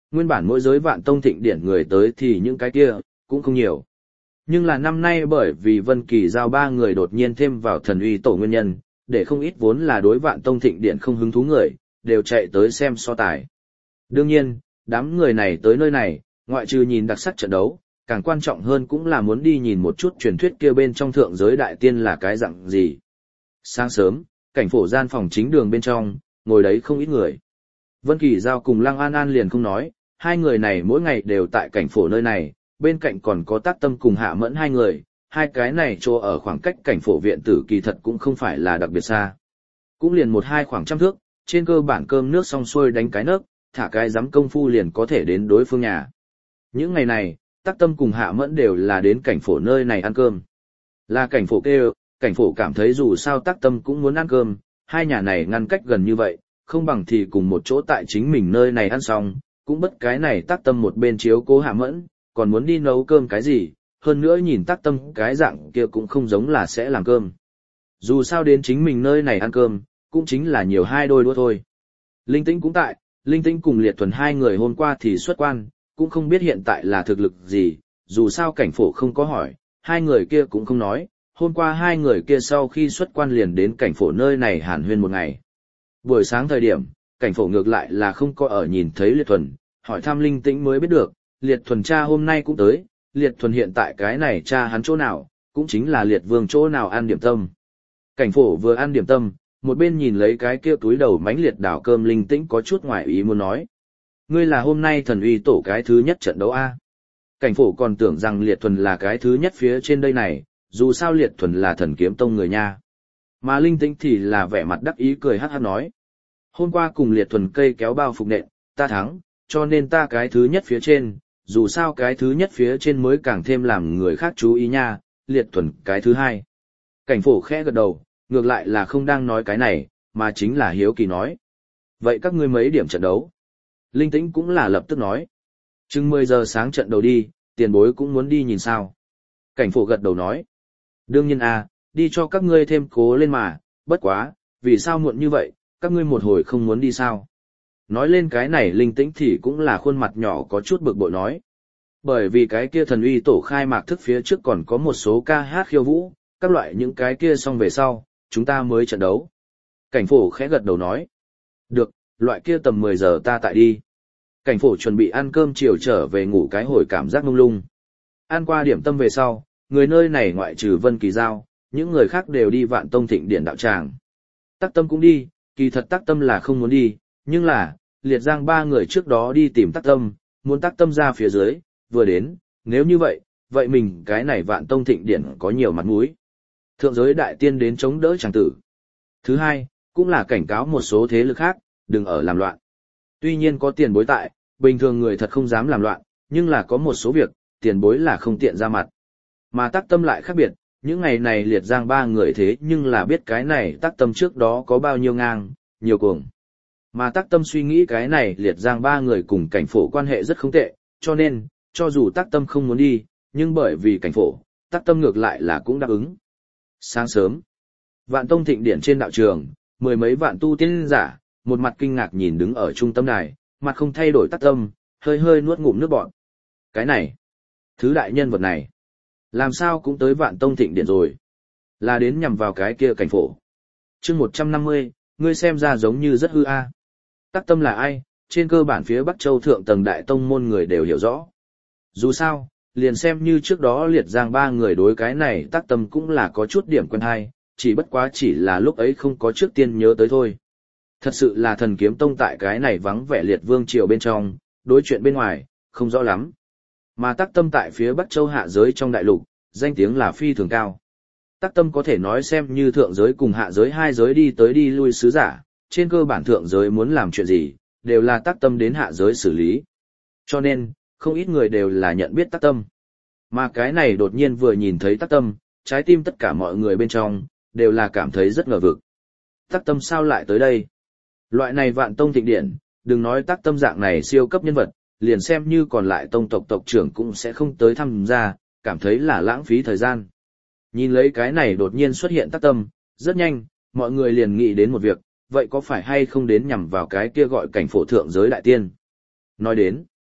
nguyên bản mỗi giới Vạn Tông Thịnh Điển người tới thì những cái kia, cũng không nhiều. Nhưng là năm nay bởi vì Vân Kỳ Giao ba người đột nhiên thêm vào thần uy tổ nguyên nhân, để không ít vốn là đối Vạn Tông Thịnh Điển không hứng thú người, đều chạy tới xem so tài. Đương nhiên, đám người này tới nơi này, ngoại trừ nhìn đặc sắc trận đấu, càng quan trọng hơn cũng là muốn đi nhìn một chút truyền thuyết kia bên trong thượng giới đại tiên là cái dạng gì. Sáng sớm, cảnh phổ gian phòng chính đường bên trong, ngồi đấy không ít người. Vân Kỳ Giao cùng Lăng An An liền không nói, hai người này mỗi ngày đều tại cảnh phổ nơi này, bên cạnh còn có Tác Tâm cùng Hạ Mẫn hai người, hai cái này chỗ ở khoảng cách cảnh phổ viện tử kỳ thật cũng không phải là đặc biệt xa. Cũng liền một hai khoảng trăm thước, trên cơ bản cơm nước xong xuôi đánh cái nấc, thả cái giấm công phu liền có thể đến đối phương nhà. Những ngày này, Tác Tâm cùng Hạ Mẫn đều là đến cảnh phổ nơi này ăn cơm. Là cảnh phổ kêu, cảnh phổ cảm thấy dù sao Tác Tâm cũng muốn ăn cơm, hai nhà này ngăn cách gần như vậy, không bằng thì cùng một chỗ tại chính mình nơi này ăn xong, cũng bất cái này Tác Tâm một bên chiếu cố Hạ Mẫn, còn muốn đi nấu cơm cái gì, hơn nữa nhìn Tác Tâm cái dạng kia cũng không giống là sẽ làm cơm. Dù sao đến chính mình nơi này ăn cơm, cũng chính là nhiều hai đôi đũa thôi. Linh Tĩnh cũng tại, Linh Tĩnh cùng Liệt Thuần hai người hôm qua thì xuất quan, cũng không biết hiện tại là thực lực gì, dù sao cảnh phổ không có hỏi, hai người kia cũng không nói, hôm qua hai người kia sau khi xuất quan liền đến cảnh phổ nơi này hàn huyên một ngày. Buổi sáng thời điểm, cảnh phổ ngược lại là không có ở nhìn thấy Liệt Thuần, hỏi thăm Linh Tĩnh mới biết được, Liệt Thuần cha hôm nay cũng tới, Liệt Thuần hiện tại cái này cha hắn chỗ nào, cũng chính là Liệt Vương chỗ nào ăn điểm tâm. Cảnh phổ vừa ăn điểm tâm, một bên nhìn lấy cái kia túi đầu mánh liệt đảo cơm, Linh Tĩnh có chút ngoài ý muốn nói. Ngươi là hôm nay thần uy tổ cái thứ nhất trận đấu A. Cảnh phổ còn tưởng rằng Liệt Thuần là cái thứ nhất phía trên đây này, dù sao Liệt Thuần là thần kiếm tông người nha. Mà Linh Tĩnh thì là vẻ mặt đắc ý cười hát hát nói. Hôm qua cùng Liệt Thuần cây kéo bao phục nện, ta thắng, cho nên ta cái thứ nhất phía trên, dù sao cái thứ nhất phía trên mới càng thêm làm người khác chú ý nha, Liệt Thuần cái thứ hai. Cảnh phổ khẽ gật đầu, ngược lại là không đang nói cái này, mà chính là hiếu kỳ nói. Vậy các ngươi mấy điểm trận đấu? Linh Tĩnh cũng là lập tức nói. Chừng mười giờ sáng trận đầu đi, tiền bối cũng muốn đi nhìn sao. Cảnh phổ gật đầu nói. Đương nhiên à, đi cho các ngươi thêm cố lên mà, bất quá, vì sao muộn như vậy, các ngươi một hồi không muốn đi sao? Nói lên cái này Linh Tĩnh thì cũng là khuôn mặt nhỏ có chút bực bội nói. Bởi vì cái kia thần uy tổ khai mạc thức phía trước còn có một số ca hát khiêu vũ, các loại những cái kia xong về sau, chúng ta mới trận đấu. Cảnh phổ khẽ gật đầu nói. Được, loại kia tầm mười giờ ta tại đi. Cảnh phổ chuẩn bị ăn cơm chiều trở về ngủ cái hồi cảm giác mông lung. Ăn qua điểm tâm về sau, người nơi này ngoại trừ Vân Kỳ Giao, những người khác đều đi Vạn Tông Thịnh Điện đạo tràng. Tác Tâm cũng đi, kỳ thật Tác Tâm là không muốn đi, nhưng là, Liệt Giang ba người trước đó đi tìm Tác Tâm, muốn Tác Tâm ra phía dưới, vừa đến, nếu như vậy, vậy mình cái này Vạn Tông Thịnh Điện có nhiều mặt mũi. Thượng giới đại tiên đến chống đỡ chàng tử. Thứ hai, cũng là cảnh cáo một số thế lực khác, đừng ở làm loạn. Tuy nhiên có tiền bối tại, bình thường người thật không dám làm loạn, nhưng là có một số việc, tiền bối là không tiện ra mặt. Mà Tác Tâm lại khác biệt, những ngày này Liệt Giang ba người thế nhưng là biết cái này Tác Tâm trước đó có bao nhiêu ngang, nhiều cuồng. Mà Tác Tâm suy nghĩ cái này Liệt Giang ba người cùng cảnh phổ quan hệ rất không tệ, cho nên, cho dù Tác Tâm không muốn đi, nhưng bởi vì cảnh phổ, Tác Tâm ngược lại là cũng đáp ứng. Sáng sớm, Vạn Tông Thịnh Điện trên đạo trường, mười mấy vạn tu tiên giả, một mặt kinh ngạc nhìn đứng ở trung tâm đài, mặt không thay đổi Tác Tâm, hơi hơi nuốt ngụm nước bọt. Cái này, thứ đại nhân vật này, làm sao cũng tới Vạn Tông Thịnh Điện rồi, là đến nhằm vào cái kia cảnh phổ. Chương một trăm năm mươi, ngươi xem ra giống như rất hư a. À. Tác Tâm là ai, trên cơ bản phía Bắc Châu thượng tầng đại tông môn người đều hiểu rõ. Dù sao, liền xem như trước đó Liệt Giang ba người đối cái này Tác Tâm cũng là có chút điểm quen hay, chỉ bất quá chỉ là lúc ấy không có trước tiên nhớ tới thôi. Thật sự là thần kiếm tông tại cái này vắng vẻ Liệt Vương triều bên trong, đối chuyện bên ngoài, không rõ lắm. Mà Tác Tâm tại phía Bắc Châu hạ giới trong đại lục, danh tiếng là phi thường cao. Tác Tâm có thể nói xem như thượng giới cùng hạ giới hai giới đi tới đi lui sứ giả, trên cơ bản thượng giới muốn làm chuyện gì, đều là Tác Tâm đến hạ giới xử lý. Cho nên, không ít người đều là nhận biết Tác Tâm. Mà cái này đột nhiên vừa nhìn thấy Tác Tâm, trái tim tất cả mọi người bên trong, đều là cảm thấy rất ngờ vực. Tác Tâm sao lại tới đây? Loại này Vạn Tông Thịnh Điện, đừng nói Tác Tâm dạng này siêu cấp nhân vật, liền xem như còn lại tông tộc tộc trưởng cũng sẽ không tới thăm ra, cảm thấy là lãng phí thời gian. Nhìn lấy cái này đột nhiên xuất hiện Tác Tâm, rất nhanh, mọi người liền nghĩ đến một việc, vậy có phải hay không đến nhằm vào cái kia gọi cảnh phổ thượng giới đại tiên? Nói đến,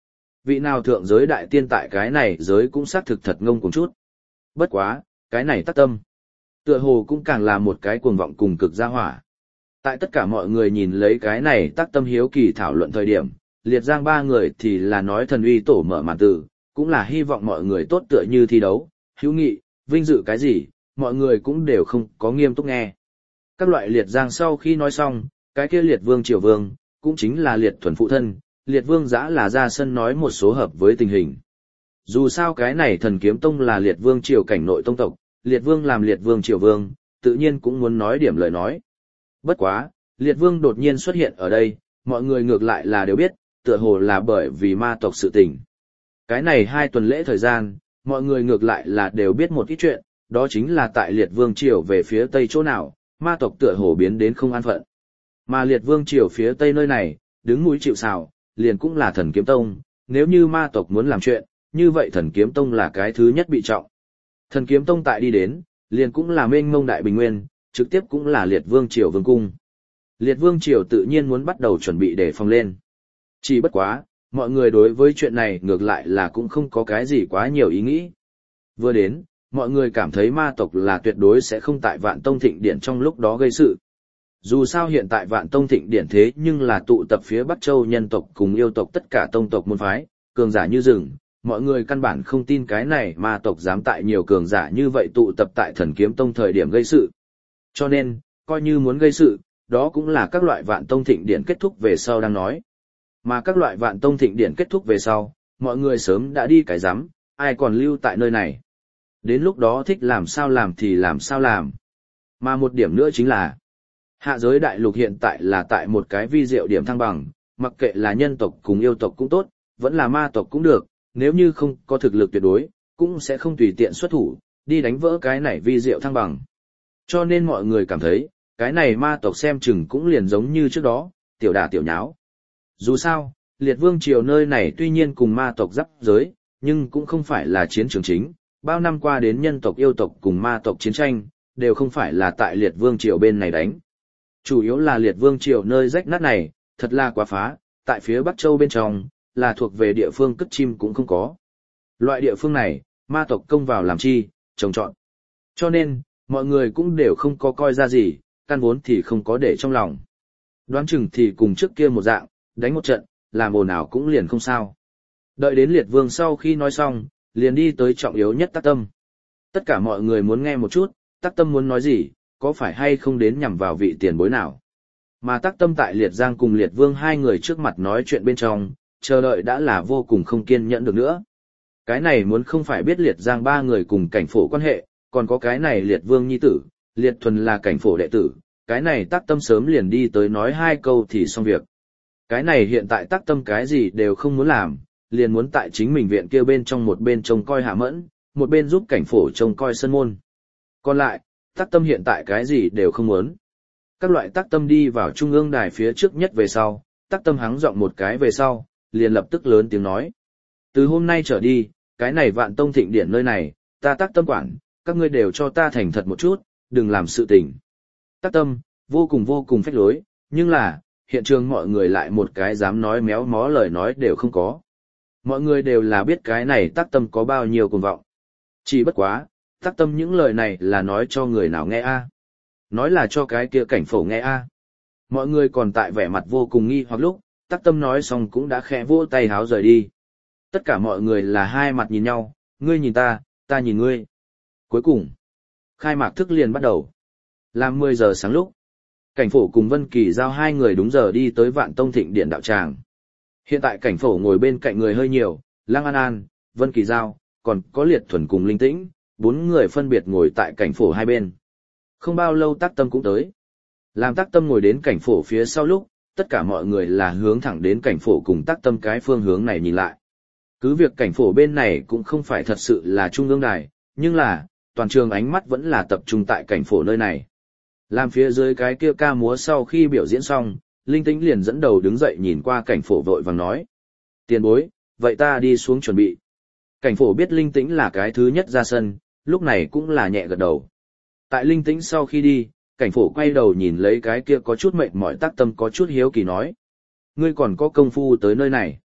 Vị nào thượng giới đại tiên tại cái này giới cũng xác thực thật ngông cùng chút. Bất quá, cái này Tắc Tâm. Tựa hồ cũng càng là một cái cuồng vọng cùng cực gia hỏa. Tại tất cả mọi người nhìn lấy cái này Tắc Tâm hiếu kỳ thảo luận thời điểm, liệt giang ba người thì là nói thần uy tổ mở màn tử, cũng là hy vọng mọi người tốt tựa như thi đấu, hữu nghị, vinh dự cái gì, mọi người cũng đều không có nghiêm túc nghe. Các loại liệt giang sau khi nói xong, cái kia liệt vương triều vương, cũng chính là liệt thuần phụ thân, liệt vương giã là ra sân nói một số hợp với tình hình. Dù sao cái này thần kiếm tông là liệt vương triều cảnh nội tông tộc, liệt vương làm liệt vương triều vương, tự nhiên cũng muốn nói điểm lời nói. Bất quá, liệt vương đột nhiên xuất hiện ở đây, mọi người ngược lại là đều biết, tựa hồ là bởi vì ma tộc sự tình. Cái này hai tuần lễ thời gian, mọi người ngược lại là đều biết một ít chuyện, đó chính là tại liệt vương triều về phía tây chỗ nào, ma tộc tựa hồ biến đến không an phận. Mà liệt vương triều phía tây nơi này, đứng núi chịu sào, liền cũng là thần kiếm tông, nếu như ma tộc muốn làm chuyện, như vậy thần kiếm tông là cái thứ nhất bị trọng. Thần kiếm tông tại đi đến, liền cũng là mênh mông đại bình nguyên, trực tiếp cũng là liệt vương triều vương cung. Liệt vương triều tự nhiên muốn bắt đầu chuẩn bị để phòng lên. Chỉ bất quá, mọi người đối với chuyện này ngược lại là cũng không có cái gì quá nhiều ý nghĩ. Vừa đến, mọi người cảm thấy ma tộc là tuyệt đối sẽ không tại Vạn Tông Thịnh Điện trong lúc đó gây sự. Dù sao hiện tại Vạn Tông Thịnh Điện thế nhưng là tụ tập phía Bắc Châu nhân tộc cùng yêu tộc tất cả tông tộc môn phái, cường giả như rừng, mọi người căn bản không tin cái này ma tộc dám tại nhiều cường giả như vậy tụ tập tại thần kiếm tông thời điểm gây sự. Cho nên, coi như muốn gây sự, đó cũng là các loại Vạn Tông Thịnh Điện kết thúc về sau đang nói. Mà các loại Vạn Tông Thịnh Điện kết thúc về sau, mọi người sớm đã đi cái rắm, ai còn lưu tại nơi này. Đến lúc đó thích làm sao làm thì làm sao làm. Mà một điểm nữa chính là, hạ giới đại lục hiện tại là tại một cái vi diệu điểm thăng bằng, mặc kệ là nhân tộc cùng yêu tộc cũng tốt, vẫn là ma tộc cũng được, nếu như không có thực lực tuyệt đối, cũng sẽ không tùy tiện xuất thủ, đi đánh vỡ cái này vi diệu thăng bằng. Cho nên mọi người cảm thấy, cái này ma tộc xem chừng cũng liền giống như trước đó, tiểu đả tiểu nháo. Dù sao, liệt vương triều nơi này tuy nhiên cùng ma tộc giáp giới, nhưng cũng không phải là chiến trường chính, bao năm qua đến nhân tộc yêu tộc cùng ma tộc chiến tranh, đều không phải là tại liệt vương triều bên này đánh. Chủ yếu là liệt vương triều nơi rách nát này, thật là quá phá, tại phía Bắc Châu bên trong, là thuộc về địa phương cất chim cũng không có. Loại địa phương này, ma tộc công vào làm chi, trồng trọt. Cho nên, mọi người cũng đều không có coi ra gì, căn vốn thì không có để trong lòng. Đoán chừng thì cùng trước kia một dạng, đánh một trận, làm ồn ào cũng liền không sao. Đợi đến liệt vương sau khi nói xong, liền đi tới trọng yếu nhất Tắc Tâm. Tất cả mọi người muốn nghe một chút, Tắc Tâm muốn nói gì, có phải hay không đến nhằm vào vị tiền bối nào. Mà Tắc Tâm tại liệt giang cùng liệt vương hai người trước mặt nói chuyện bên trong, chờ đợi đã là vô cùng không kiên nhẫn được nữa. Cái này muốn không phải biết liệt giang ba người cùng cảnh phổ quan hệ, còn có cái này liệt vương nhi tử, liệt thuần là cảnh phổ đệ tử, cái này Tắc Tâm sớm liền đi tới nói hai câu thì xong việc. Cái này hiện tại Tắc Tâm cái gì đều không muốn làm, liền muốn tại chính mình viện kia bên trong một bên trông coi hạ mẫn, một bên giúp cảnh phổ trông coi sân môn. Còn lại, Tắc Tâm hiện tại cái gì đều không muốn. Các loại Tắc Tâm đi vào trung ương đài phía trước nhất về sau, Tắc Tâm hắng giọng một cái về sau, liền lập tức lớn tiếng nói. Từ hôm nay trở đi, cái này Vạn Tông Thịnh Điện nơi này, ta Tắc Tâm quản, các ngươi đều cho ta thành thật một chút, đừng làm sự tình. Tắc Tâm, vô cùng vô cùng phách lối, nhưng là, hiện trường mọi người lại một cái dám nói méo mó lời nói đều không có. Mọi người đều là biết cái này Tắc Tâm có bao nhiêu cuồng vọng. Chỉ bất quá, Tắc Tâm những lời này là nói cho người nào nghe a? Nói là cho cái kia cảnh phổ nghe a? Mọi người còn tại vẻ mặt vô cùng nghi hoặc lúc, Tắc Tâm nói xong cũng đã khẽ vỗ tay háo rời đi. Tất cả mọi người là hai mặt nhìn nhau, ngươi nhìn ta, ta nhìn ngươi. Cuối cùng, khai mạc thức liền bắt đầu. Làm mười giờ sáng lúc, cảnh phổ cùng Vân Kỳ giao hai người đúng giờ đi tới Vạn Tông Thịnh Điện đạo tràng. Hiện tại cảnh phổ ngồi bên cạnh người hơi nhiều, Lăng An An, Vân Kỳ giao, còn có Liệt Thuần cùng Linh Tĩnh, bốn người phân biệt ngồi tại cảnh phổ hai bên. Không bao lâu Tắc Tâm cũng tới. Làm Tắc Tâm ngồi đến cảnh phổ phía sau lúc, tất cả mọi người là hướng thẳng đến cảnh phổ cùng Tắc Tâm cái phương hướng này nhìn lại. Cứ việc cảnh phổ bên này cũng không phải thật sự là trung ương đài, nhưng là, toàn trường ánh mắt vẫn là tập trung tại cảnh phổ nơi này. Làm phía dưới cái kia ca múa sau khi biểu diễn xong, Linh Tĩnh liền dẫn đầu đứng dậy nhìn qua cảnh phổ vội vàng nói. Tiền bối, vậy ta đi xuống chuẩn bị. Cảnh phổ biết Linh Tĩnh là cái thứ nhất ra sân, lúc này cũng là nhẹ gật đầu. Tại Linh Tĩnh sau khi đi, cảnh phổ quay đầu nhìn lấy cái kia có chút mệt mỏi Tắc Tâm có chút hiếu kỳ nói. Ngươi còn có công phu tới nơi này.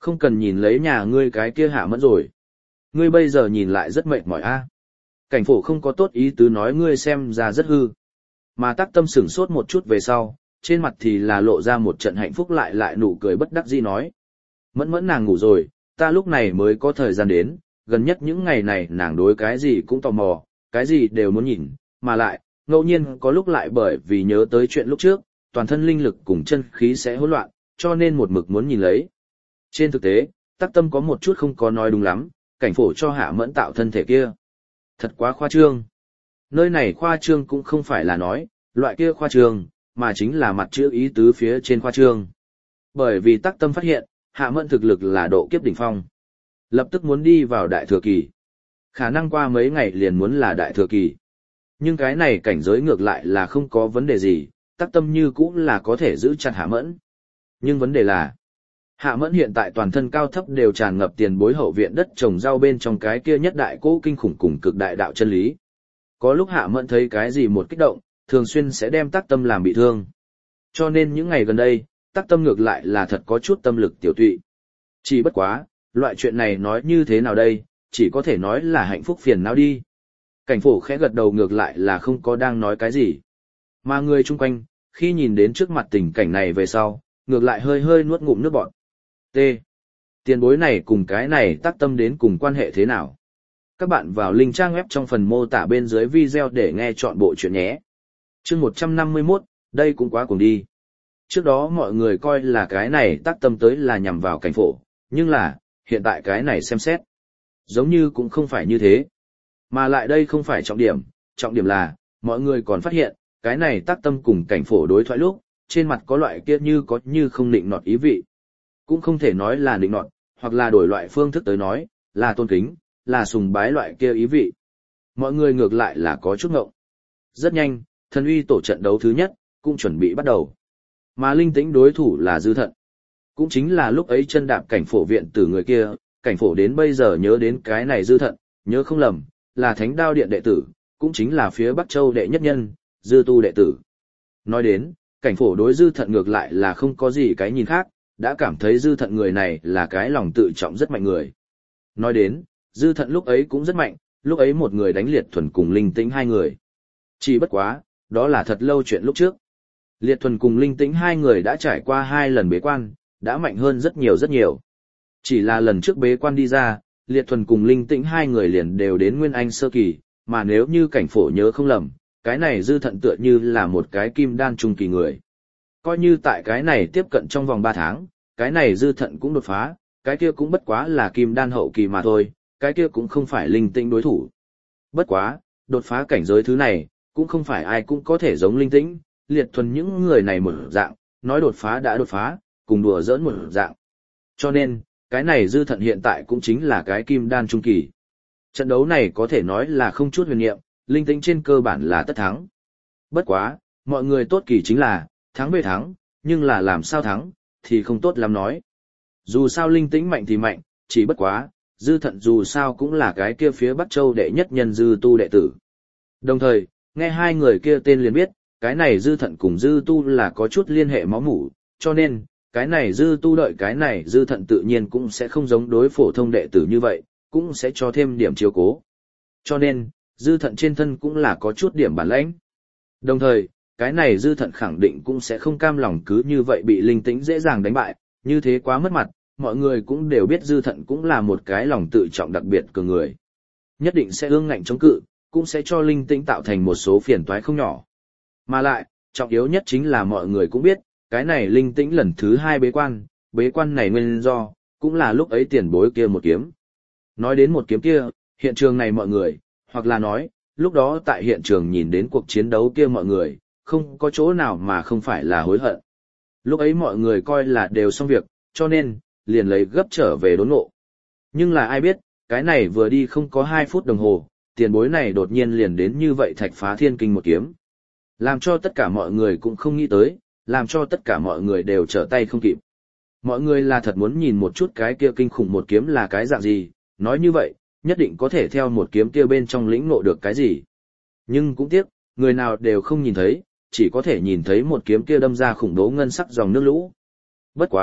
Không cần nhìn lấy nhà ngươi cái kia Hạ Mẫn rồi. Ngươi bây giờ nhìn lại rất mệt mỏi a. Cảnh phổ không có tốt ý tứ nói ngươi xem ra rất hư. Mà Tắc Tâm sửng sốt một chút về sau, trên mặt thì là lộ ra một trận hạnh phúc lại lại nụ cười bất đắc dĩ nói. Mẫn mẫn nàng ngủ rồi, ta lúc này mới có thời gian đến, gần nhất những ngày này nàng đối cái gì cũng tò mò, cái gì đều muốn nhìn, mà lại, ngẫu nhiên có lúc lại bởi vì nhớ tới chuyện lúc trước, toàn thân linh lực cùng chân khí sẽ hỗn loạn, cho nên một mực muốn nhìn lấy. Trên thực tế, Tắc Tâm có một chút không có nói đúng lắm, cảnh phổ cho Hạ Mẫn tạo thân thể kia. Thật quá khoa trương. Nơi này khoa trương cũng không phải là nói, loại kia khoa trương, mà chính là mặt chữ ý tứ phía trên khoa trương. Bởi vì Tắc Tâm phát hiện, Hạ Mẫn thực lực là độ kiếp đỉnh phong. Lập tức muốn đi vào đại thừa kỳ. Khả năng qua mấy ngày liền muốn là đại thừa kỳ. Nhưng cái này cảnh giới ngược lại là không có vấn đề gì, Tắc Tâm như cũng là có thể giữ chặt Hạ Mẫn. Nhưng vấn đề là, Hạ Mẫn hiện tại toàn thân cao thấp đều tràn ngập tiền bối hậu viện đất trồng rau bên trong cái kia nhất đại cố kinh khủng cùng cực đại đạo chân lý. Có lúc Hạ Mẫn thấy cái gì một kích động, thường xuyên sẽ đem Tắc Tâm làm bị thương. Cho nên những ngày gần đây, Tắc Tâm ngược lại là thật có chút tâm lực tiểu tụy. Chỉ bất quá, loại chuyện này nói như thế nào đây, chỉ có thể nói là hạnh phúc phiền não đi. Cảnh phổ khẽ gật đầu ngược lại là không có đang nói cái gì. Mà người chung quanh, khi nhìn đến trước mặt tình cảnh này về sau, ngược lại hơi hơi nuốt ngụm nước bọt. T. Tiền bối này cùng cái này Tắc Tâm đến cùng quan hệ thế nào? Các bạn vào link trang web trong phần mô tả bên dưới video để nghe chọn bộ chuyện nhé. Chương một trăm năm mươi mốt, đây cũng quá cùng đi. Trước đó mọi người coi là cái này Tắc Tâm tới là nhằm vào cảnh phổ, nhưng là, hiện tại cái này xem xét. Giống như cũng không phải như thế. Mà lại đây không phải trọng điểm, trọng điểm là, mọi người còn phát hiện, cái này Tắc Tâm cùng cảnh phổ đối thoại lúc, trên mặt có loại kia như có như không định nọt ý vị. Cũng không thể nói là định nọt, hoặc là đổi loại phương thức tới nói, là tôn kính, là sùng bái loại kia ý vị. Mọi người ngược lại là có chút ngộng. Rất nhanh, thần uy tổ trận đấu thứ nhất, cũng chuẩn bị bắt đầu. Mà linh tĩnh đối thủ là Dư Thận. Cũng chính là lúc ấy chân đạp cảnh phổ viện tử người kia, cảnh phổ đến bây giờ nhớ đến cái này Dư Thận, nhớ không lầm, là Thánh Đao Điện đệ tử, cũng chính là phía Bắc Châu đệ nhất nhân, Dư Tu đệ tử. Nói đến, cảnh phổ đối Dư Thận ngược lại là không có gì cái nhìn khác, đã cảm thấy Dư Thận người này là cái lòng tự trọng rất mạnh người. Nói đến, Dư Thận lúc ấy cũng rất mạnh, lúc ấy một người đánh Liệt Thuần cùng Linh Tĩnh hai người. Chỉ bất quá, đó là thật lâu chuyện lúc trước. Liệt Thuần cùng Linh Tĩnh hai người đã trải qua hai lần bế quan, đã mạnh hơn rất nhiều rất nhiều. Chỉ là lần trước bế quan đi ra, Liệt Thuần cùng Linh Tĩnh hai người liền đều đến Nguyên Anh sơ kỳ, mà nếu như cảnh phổ nhớ không lầm, cái này Dư Thận tựa như là một cái kim đan trung kỳ người. Coi như tại cái này tiếp cận trong vòng ba tháng, cái này Dư Thận cũng đột phá, cái kia cũng bất quá là kim đan hậu kỳ mà thôi, cái kia cũng không phải Linh Tĩnh đối thủ. Bất quá, đột phá cảnh giới thứ này, cũng không phải ai cũng có thể giống Linh Tĩnh, Liệt Thuần những người này một dạng, nói đột phá đã đột phá, cùng đùa giỡn một dạng. Cho nên, cái này Dư Thận hiện tại cũng chính là cái kim đan trung kỳ. Trận đấu này có thể nói là không chút huyền niệm, Linh Tĩnh trên cơ bản là tất thắng. Bất quá, mọi người tốt kỳ chính là, thắng về thắng, nhưng là làm sao thắng, thì không tốt lắm nói. Dù sao Linh Tĩnh mạnh thì mạnh, chỉ bất quá, Dư Thận dù sao cũng là cái kia phía Bắc Châu đệ nhất nhân Dư Tu đệ tử. Đồng thời, nghe hai người kia tên liền biết, cái này Dư Thận cùng Dư Tu là có chút liên hệ máu mủ, cho nên, cái này Dư Tu đợi cái này Dư Thận tự nhiên cũng sẽ không giống đối phổ thông đệ tử như vậy, cũng sẽ cho thêm điểm chiếu cố. Cho nên, Dư Thận trên thân cũng là có chút điểm bản lãnh. Đồng thời, cái này Dư Thận khẳng định cũng sẽ không cam lòng cứ như vậy bị Linh Tĩnh dễ dàng đánh bại, như thế quá mất mặt, mọi người cũng đều biết Dư Thận cũng là một cái lòng tự trọng đặc biệt cường người. Nhất định sẽ ương ngạnh chống cự, cũng sẽ cho Linh Tĩnh tạo thành một số phiền toái không nhỏ. Mà lại, trọng yếu nhất chính là mọi người cũng biết, cái này Linh Tĩnh lần thứ hai bế quan, bế quan này nguyên do, cũng là lúc ấy tiền bối kia một kiếm. Nói đến một kiếm kia, hiện trường này mọi người, hoặc là nói, lúc đó tại hiện trường nhìn đến cuộc chiến đấu kia mọi người, không có chỗ nào mà không phải là hối hận. Lúc ấy mọi người coi là đều xong việc, cho nên, liền lấy gấp trở về đốn ngộ. Nhưng là ai biết, cái này vừa đi không có hai phút đồng hồ, tiền bối này đột nhiên liền đến như vậy thạch phá thiên kinh một kiếm. Làm cho tất cả mọi người cũng không nghĩ tới, làm cho tất cả mọi người đều trở tay không kịp. Mọi người là thật muốn nhìn một chút cái kia kinh khủng một kiếm là cái dạng gì, nói như vậy, nhất định có thể theo một kiếm kia bên trong lĩnh ngộ được cái gì. Nhưng cũng tiếc, người nào đều không nhìn thấy, chỉ có thể nhìn thấy một kiếm kia đâm ra khủng bố ngân sắc dòng nước lũ. Bất quá,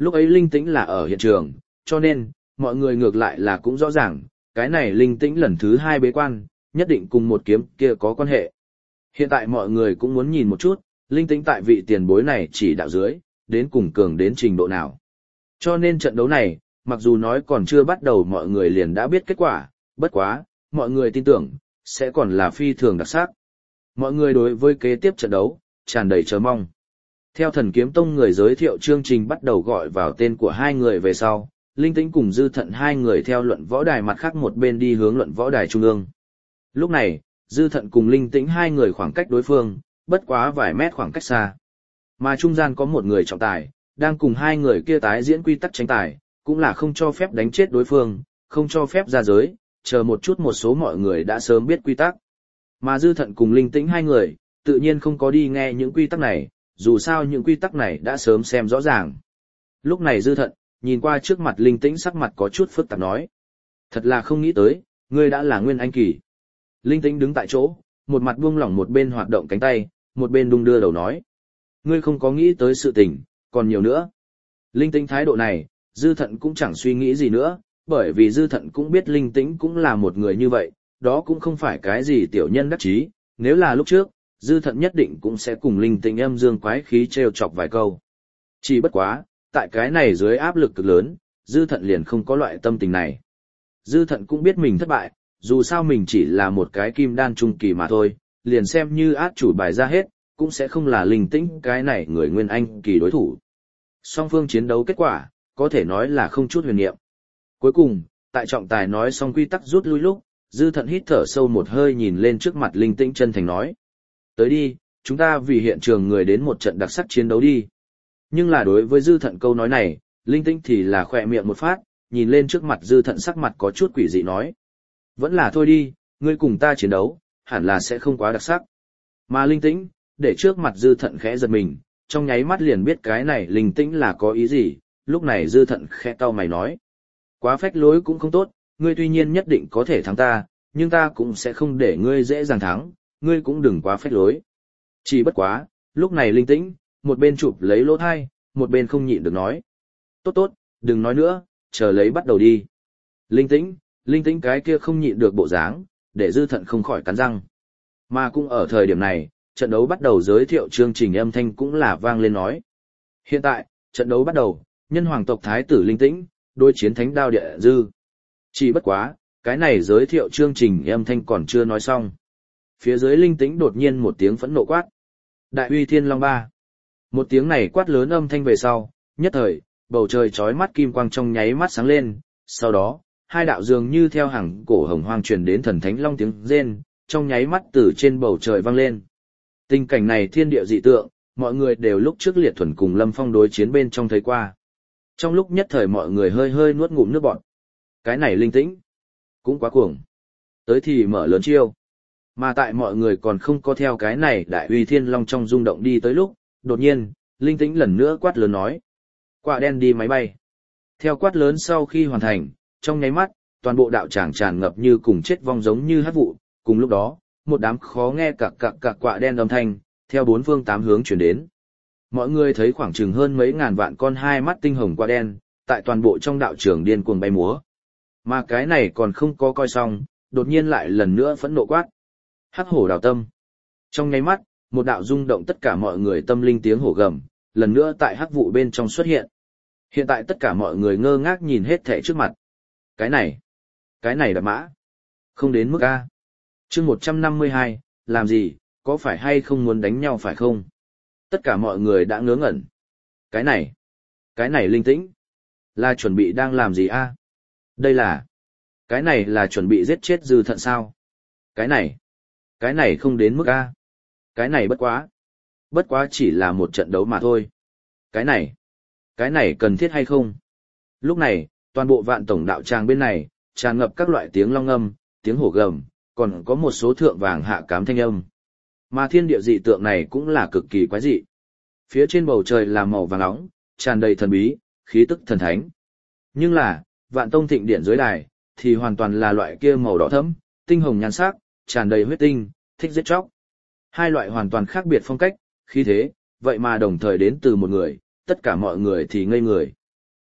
Lúc ấy linh tĩnh là ở hiện trường, cho nên, mọi người ngược lại là cũng rõ ràng, cái này linh tĩnh lần thứ hai bế quan, nhất định cùng một kiếm kia có quan hệ. Hiện tại mọi người cũng muốn nhìn một chút, linh tĩnh tại vị tiền bối này chỉ đạo dưới, đến cùng cường đến trình độ nào. Cho nên trận đấu này, mặc dù nói còn chưa bắt đầu mọi người liền đã biết kết quả, bất quá, mọi người tin tưởng, sẽ còn là phi thường đặc sắc. Mọi người đối với kế tiếp trận đấu, tràn đầy chờ mong. Theo thần kiếm tông người giới thiệu chương trình bắt đầu gọi vào tên của hai người về sau, linh tĩnh cùng dư thận hai người theo luận võ đài mặt khác một bên đi hướng luận võ đài trung ương. Lúc này, dư thận cùng linh tĩnh hai người khoảng cách đối phương, bất quá vài mét khoảng cách xa. Mà trung gian có một người trọng tài, đang cùng hai người kia tái diễn quy tắc tranh tài, cũng là không cho phép đánh chết đối phương, không cho phép ra giới, chờ một chút một số mọi người đã sớm biết quy tắc. Mà dư thận cùng linh tĩnh hai người, tự nhiên không có đi nghe những quy tắc này, dù sao những quy tắc này đã sớm xem rõ ràng. Lúc này dư thận, nhìn qua trước mặt linh tĩnh sắc mặt có chút phức tạp nói. Thật là không nghĩ tới, ngươi đã là nguyên anh kỳ. Linh tĩnh đứng tại chỗ, một mặt buông lỏng một bên hoạt động cánh tay, một bên đung đưa đầu nói. Ngươi không có nghĩ tới sự tình, còn nhiều nữa. Linh tĩnh thái độ này, dư thận cũng chẳng suy nghĩ gì nữa, bởi vì dư thận cũng biết linh tĩnh cũng là một người như vậy, đó cũng không phải cái gì tiểu nhân đắc chí, nếu là lúc trước, dư thận nhất định cũng sẽ cùng linh tĩnh âm dương quái khí trêu chọc vài câu. Chỉ bất quá, tại cái này dưới áp lực cực lớn, dư thận liền không có loại tâm tình này. Dư thận cũng biết mình thất bại, dù sao mình chỉ là một cái kim đan trung kỳ mà thôi, liền xem như át chủ bài ra hết, cũng sẽ không là linh tĩnh cái này người nguyên anh kỳ đối thủ. Song phương chiến đấu kết quả, có thể nói là không chút huyền niệm. Cuối cùng, tại trọng tài nói xong quy tắc rút lui lúc, dư thận hít thở sâu một hơi nhìn lên trước mặt linh tĩnh chân thành nói. Tới đi, chúng ta vì hiện trường người đến một trận đặc sắc chiến đấu đi. Nhưng là đối với dư thận câu nói này, linh tĩnh thì là khỏe miệng một phát, nhìn lên trước mặt dư thận sắc mặt có chút quỷ dị nói. Vẫn là thôi đi, ngươi cùng ta chiến đấu, hẳn là sẽ không quá đặc sắc. Mà linh tĩnh, để trước mặt dư thận khẽ giật mình, trong nháy mắt liền biết cái này linh tĩnh là có ý gì, lúc này dư thận khẽ cau mày nói. Quá phách lối cũng không tốt, ngươi tuy nhiên nhất định có thể thắng ta, nhưng ta cũng sẽ không để ngươi dễ dàng thắng, ngươi cũng đừng quá phách lối. Chỉ bất quá, lúc này linh tĩnh, một bên chụp lấy lỗ thai, một bên không nhịn được nói. Tốt tốt, đừng nói nữa, chờ lấy bắt đầu đi. Linh tĩnh, linh tĩnh cái kia không nhịn được bộ dáng, để dư thận không khỏi cắn răng. Mà cũng ở thời điểm này, trận đấu bắt đầu giới thiệu chương trình âm thanh cũng là vang lên nói. Hiện tại, trận đấu bắt đầu, nhân hoàng tộc thái tử linh tĩnh, đối chiến thánh đao địa dư. Chỉ bất quá, cái này giới thiệu chương trình âm thanh còn chưa nói xong. Phía dưới linh tĩnh đột nhiên một tiếng phẫn nộ quát. Đại uy thiên long ba. Một tiếng này quát lớn âm thanh về sau, nhất thời, bầu trời chói mắt kim quang trong nháy mắt sáng lên, sau đó, hai đạo dường như theo hàng cổ hồng hoang truyền đến thần thánh long tiếng rên, trong nháy mắt từ trên bầu trời vang lên. Tình cảnh này thiên địa dị tượng, mọi người đều lúc trước liệt thuần cùng Lâm Phong đối chiến bên trong thấy qua. Trong lúc nhất thời mọi người hơi hơi nuốt ngụm nước bọt. Cái này linh tĩnh, cũng quá cuồng. Tới thì mở lớn chiêu. Mà tại mọi người còn không có theo cái này đại uy thiên long trong rung động đi tới lúc, đột nhiên, linh tĩnh lần nữa quát lớn nói. Quạ đen đi máy bay. Theo quát lớn sau khi hoàn thành, trong nháy mắt, toàn bộ đạo tràng tràn ngập như cùng chết vong giống như hắc vụ, cùng lúc đó, một đám khó nghe cặc cặc cặc quạ đen âm thanh, theo bốn phương tám hướng chuyển đến. Mọi người thấy khoảng chừng hơn mấy ngàn vạn con hai mắt tinh hồng quạ đen, tại toàn bộ trong đạo trường điên cuồng bay múa. Mà cái này còn không có coi xong, đột nhiên lại lần nữa phẫn nộ quát. Hắc hổ đào tâm. Trong nháy mắt, một đạo rung động tất cả mọi người tâm linh tiếng hổ gầm, lần nữa tại hắc vụ bên trong xuất hiện. Hiện tại tất cả mọi người ngơ ngác nhìn hết thảy trước mặt. Cái này, cái này đạp mã. Không đến mức A. Chương một trăm năm mươi hai, làm gì, có phải hay không muốn đánh nhau phải không? Tất cả mọi người đã ngớ ngẩn. Cái này, cái này linh tĩnh. Là chuẩn bị đang làm gì A? Đây là, cái này là chuẩn bị giết chết dư thận sao? Cái này, cái này không đến mức A. Cái này bất quá. Bất quá chỉ là một trận đấu mà thôi. Cái này, cái này cần thiết hay không? Lúc này, toàn bộ vạn tổng đạo tràng bên này, tràn ngập các loại tiếng long âm, tiếng hổ gầm, còn có một số thượng vàng hạ cám thanh âm. Mà thiên địa dị tượng này cũng là cực kỳ quái dị. Phía trên bầu trời là màu vàng nóng, tràn đầy thần bí, khí tức thần thánh. Nhưng là, vạn tông thịnh điện dưới đài, thì hoàn toàn là loại kia màu đỏ thẫm, tinh hồng nhan sắc, tràn đầy huyết tinh, thích giết chóc. Hai loại hoàn toàn khác biệt phong cách, khí thế, vậy mà đồng thời đến từ một người, tất cả mọi người thì ngây người.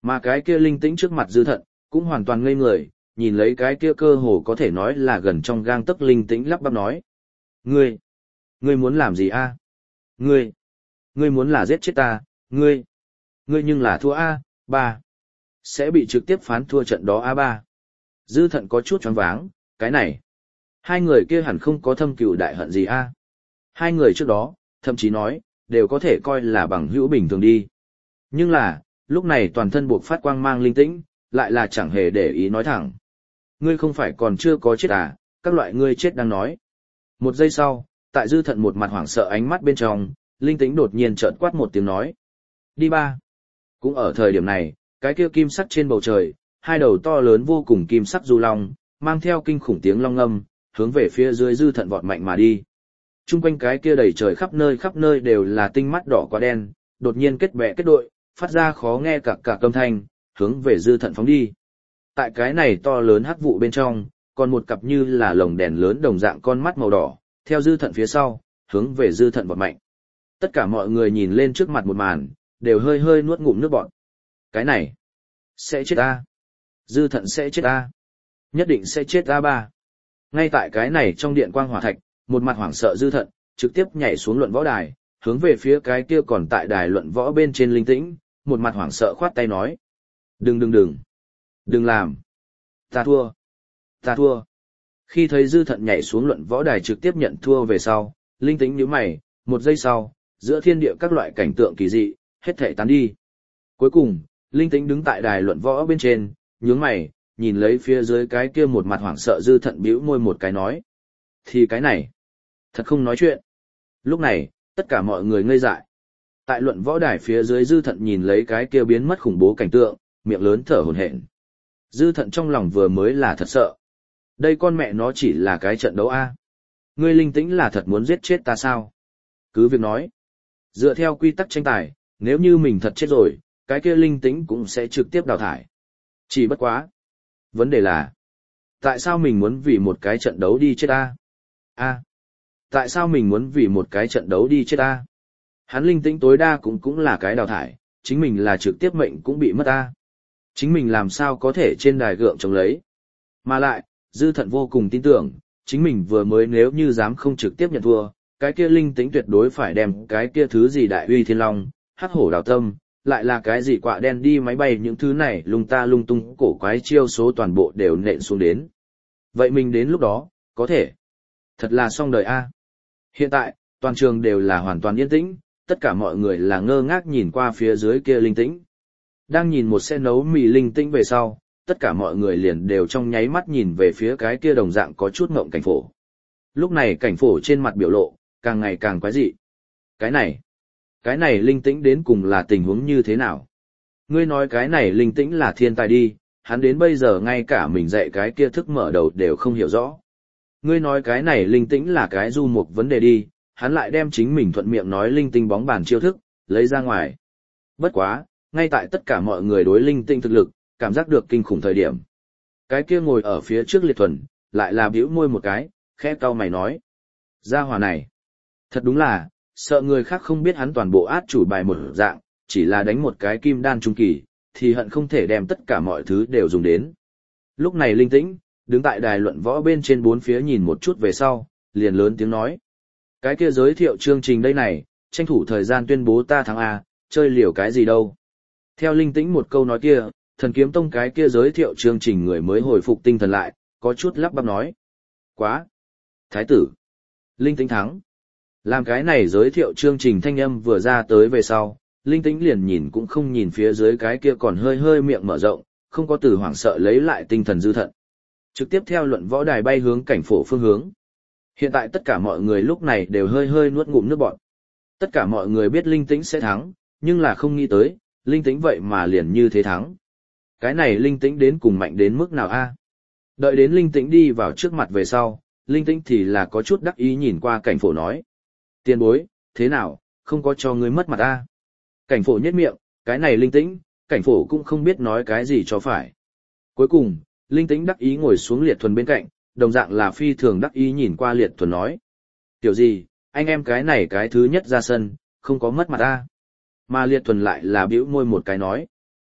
Mà cái kia linh tĩnh trước mặt dư thận, cũng hoàn toàn ngây người, nhìn lấy cái kia cơ hồ có thể nói là gần trong gang tấc linh tĩnh lắp bắp nói. Ngươi, ngươi muốn làm gì a? Ngươi, ngươi muốn là giết chết ta, ngươi, ngươi nhưng là thua a, ba. Sẽ bị trực tiếp phán thua trận đó a ba. Dư thận có chút choáng váng, cái này. Hai người kia hẳn không có thâm cừu đại hận gì a. Hai người trước đó, thậm chí nói, đều có thể coi là bằng hữu bình thường đi. Nhưng là, lúc này toàn thân buộc phát quang mang linh tĩnh, lại là chẳng hề để ý nói thẳng. Ngươi không phải còn chưa có chết à, các loại ngươi chết đang nói. Một giây sau, tại dư thận một mặt hoảng sợ ánh mắt bên trong, linh tĩnh đột nhiên trợn quát một tiếng nói. Đi ba. Cũng ở thời điểm này, cái kia kim sắc trên bầu trời, hai đầu to lớn vô cùng kim sắc du long, mang theo kinh khủng tiếng long ngâm, hướng về phía dưới dư thận vọt mạnh mà đi. Trung quanh cái kia đầy trời khắp nơi khắp nơi đều là tinh mắt đỏ quá đen, đột nhiên kết bè kết đội, phát ra khó nghe cả cả âm thanh, hướng về dư thận phóng đi. Tại cái này to lớn hắc vụ bên trong, còn một cặp như là lồng đèn lớn đồng dạng con mắt màu đỏ, theo dư thận phía sau, hướng về dư thận vọt mạnh. Tất cả mọi người nhìn lên trước mặt một màn, đều hơi hơi nuốt ngụm nước bọt. Cái này, sẽ chết ta. Dư thận sẽ chết ta. Nhất định sẽ chết ta ba. Ngay tại cái này trong điện quang hỏa thạch, một mặt hoảng sợ dư thận, trực tiếp nhảy xuống luận võ đài, hướng về phía cái kia còn tại đài luận võ bên trên linh tĩnh, một mặt hoảng sợ khoát tay nói. Đừng đừng đừng. Đừng làm. Ta thua. Ta thua. Khi thấy dư thận nhảy xuống luận võ đài trực tiếp nhận thua về sau, linh tĩnh nhíu mày, một giây sau, giữa thiên địa các loại cảnh tượng kỳ dị, hết thảy tán đi. Cuối cùng, linh tĩnh đứng tại đài luận võ bên trên, nhướng mày, nhìn lấy phía dưới cái kia một mặt hoảng sợ dư thận bĩu môi một cái nói. Thì cái này, thật không nói chuyện. Lúc này, tất cả mọi người ngây dại. Tại luận võ đài phía dưới dư thận nhìn lấy cái kia biến mất khủng bố cảnh tượng, miệng lớn thở hổn hển. Dư thận trong lòng vừa mới là thật sợ. Đây con mẹ nó chỉ là cái trận đấu a. Ngươi linh tĩnh là thật muốn giết chết ta sao? Cứ việc nói. Dựa theo quy tắc tranh tài, nếu như mình thật chết rồi, cái kia linh tĩnh cũng sẽ trực tiếp đào thải. Chỉ bất quá. Vấn đề là, tại sao mình muốn vì một cái trận đấu đi chết ta? A. Tại sao mình muốn vì một cái trận đấu đi chết ta? Hắn linh tĩnh tối đa cũng cũng là cái đào thải, chính mình là trực tiếp mệnh cũng bị mất ta. Chính mình làm sao có thể trên đài gượng chống lấy. Mà lại, dư thận vô cùng tin tưởng, chính mình vừa mới nếu như dám không trực tiếp nhận thua, cái kia linh tĩnh tuyệt đối phải đem cái kia thứ gì đại uy thiên long, hắc hổ đào tâm, lại là cái gì quạ đen đi máy bay những thứ này lung ta lung tung cổ quái chiêu số toàn bộ đều nện xuống đến. Vậy mình đến lúc đó, có thể. Thật là xong đời a. Hiện tại, toàn trường đều là hoàn toàn yên tĩnh, tất cả mọi người là ngơ ngác nhìn qua phía dưới kia linh tĩnh. Đang nhìn một xe nấu mì linh tĩnh về sau, tất cả mọi người liền đều trong nháy mắt nhìn về phía cái kia đồng dạng có chút ngộng cảnh phổ. Lúc này cảnh phổ trên mặt biểu lộ, càng ngày càng quái dị. Cái này, cái này linh tĩnh đến cùng là tình huống như thế nào? Ngươi nói cái này linh tĩnh là thiên tài đi, hắn đến bây giờ ngay cả mình dạy cái kia thức mở đầu đều không hiểu rõ. Ngươi nói cái này linh tĩnh là cái du mục vấn đề đi, hắn lại đem chính mình thuận miệng nói linh tinh bóng bàn chiêu thức, lấy ra ngoài. Bất quá, ngay tại tất cả mọi người đối linh tinh thực lực, cảm giác được kinh khủng thời điểm. Cái kia ngồi ở phía trước liệt thuần, lại là bĩu môi một cái, khẽ cau mày nói. Gia hỏa này, thật đúng là, sợ người khác không biết hắn toàn bộ át chủ bài một dạng, chỉ là đánh một cái kim đan trung kỳ, thì hận không thể đem tất cả mọi thứ đều dùng đến. Lúc này linh tĩnh, đứng tại đài luận võ bên trên bốn phía nhìn một chút về sau, liền lớn tiếng nói. Cái kia giới thiệu chương trình đây này, tranh thủ thời gian tuyên bố ta thắng A, chơi liều cái gì đâu. Theo linh tĩnh một câu nói kia, thần kiếm tông cái kia giới thiệu chương trình người mới hồi phục tinh thần lại, có chút lắp bắp nói. Quá! Thái tử! Linh tĩnh thắng! Làm cái này giới thiệu chương trình thanh âm vừa ra tới về sau, linh tĩnh liền nhìn cũng không nhìn phía dưới cái kia còn hơi hơi miệng mở rộng, không có từ hoảng sợ lấy lại tinh thần dư thận. Trực tiếp theo luận võ đài bay hướng cảnh phổ phương hướng. Hiện tại tất cả mọi người lúc này đều hơi hơi nuốt ngụm nước bọt. Tất cả mọi người biết linh tĩnh sẽ thắng, nhưng là không nghĩ tới, linh tĩnh vậy mà liền như thế thắng. Cái này linh tĩnh đến cùng mạnh đến mức nào a? Đợi đến linh tĩnh đi vào trước mặt về sau, linh tĩnh thì là có chút đắc ý nhìn qua cảnh phổ nói. Tiền bối, thế nào, không có cho ngươi mất mặt a? Cảnh phổ nhếch miệng, cái này linh tĩnh, cảnh phổ cũng không biết nói cái gì cho phải. Cuối cùng, linh tĩnh đắc ý ngồi xuống liệt thuần bên cạnh, đồng dạng là phi thường đắc ý nhìn qua liệt thuần nói. Tiểu gì, anh em cái này cái thứ nhất ra sân, không có mất mặt ta. Mà liệt thuần lại là bĩu môi một cái nói.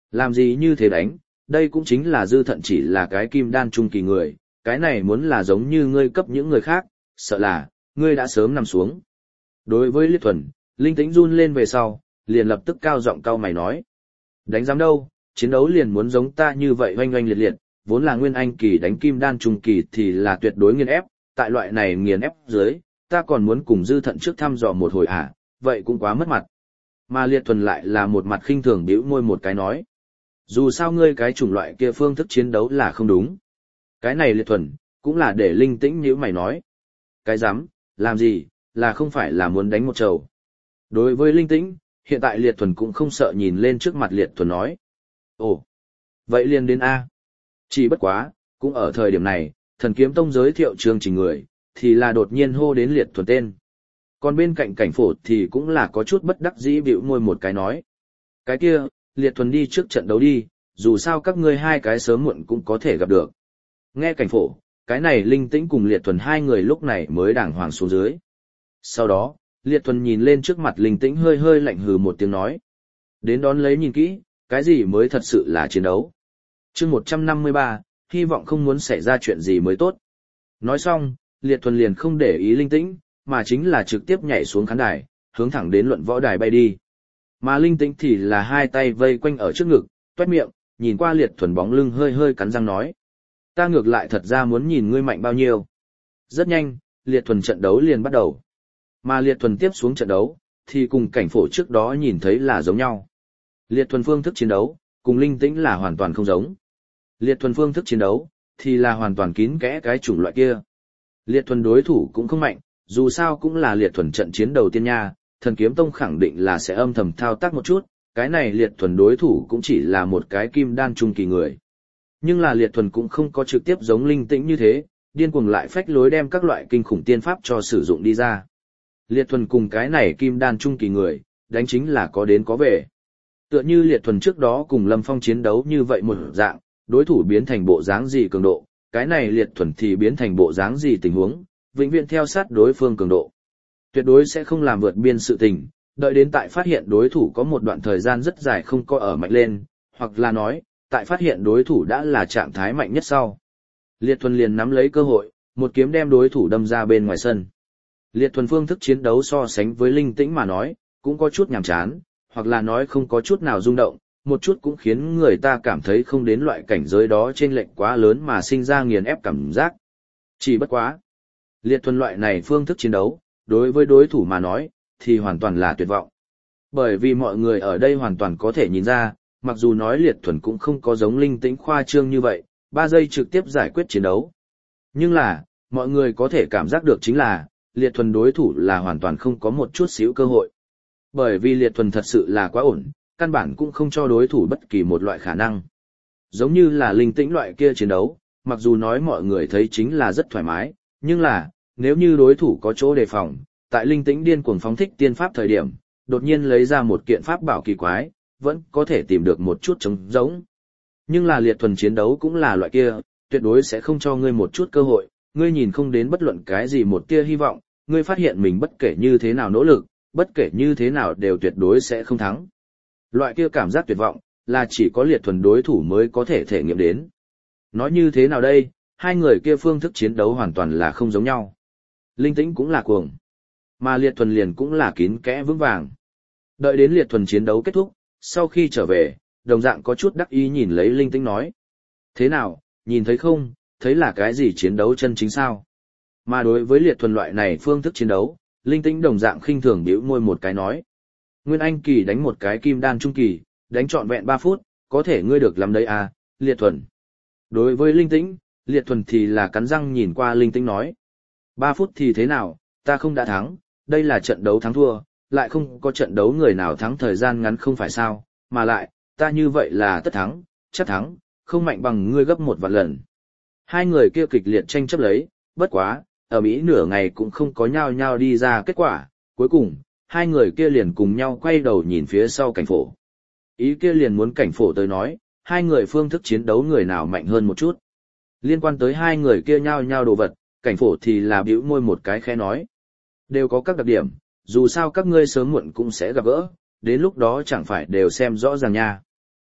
Làm gì như thế đánh, đây cũng chính là Dư Thận chỉ là cái kim đan trung kỳ người, cái này muốn là giống như ngươi cấp những người khác, sợ là, ngươi đã sớm nằm xuống. Đối với Liệt Thuần, linh tĩnh run lên về sau, liền lập tức cao giọng cao mày nói. Đánh giám đâu, chiến đấu liền muốn giống ta như vậy oanh oanh liệt liệt, vốn là nguyên anh kỳ đánh kim đan trung kỳ thì là tuyệt đối nghiền ép, tại loại này nghiền ép dưới, ta còn muốn cùng Dư Thận trước thăm dò một hồi à, vậy cũng quá mất mặt. Mà Liệt Thuần lại là một mặt khinh thường bĩu môi một cái nói. Dù sao ngươi cái chủng loại kia phương thức chiến đấu là không đúng. Cái này Liệt Thuần, cũng là để linh tĩnh như mày nói. Cái dám, làm gì, là không phải là muốn đánh một trầu. Đối với linh tĩnh, hiện tại Liệt Thuần cũng không sợ nhìn lên trước mặt Liệt Thuần nói. Ồ, vậy liền đến A. Chỉ bất quá, cũng ở thời điểm này, Thần Kiếm Tông giới thiệu chương trình người, thì là đột nhiên hô đến Liệt Thuần tên. Còn bên cạnh cảnh phổ thì cũng là có chút bất đắc dĩ bĩu môi một cái nói. Cái kia, Liệt Thuần đi trước trận đấu đi, dù sao các ngươi hai cái sớm muộn cũng có thể gặp được. Nghe cảnh phổ, cái này linh tĩnh cùng Liệt Thuần hai người lúc này mới đàng hoàng xuống dưới. Sau đó, Liệt Thuần nhìn lên trước mặt linh tĩnh hơi hơi lạnh hừ một tiếng nói. Đến đón lấy nhìn kỹ, cái gì mới thật sự là chiến đấu. chương một trăm năm mươi ba, hy vọng không muốn xảy ra chuyện gì mới tốt. Nói xong, Liệt Thuần liền không để ý linh tĩnh, mà chính là trực tiếp nhảy xuống khán đài, hướng thẳng đến luận võ đài bay đi. Mà linh tĩnh thì là hai tay vây quanh ở trước ngực, toét miệng, nhìn qua Liệt Thuần bóng lưng hơi hơi cắn răng nói. Ta ngược lại thật ra muốn nhìn ngươi mạnh bao nhiêu. Rất nhanh, Liệt Thuần trận đấu liền bắt đầu. Mà Liệt Thuần tiếp xuống trận đấu, thì cùng cảnh phổ trước đó nhìn thấy là giống nhau. Liệt Thuần phương thức chiến đấu, cùng linh tĩnh là hoàn toàn không giống. Liệt Thuần phương thức chiến đấu, thì là hoàn toàn kín kẽ cái chủng loại kia. Liệt Thuần đối thủ cũng không mạnh, dù sao cũng là Liệt Thuần trận chiến đầu tiên nha, Thần Kiếm Tông khẳng định là sẽ âm thầm thao tác một chút, cái này Liệt Thuần đối thủ cũng chỉ là một cái kim đan trung kỳ người. Nhưng là Liệt Thuần cũng không có trực tiếp giống linh tĩnh như thế, điên cuồng lại phách lối đem các loại kinh khủng tiên pháp cho sử dụng đi ra. Liệt Thuần cùng cái này kim đan trung kỳ người, đánh chính là có đến có về. Tựa như Liệt Thuần trước đó cùng Lâm Phong chiến đấu như vậy một dạng, đối thủ biến thành bộ dáng gì cường độ, cái này Liệt Thuần thì biến thành bộ dáng gì tình huống, vĩnh viễn theo sát đối phương cường độ. Tuyệt đối sẽ không làm vượt biên sự tình, đợi đến tại phát hiện đối thủ có một đoạn thời gian rất dài không có ở mạnh lên, hoặc là nói, tại phát hiện đối thủ đã là trạng thái mạnh nhất sau. Liệt Thuần liền nắm lấy cơ hội, một kiếm đem đối thủ đâm ra bên ngoài sân. Liệt Thuần phương thức chiến đấu so sánh với linh tĩnh mà nói, cũng có chút nhàm chán, hoặc là nói không có chút nào rung động, một chút cũng khiến người ta cảm thấy không đến loại cảnh giới đó trên lệnh quá lớn mà sinh ra nghiền ép cảm giác. Chỉ bất quá. Liệt Thuần loại này phương thức chiến đấu, đối với đối thủ mà nói, thì hoàn toàn là tuyệt vọng. Bởi vì mọi người ở đây hoàn toàn có thể nhìn ra, mặc dù nói Liệt Thuần cũng không có giống linh tĩnh khoa trương như vậy, ba giây trực tiếp giải quyết chiến đấu. Nhưng là, mọi người có thể cảm giác được chính là, Liệt Thuần đối thủ là hoàn toàn không có một chút xíu cơ hội. Bởi vì Liệt Thuần thật sự là quá ổn, căn bản cũng không cho đối thủ bất kỳ một loại khả năng. Giống như là linh tĩnh loại kia chiến đấu, mặc dù nói mọi người thấy chính là rất thoải mái, nhưng là, nếu như đối thủ có chỗ đề phòng, tại linh tĩnh điên cuồng phóng thích tiên pháp thời điểm, đột nhiên lấy ra một kiện pháp bảo kỳ quái, vẫn có thể tìm được một chút trống rỗng. Nhưng là Liệt Thuần chiến đấu cũng là loại kia, tuyệt đối sẽ không cho ngươi một chút cơ hội, ngươi nhìn không đến bất luận cái gì một tia hy vọng, ngươi phát hiện mình bất kể như thế nào nỗ lực, bất kể như thế nào đều tuyệt đối sẽ không thắng. Loại kia cảm giác tuyệt vọng, là chỉ có Liệt Thuần đối thủ mới có thể thể nghiệm đến. Nói như thế nào đây, hai người kia phương thức chiến đấu hoàn toàn là không giống nhau. Linh tĩnh cũng là cuồng, mà Liệt Thuần liền cũng là kín kẽ vững vàng. Đợi đến Liệt Thuần chiến đấu kết thúc, sau khi trở về, đồng dạng có chút đắc ý nhìn lấy linh tĩnh nói. Thế nào, nhìn thấy không, thấy là cái gì chiến đấu chân chính sao? Mà đối với Liệt Thuần loại này phương thức chiến đấu, linh tĩnh đồng dạng khinh thường bĩu môi một cái nói. Nguyên Anh kỳ đánh một cái kim đan trung kỳ, đánh trọn vẹn ba phút, có thể ngươi được làm đấy à, Liệt Thuần. Đối với linh tĩnh, Liệt Thuần thì là cắn răng nhìn qua linh tĩnh nói. ba phút thì thế nào, ta không đã thắng, đây là trận đấu thắng thua, lại không có trận đấu người nào thắng thời gian ngắn không phải sao, mà lại, ta như vậy là tất thắng, chắc thắng, không mạnh bằng ngươi gấp một vạn lần. Hai người kia kịch liệt tranh chấp lấy, bất quá, ở Mỹ nửa ngày cũng không có nhau nhau đi ra kết quả, cuối cùng, hai người kia liền cùng nhau quay đầu nhìn phía sau cảnh phổ. Ý kia liền muốn cảnh phổ tới nói, hai người phương thức chiến đấu người nào mạnh hơn một chút. Liên quan tới hai người kia nhau nhau đồ vật, cảnh phổ thì là bĩu môi một cái khẽ nói. Đều có các đặc điểm, dù sao các ngươi sớm muộn cũng sẽ gặp gỡ, đến lúc đó chẳng phải đều xem rõ ràng nha.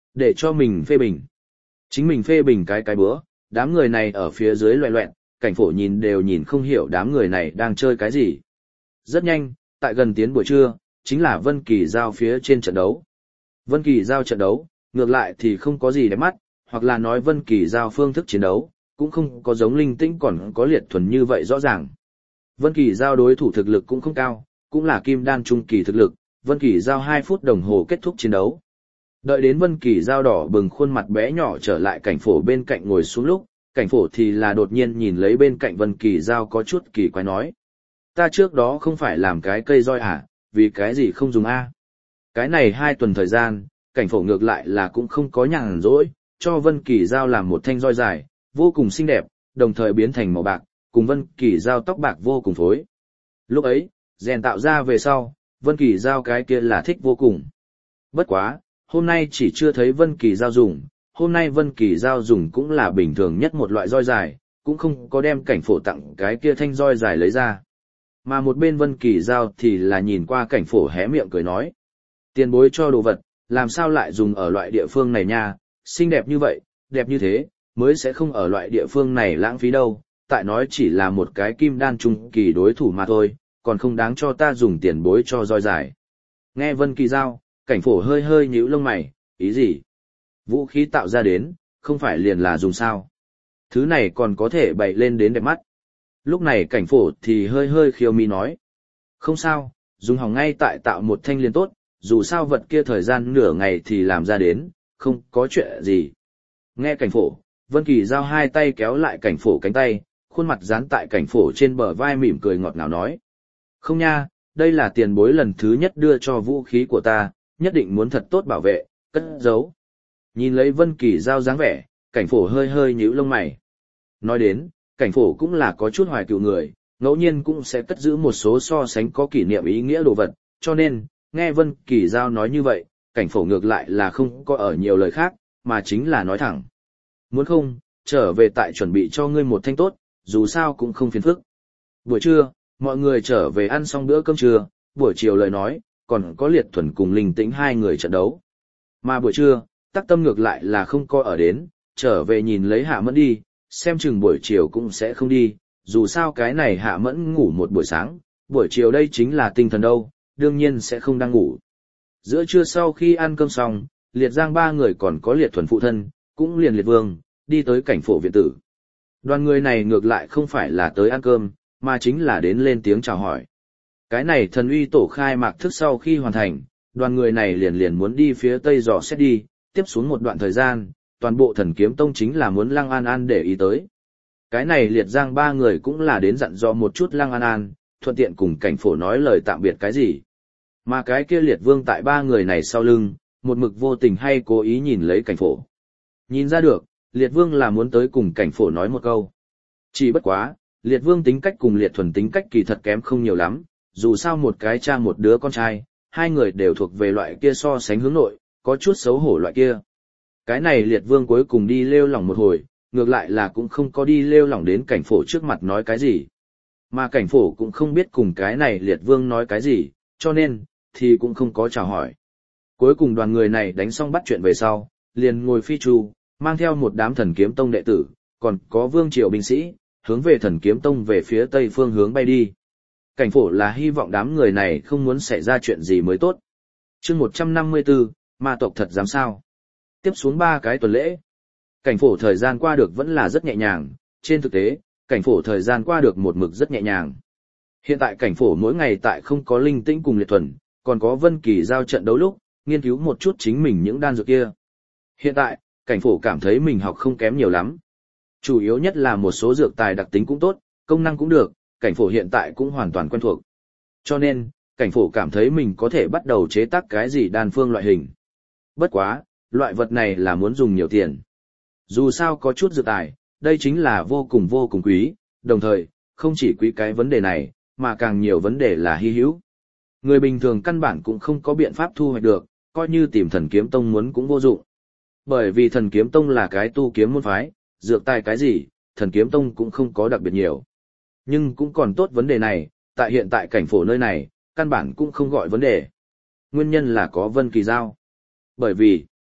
Để cho mình phê bình. Chính mình phê bình cái cái bữa, đám người này ở phía dưới loẹ loẹn, cảnh phổ nhìn đều nhìn không hiểu đám người này đang chơi cái gì. Rất nhanh, tại gần tiến buổi trưa, chính là Vân Kỳ Giao phía trên trận đấu. Vân Kỳ Giao trận đấu, ngược lại thì không có gì đẹp mắt, hoặc là nói Vân Kỳ Giao phương thức chiến đấu, cũng không có giống Linh Tĩnh còn có Liệt Thuần như vậy rõ ràng. Vân Kỳ Giao đối thủ thực lực cũng không cao, cũng là kim đan trung kỳ thực lực, Vân Kỳ Giao hai phút đồng hồ kết thúc chiến đấu. Đợi đến Vân Kỳ Giao đỏ bừng khuôn mặt bé nhỏ trở lại cảnh phổ bên cạnh ngồi xuống lúc, cảnh phổ thì là đột nhiên nhìn lấy bên cạnh Vân Kỳ Giao có chút kỳ quái nói. Ta trước đó không phải làm cái cây roi à, vì cái gì không dùng A. Cái này hai tuần thời gian, cảnh phổ ngược lại là cũng không có nhàn rỗi, cho Vân Kỳ Giao làm một thanh roi dài, vô cùng xinh đẹp, đồng thời biến thành màu bạc, cùng Vân Kỳ Giao tóc bạc vô cùng phối. Lúc ấy, rèn tạo ra về sau, Vân Kỳ Giao cái kia là thích vô cùng. Bất quá, hôm nay chỉ chưa thấy Vân Kỳ Giao dùng, hôm nay Vân Kỳ Giao dùng cũng là bình thường nhất một loại roi dài, cũng không có đem cảnh phổ tặng cái kia thanh roi dài lấy ra. Mà một bên Vân Kỳ Giao thì là nhìn qua cảnh phổ hé miệng cười nói. Tiền bối cho đồ vật, làm sao lại dùng ở loại địa phương này nha, xinh đẹp như vậy, đẹp như thế, mới sẽ không ở loại địa phương này lãng phí đâu, tại nói chỉ là một cái kim đan trung kỳ đối thủ mà thôi, còn không đáng cho ta dùng tiền bối cho roi dài. Nghe Vân Kỳ Giao, cảnh phổ hơi hơi nhíu lông mày, ý gì? Vũ khí tạo ra đến, không phải liền là dùng sao? Thứ này còn có thể bày lên đến đẹp mắt. Lúc này cảnh phổ thì hơi hơi khiêu mi nói. Không sao, dùng hỏng ngay tại tạo một thanh liền tốt, dù sao vật kia thời gian nửa ngày thì làm ra đến, không có chuyện gì. Nghe cảnh phổ, Vân Kỳ Giao hai tay kéo lại cảnh phổ cánh tay, khuôn mặt dán tại cảnh phổ trên bờ vai mỉm cười ngọt ngào nói. Không nha, đây là tiền bối lần thứ nhất đưa cho vũ khí của ta, nhất định muốn thật tốt bảo vệ, cất giấu. Nhìn lấy Vân Kỳ Giao dáng vẻ, cảnh phổ hơi hơi nhíu lông mày. Nói đến, cảnh phổ cũng là có chút hoài cựu người, ngẫu nhiên cũng sẽ cất giữ một số so sánh có kỷ niệm ý nghĩa đồ vật, cho nên, nghe Vân Kỳ Giao nói như vậy, cảnh phổ ngược lại là không có ở nhiều lời khác, mà chính là nói thẳng. Muốn không, trở về tại chuẩn bị cho ngươi một thanh tốt, dù sao cũng không phiền phức. Buổi trưa, mọi người trở về ăn xong bữa cơm trưa, buổi chiều lời nói, còn có Liệt Thuần cùng Linh Tĩnh hai người trận đấu. Mà buổi trưa, Tắc Tâm ngược lại là không coi ở đến, trở về nhìn lấy Hạ Mẫn đi, xem chừng buổi chiều cũng sẽ không đi, dù sao cái này Hạ Mẫn ngủ một buổi sáng, buổi chiều đây chính là tinh thần đâu, đương nhiên sẽ không đang ngủ. Giữa trưa sau khi ăn cơm xong, Liệt Giang ba người còn có Liệt Thuần phụ thân, cũng liền Liệt Vương, đi tới cảnh phổ viện tử. Đoàn người này ngược lại không phải là tới ăn cơm, mà chính là đến lên tiếng chào hỏi. Cái này thần uy tổ khai mạc thức sau khi hoàn thành, đoàn người này liền liền muốn đi phía tây dò xét đi, tiếp xuống một đoạn thời gian, toàn bộ thần kiếm tông chính là muốn Lăng An An để ý tới. Cái này Liệt Giang ba người cũng là đến dặn dò một chút Lăng An An, thuận tiện cùng cảnh phổ nói lời tạm biệt cái gì. Mà cái kia Liệt Vương tại ba người này sau lưng, một mực vô tình hay cố ý nhìn lấy cảnh phổ. Nhìn ra được, Liệt Vương là muốn tới cùng cảnh phổ nói một câu. Chỉ bất quá, Liệt Vương tính cách cùng Liệt Thuần tính cách kỳ thật kém không nhiều lắm, dù sao một cái cha một đứa con trai, hai người đều thuộc về loại kia so sánh hướng nội, có chút xấu hổ loại kia. Cái này Liệt Vương cuối cùng đi lêu lỏng một hồi, ngược lại là cũng không có đi lêu lỏng đến cảnh phổ trước mặt nói cái gì. Mà cảnh phổ cũng không biết cùng cái này Liệt Vương nói cái gì, cho nên, thì cũng không có chào hỏi. Cuối cùng đoàn người này đánh xong bắt chuyện về sau, liền ngồi phi chu, mang theo một đám thần kiếm tông đệ tử, còn có vương triều binh sĩ, hướng về thần kiếm tông về phía tây phương hướng bay đi. Cảnh phổ là hy vọng đám người này không muốn xảy ra chuyện gì mới tốt. Chương một trăm năm mươi tư, ma tộc thật dám sao? Tiếp xuống ba cái tuần lễ. Cảnh phổ thời gian qua được vẫn là rất nhẹ nhàng, trên thực tế, cảnh phổ thời gian qua được một mực rất nhẹ nhàng. Hiện tại cảnh phổ mỗi ngày tại không có Linh Tĩnh cùng Liệt Thuần, còn có Vân Kỳ Giao trận đấu lúc, nghiên cứu một chút chính mình những đan dược kia. Hiện tại, cảnh phổ cảm thấy mình học không kém nhiều lắm. Chủ yếu nhất là một số dược tài đặc tính cũng tốt, công năng cũng được, cảnh phổ hiện tại cũng hoàn toàn quen thuộc. Cho nên, cảnh phổ cảm thấy mình có thể bắt đầu chế tác cái gì đan phương loại hình. Bất quá, loại vật này là muốn dùng nhiều tiền. Dù sao có chút dược tài, đây chính là vô cùng vô cùng quý, đồng thời, không chỉ quý cái vấn đề này, mà càng nhiều vấn đề là hy hữu. Người bình thường căn bản cũng không có biện pháp thu hoạch được, coi như tìm thần kiếm tông muốn cũng vô dụng. Bởi vì thần kiếm tông là cái tu kiếm môn phái, dược tài cái gì, thần kiếm tông cũng không có đặc biệt nhiều. Nhưng cũng còn tốt vấn đề này, tại hiện tại cảnh phổ nơi này, căn bản cũng không gọi vấn đề. Nguyên nhân là có Vân Kỳ Giao. Bởi vì,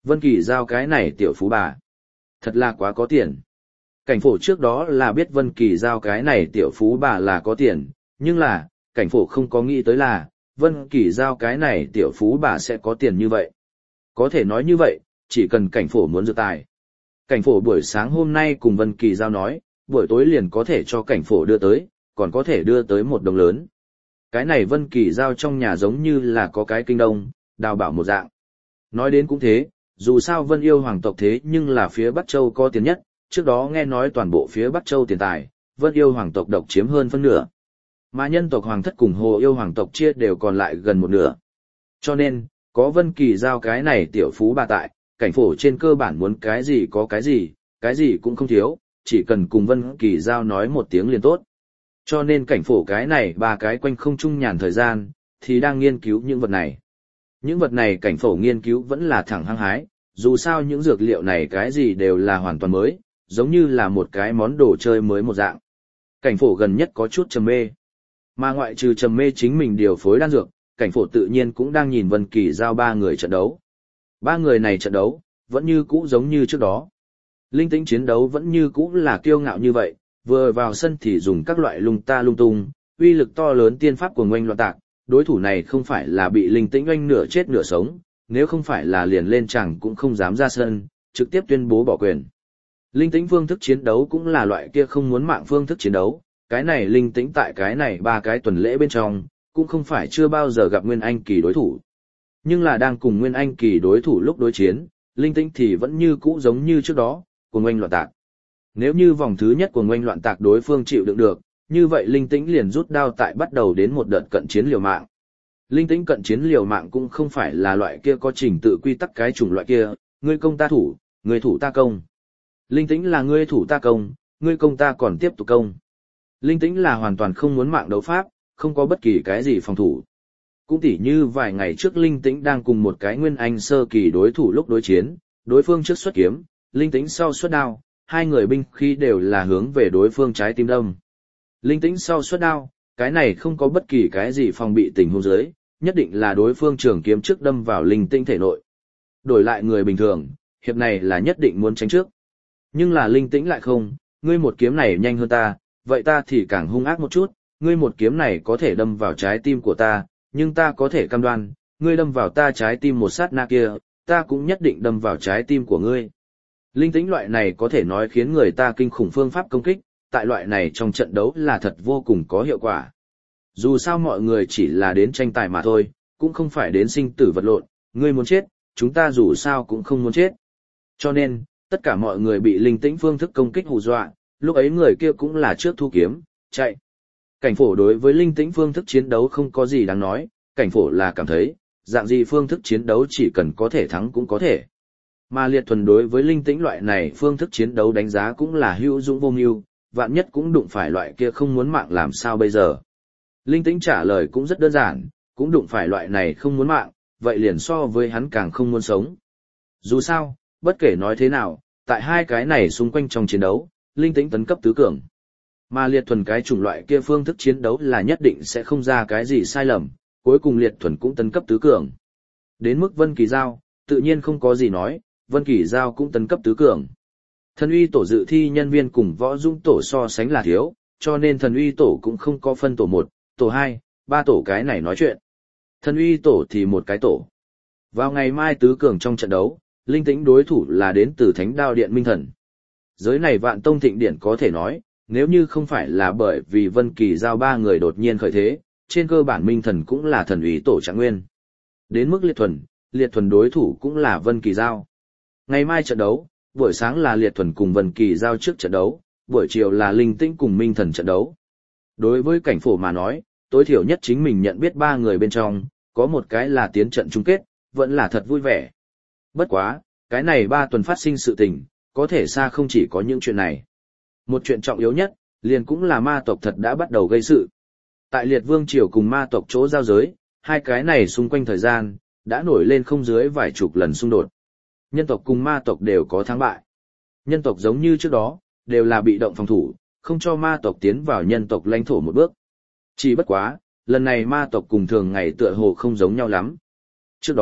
Vân Kỳ Giao cái này tiểu phú bà. Thật là quá có tiền. Cảnh phổ trước đó là biết Vân Kỳ Giao cái này tiểu phú bà là có tiền, nhưng là, cảnh phổ không có nghĩ tới là, Vân Kỳ Giao cái này tiểu phú bà sẽ có tiền như vậy. Có thể nói như vậy, chỉ cần cảnh phổ muốn dự tài. Cảnh phổ buổi sáng hôm nay cùng Vân Kỳ Giao nói, buổi tối liền có thể cho cảnh phổ đưa tới, còn có thể đưa tới một đồng lớn. Cái này Vân Kỳ Giao trong nhà giống như là có cái kinh đông, đào bảo một dạng. Nói đến cũng thế, dù sao Vân Yêu Hoàng tộc thế nhưng là phía Bắc Châu có tiền nhất, trước đó nghe nói toàn bộ phía Bắc Châu tiền tài, Vân Yêu Hoàng tộc độc chiếm hơn phân nửa. Mà nhân tộc Hoàng thất cùng Hồ Yêu Hoàng tộc chia đều còn lại gần một nửa. Cho nên, có Vân Kỳ Giao cái này tiểu phú bà tại, cảnh phổ trên cơ bản muốn cái gì có cái gì, cái gì cũng không thiếu, chỉ cần cùng Vân Kỳ Giao nói một tiếng liền tốt. Cho nên cảnh phổ cái này ba cái quanh không trung nhàn thời gian, thì đang nghiên cứu những vật này. Những vật này cảnh phổ nghiên cứu vẫn là thẳng hăng hái, dù sao những dược liệu này cái gì đều là hoàn toàn mới, giống như là một cái món đồ chơi mới một dạng. Cảnh phổ gần nhất có chút trầm mê. Mà ngoại trừ trầm mê chính mình điều phối đan dược, cảnh phổ tự nhiên cũng đang nhìn Vân Kỳ Giao ba người trận đấu. Ba người này trận đấu, vẫn như cũ giống như trước đó. Linh tính chiến đấu vẫn như cũ là kiêu ngạo như vậy, vừa vào sân thì dùng các loại lung ta lung tung, uy lực to lớn tiên pháp của ngoanh loạn tạc, đối thủ này không phải là bị linh tĩnh oanh nửa chết nửa sống, nếu không phải là liền lên chẳng cũng không dám ra sân, trực tiếp tuyên bố bỏ quyền. Linh tĩnh phương thức chiến đấu cũng là loại kia không muốn mạng phương thức chiến đấu, cái này linh tĩnh tại cái này ba cái tuần lễ bên trong, cũng không phải chưa bao giờ gặp Nguyên Anh kỳ đối thủ. Nhưng là đang cùng Nguyên Anh kỳ đối thủ lúc đối chiến, linh tĩnh thì vẫn như cũ giống như trước đó, của ngoanh loạn tạc. Nếu như vòng thứ nhất của ngoanh loạn tạc đối phương chịu đựng được, như vậy linh tĩnh liền rút đao tại bắt đầu đến một đợt cận chiến liều mạng. Linh tĩnh cận chiến liều mạng cũng không phải là loại kia có trình tự quy tắc cái chủng loại kia, ngươi công ta thủ, ngươi thủ ta công. Linh tĩnh là ngươi thủ ta công, ngươi công ta còn tiếp tục công. Linh tĩnh là hoàn toàn không muốn mạng đấu pháp, không có bất kỳ cái gì phòng thủ. Cũng tỉ như vài ngày trước linh tĩnh đang cùng một cái Nguyên Anh sơ kỳ đối thủ lúc đối chiến, đối phương trước xuất kiếm, linh tĩnh sau xuất đao, hai người binh khí đều là hướng về đối phương trái tim đâm. Linh tĩnh sau xuất đao, cái này không có bất kỳ cái gì phòng bị tình huống dưới, nhất định là đối phương trường kiếm trước đâm vào linh tĩnh thể nội. Đổi lại người bình thường, hiệp này là nhất định muốn tránh trước. Nhưng là linh tĩnh lại không, ngươi một kiếm này nhanh hơn ta, vậy ta thì càng hung ác một chút, ngươi một kiếm này có thể đâm vào trái tim của ta, nhưng ta có thể cam đoan, ngươi đâm vào ta trái tim một sát na kia, ta cũng nhất định đâm vào trái tim của ngươi. Linh tĩnh loại này có thể nói khiến người ta kinh khủng phương pháp công kích, tại loại này trong trận đấu là thật vô cùng có hiệu quả. Dù sao mọi người chỉ là đến tranh tài mà thôi, cũng không phải đến sinh tử vật lộn, ngươi muốn chết, chúng ta dù sao cũng không muốn chết. Cho nên, tất cả mọi người bị linh tĩnh phương thức công kích hù dọa, lúc ấy người kia cũng là trước thu kiếm, chạy. Cảnh phổ đối với linh tĩnh phương thức chiến đấu không có gì đáng nói, cảnh phổ là cảm thấy, dạng gì phương thức chiến đấu chỉ cần có thể thắng cũng có thể. Mà liệt thuần đối với linh tĩnh loại này phương thức chiến đấu đánh giá cũng là hữu dụng vô mưu, vạn nhất cũng đụng phải loại kia không muốn mạng làm sao bây giờ. Linh tĩnh trả lời cũng rất đơn giản, cũng đụng phải loại này không muốn mạng, vậy liền so với hắn càng không muốn sống. Dù sao, bất kể nói thế nào, tại hai cái này xung quanh trong chiến đấu, linh tĩnh tấn cấp tứ cường. Mà liệt thuần cái chủng loại kia phương thức chiến đấu là nhất định sẽ không ra cái gì sai lầm, cuối cùng liệt thuần cũng tấn cấp tứ cường. Đến mức Vân Kỳ Giao, tự nhiên không có gì nói, Vân Kỳ Giao cũng tấn cấp tứ cường. Thần uy tổ dự thi nhân viên cùng võ dũng tổ so sánh là thiếu, cho nên thần uy tổ cũng không có phân tổ một, tổ hai, ba tổ cái này nói chuyện. Thần uy tổ thì một cái tổ. Vào ngày mai tứ cường trong trận đấu, linh tĩnh đối thủ là đến từ Thánh Đao Điện Minh Thần. Giới này Vạn Tông Thịnh Điện có thể nói, nếu như không phải là bởi vì Vân Kỳ Giao ba người đột nhiên khởi thế, trên cơ bản Minh Thần cũng là thần uy tổ trạng nguyên. Đến mức liệt thuần, liệt thuần đối thủ cũng là Vân Kỳ Giao. Ngày mai trận đấu, buổi sáng là liệt thuần cùng Vân Kỳ Giao trước trận đấu, buổi chiều là linh tĩnh cùng Minh Thần trận đấu. Đối với cảnh phổ mà nói, tối thiểu nhất chính mình nhận biết ba người bên trong, có một cái là tiến trận chung kết, vẫn là thật vui vẻ. Bất quá, cái này ba tuần phát sinh sự tình, có thể xa không chỉ có những chuyện này. Một chuyện trọng yếu nhất, liền cũng là ma tộc thật đã bắt đầu gây sự. Tại liệt vương triều cùng ma tộc chỗ giao giới, hai cái này xung quanh thời gian, đã nổi lên không dưới vài chục lần xung đột. Nhân tộc cùng ma tộc đều có thắng bại. Nhân tộc giống như trước đó, đều là bị động phòng thủ, không cho ma tộc tiến vào nhân tộc lãnh thổ một bước. Chỉ bất quá, lần này ma tộc cùng thường ngày tựa hồ không giống nhau lắm. Trước đó,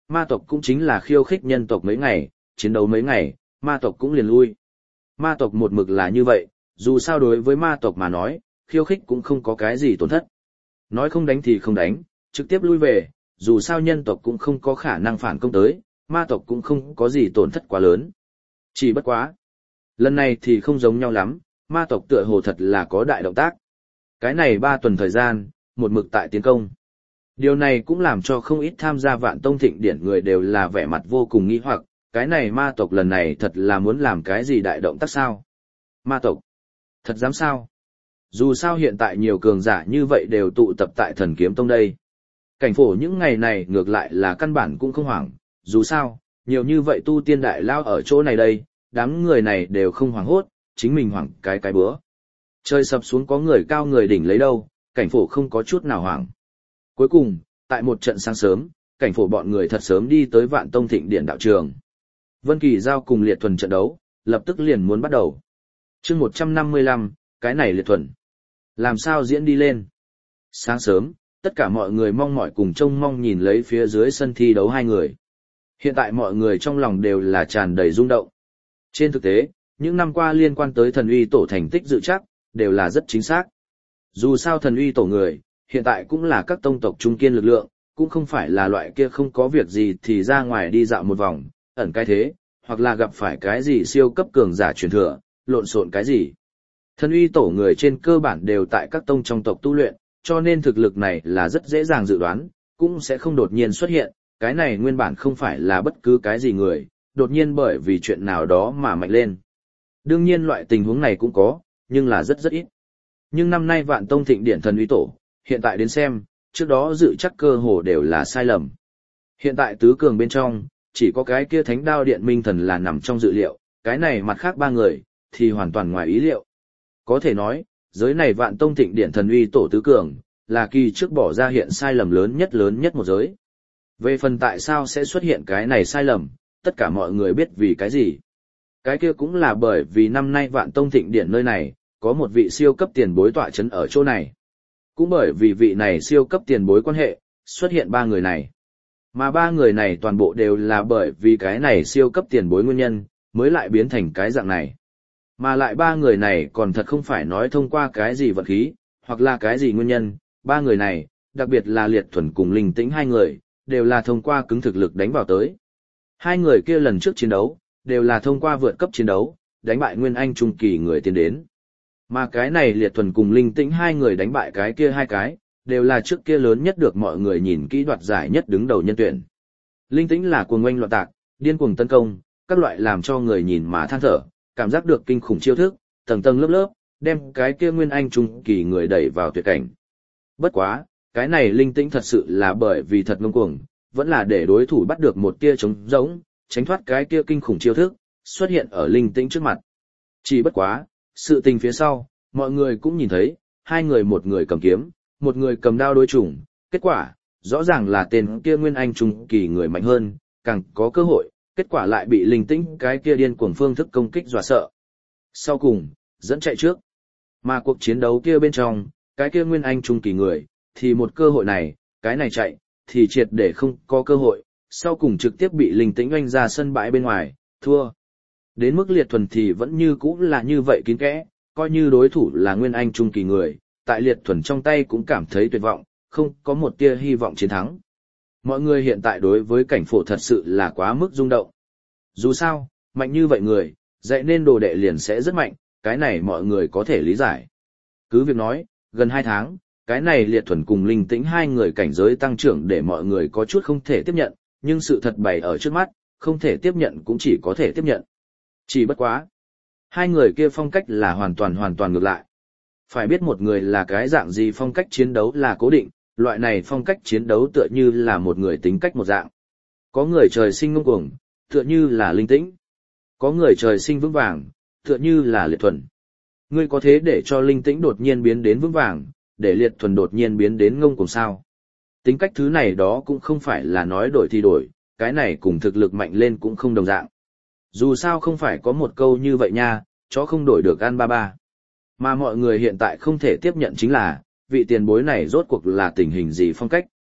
Ma tộc cũng chính là khiêu khích nhân tộc mấy ngày, chiến đấu mấy ngày, ma tộc cũng liền lui. Ma tộc một mực là như vậy, dù sao đối với ma tộc mà nói, khiêu khích cũng không có cái gì tổn thất. Nói không đánh thì không đánh, trực tiếp lui về, dù sao nhân tộc cũng không có khả năng phản công tới, ma tộc cũng không có gì tổn thất quá lớn. Chỉ bất quá. Lần này thì không giống nhau lắm, ma tộc tựa hồ thật là có đại động tác. Cái này ba tuần thời gian, một mực tại tiến công. Điều này cũng làm cho không ít tham gia Vạn Tông Thịnh Điển người đều là vẻ mặt vô cùng nghi hoặc, cái này ma tộc lần này thật là muốn làm cái gì đại động tác sao? Ma tộc? Thật dám sao? Dù sao hiện tại nhiều cường giả như vậy đều tụ tập tại Thần Kiếm Tông đây. Cảnh phổ những ngày này ngược lại là căn bản cũng không hoảng, dù sao, nhiều như vậy tu tiên đại lao ở chỗ này đây, đám người này đều không hoảng hốt, chính mình hoảng cái cái bữa. Trời sập xuống có người cao người đỉnh lấy đâu, cảnh phổ không có chút nào hoảng. Cuối cùng, tại một trận sáng sớm, cảnh phổ bọn người thật sớm đi tới Vạn Tông Thịnh Điện đạo trường. Vân Kỳ giao cùng Liệt Thuần trận đấu, lập tức liền muốn bắt đầu. Chương một trăm năm mươi lăm, cái này Liệt Thuần. Làm sao diễn đi lên? Sáng sớm, tất cả mọi người mong mỏi cùng trông mong nhìn lấy phía dưới sân thi đấu hai người. Hiện tại mọi người trong lòng đều là tràn đầy rung động. Trên thực tế, những năm qua liên quan tới thần uy tổ thành tích dự chắc, đều là rất chính xác. Dù sao thần uy tổ người, hiện tại cũng là các tông tộc trung kiên lực lượng, cũng không phải là loại kia không có việc gì thì ra ngoài đi dạo một vòng, ẩn cái thế, hoặc là gặp phải cái gì siêu cấp cường giả truyền thừa, lộn xộn cái gì. Thần uy tổ người trên cơ bản đều tại các tông trong tộc tu luyện, cho nên thực lực này là rất dễ dàng dự đoán, cũng sẽ không đột nhiên xuất hiện, cái này nguyên bản không phải là bất cứ cái gì người, đột nhiên bởi vì chuyện nào đó mà mạnh lên. Đương nhiên loại tình huống này cũng có, nhưng là rất rất ít. Nhưng năm nay Vạn Tông Thịnh Điển thần uy tổ, hiện tại đến xem, trước đó dự chắc cơ hồ đều là sai lầm. Hiện tại tứ cường bên trong, chỉ có cái kia Thánh Đao Điện Minh Thần là nằm trong dự liệu, cái này mặt khác ba người, thì hoàn toàn ngoài ý liệu. Có thể nói, giới này Vạn Tông Thịnh Điển thần uy tổ tứ cường, là kỳ trước bỏ ra hiện sai lầm lớn nhất lớn nhất một giới. Về phần tại sao sẽ xuất hiện cái này sai lầm, tất cả mọi người biết vì cái gì. Cái kia cũng là bởi vì năm nay Vạn Tông Thịnh Điển nơi này, có một vị siêu cấp tiền bối tọa chấn ở chỗ này. Cũng bởi vì vị này siêu cấp tiền bối quan hệ, xuất hiện ba người này. Mà ba người này toàn bộ đều là bởi vì cái này siêu cấp tiền bối nguyên nhân, mới lại biến thành cái dạng này. Mà lại ba người này còn thật không phải nói thông qua cái gì vận khí, hoặc là cái gì nguyên nhân, ba người này, đặc biệt là Liệt Thuần cùng Linh Tĩnh hai người, đều là thông qua cứng thực lực đánh vào tới. Hai người kia lần trước chiến đấu, đều là thông qua vượt cấp chiến đấu, đánh bại Nguyên Anh trung kỳ người tiến đến. Mà cái này Liệt Thuần cùng Linh Tĩnh hai người đánh bại cái kia hai cái, đều là trước kia lớn nhất được mọi người nhìn kỹ đoạt giải nhất đứng đầu nhân tuyển. Linh Tĩnh là cuồng oanh loạn tạc, điên cuồng tấn công, các loại làm cho người nhìn mà than thở, cảm giác được kinh khủng chiêu thức, tầng tầng lớp lớp, đem cái kia Nguyên Anh trung kỳ người đẩy vào tuyệt cảnh. Bất quá, cái này Linh Tĩnh thật sự là bởi vì thật ngông cuồng, vẫn là để đối thủ bắt được một tia trống rỗng, tránh thoát cái kia kinh khủng chiêu thức, xuất hiện ở Linh Tĩnh trước mặt. Chỉ bất quá, sự tình phía sau, mọi người cũng nhìn thấy, hai người một người cầm kiếm, một người cầm đao đối chủng, kết quả, rõ ràng là tên kia Nguyên Anh trung kỳ người mạnh hơn, càng có cơ hội, kết quả lại bị Linh Tĩnh cái kia điên cuồng phương thức công kích dọa sợ. Sau cùng, dẫn chạy trước. Mà cuộc chiến đấu kia bên trong, cái kia Nguyên Anh trung kỳ người, thì một cơ hội này, cái này chạy, thì triệt để không có cơ hội, sau cùng trực tiếp bị Linh Tĩnh oanh ra sân bãi bên ngoài, thua. Đến mức Liệt Thuần thì vẫn như cũ là như vậy kín kẽ, coi như đối thủ là Nguyên Anh trung kỳ người, tại Liệt Thuần trong tay cũng cảm thấy tuyệt vọng, không có một tia hy vọng chiến thắng. Mọi người hiện tại đối với cảnh phổ thật sự là quá mức rung động. Dù sao, mạnh như vậy người, dạy nên đồ đệ liền sẽ rất mạnh, cái này mọi người có thể lý giải. Cứ việc nói, gần hai tháng, cái này Liệt Thuần cùng Linh Tĩnh hai người cảnh giới tăng trưởng để mọi người có chút không thể tiếp nhận, nhưng sự thật bày ở trước mắt, không thể tiếp nhận cũng chỉ có thể tiếp nhận. Chỉ bất quá. Hai người kia phong cách là hoàn toàn hoàn toàn ngược lại. Phải biết một người là cái dạng gì phong cách chiến đấu là cố định, loại này phong cách chiến đấu tựa như là một người tính cách một dạng. Có người trời sinh ngông cuồng, tựa như là Linh Tĩnh. Có người trời sinh vững vàng, tựa như là Liệt Thuần. Ngươi có thế để cho Linh Tĩnh đột nhiên biến đến vững vàng, để Liệt Thuần đột nhiên biến đến ngông cuồng sao? Tính cách thứ này đó cũng không phải là nói đổi thì đổi, cái này cùng thực lực mạnh lên cũng không đồng dạng. Dù sao không phải có một câu như vậy nha, chó không đổi được ăn ba ba. Mà mọi người hiện tại không thể tiếp nhận chính là, vị tiền bối này rốt cuộc là tình hình gì phong cách.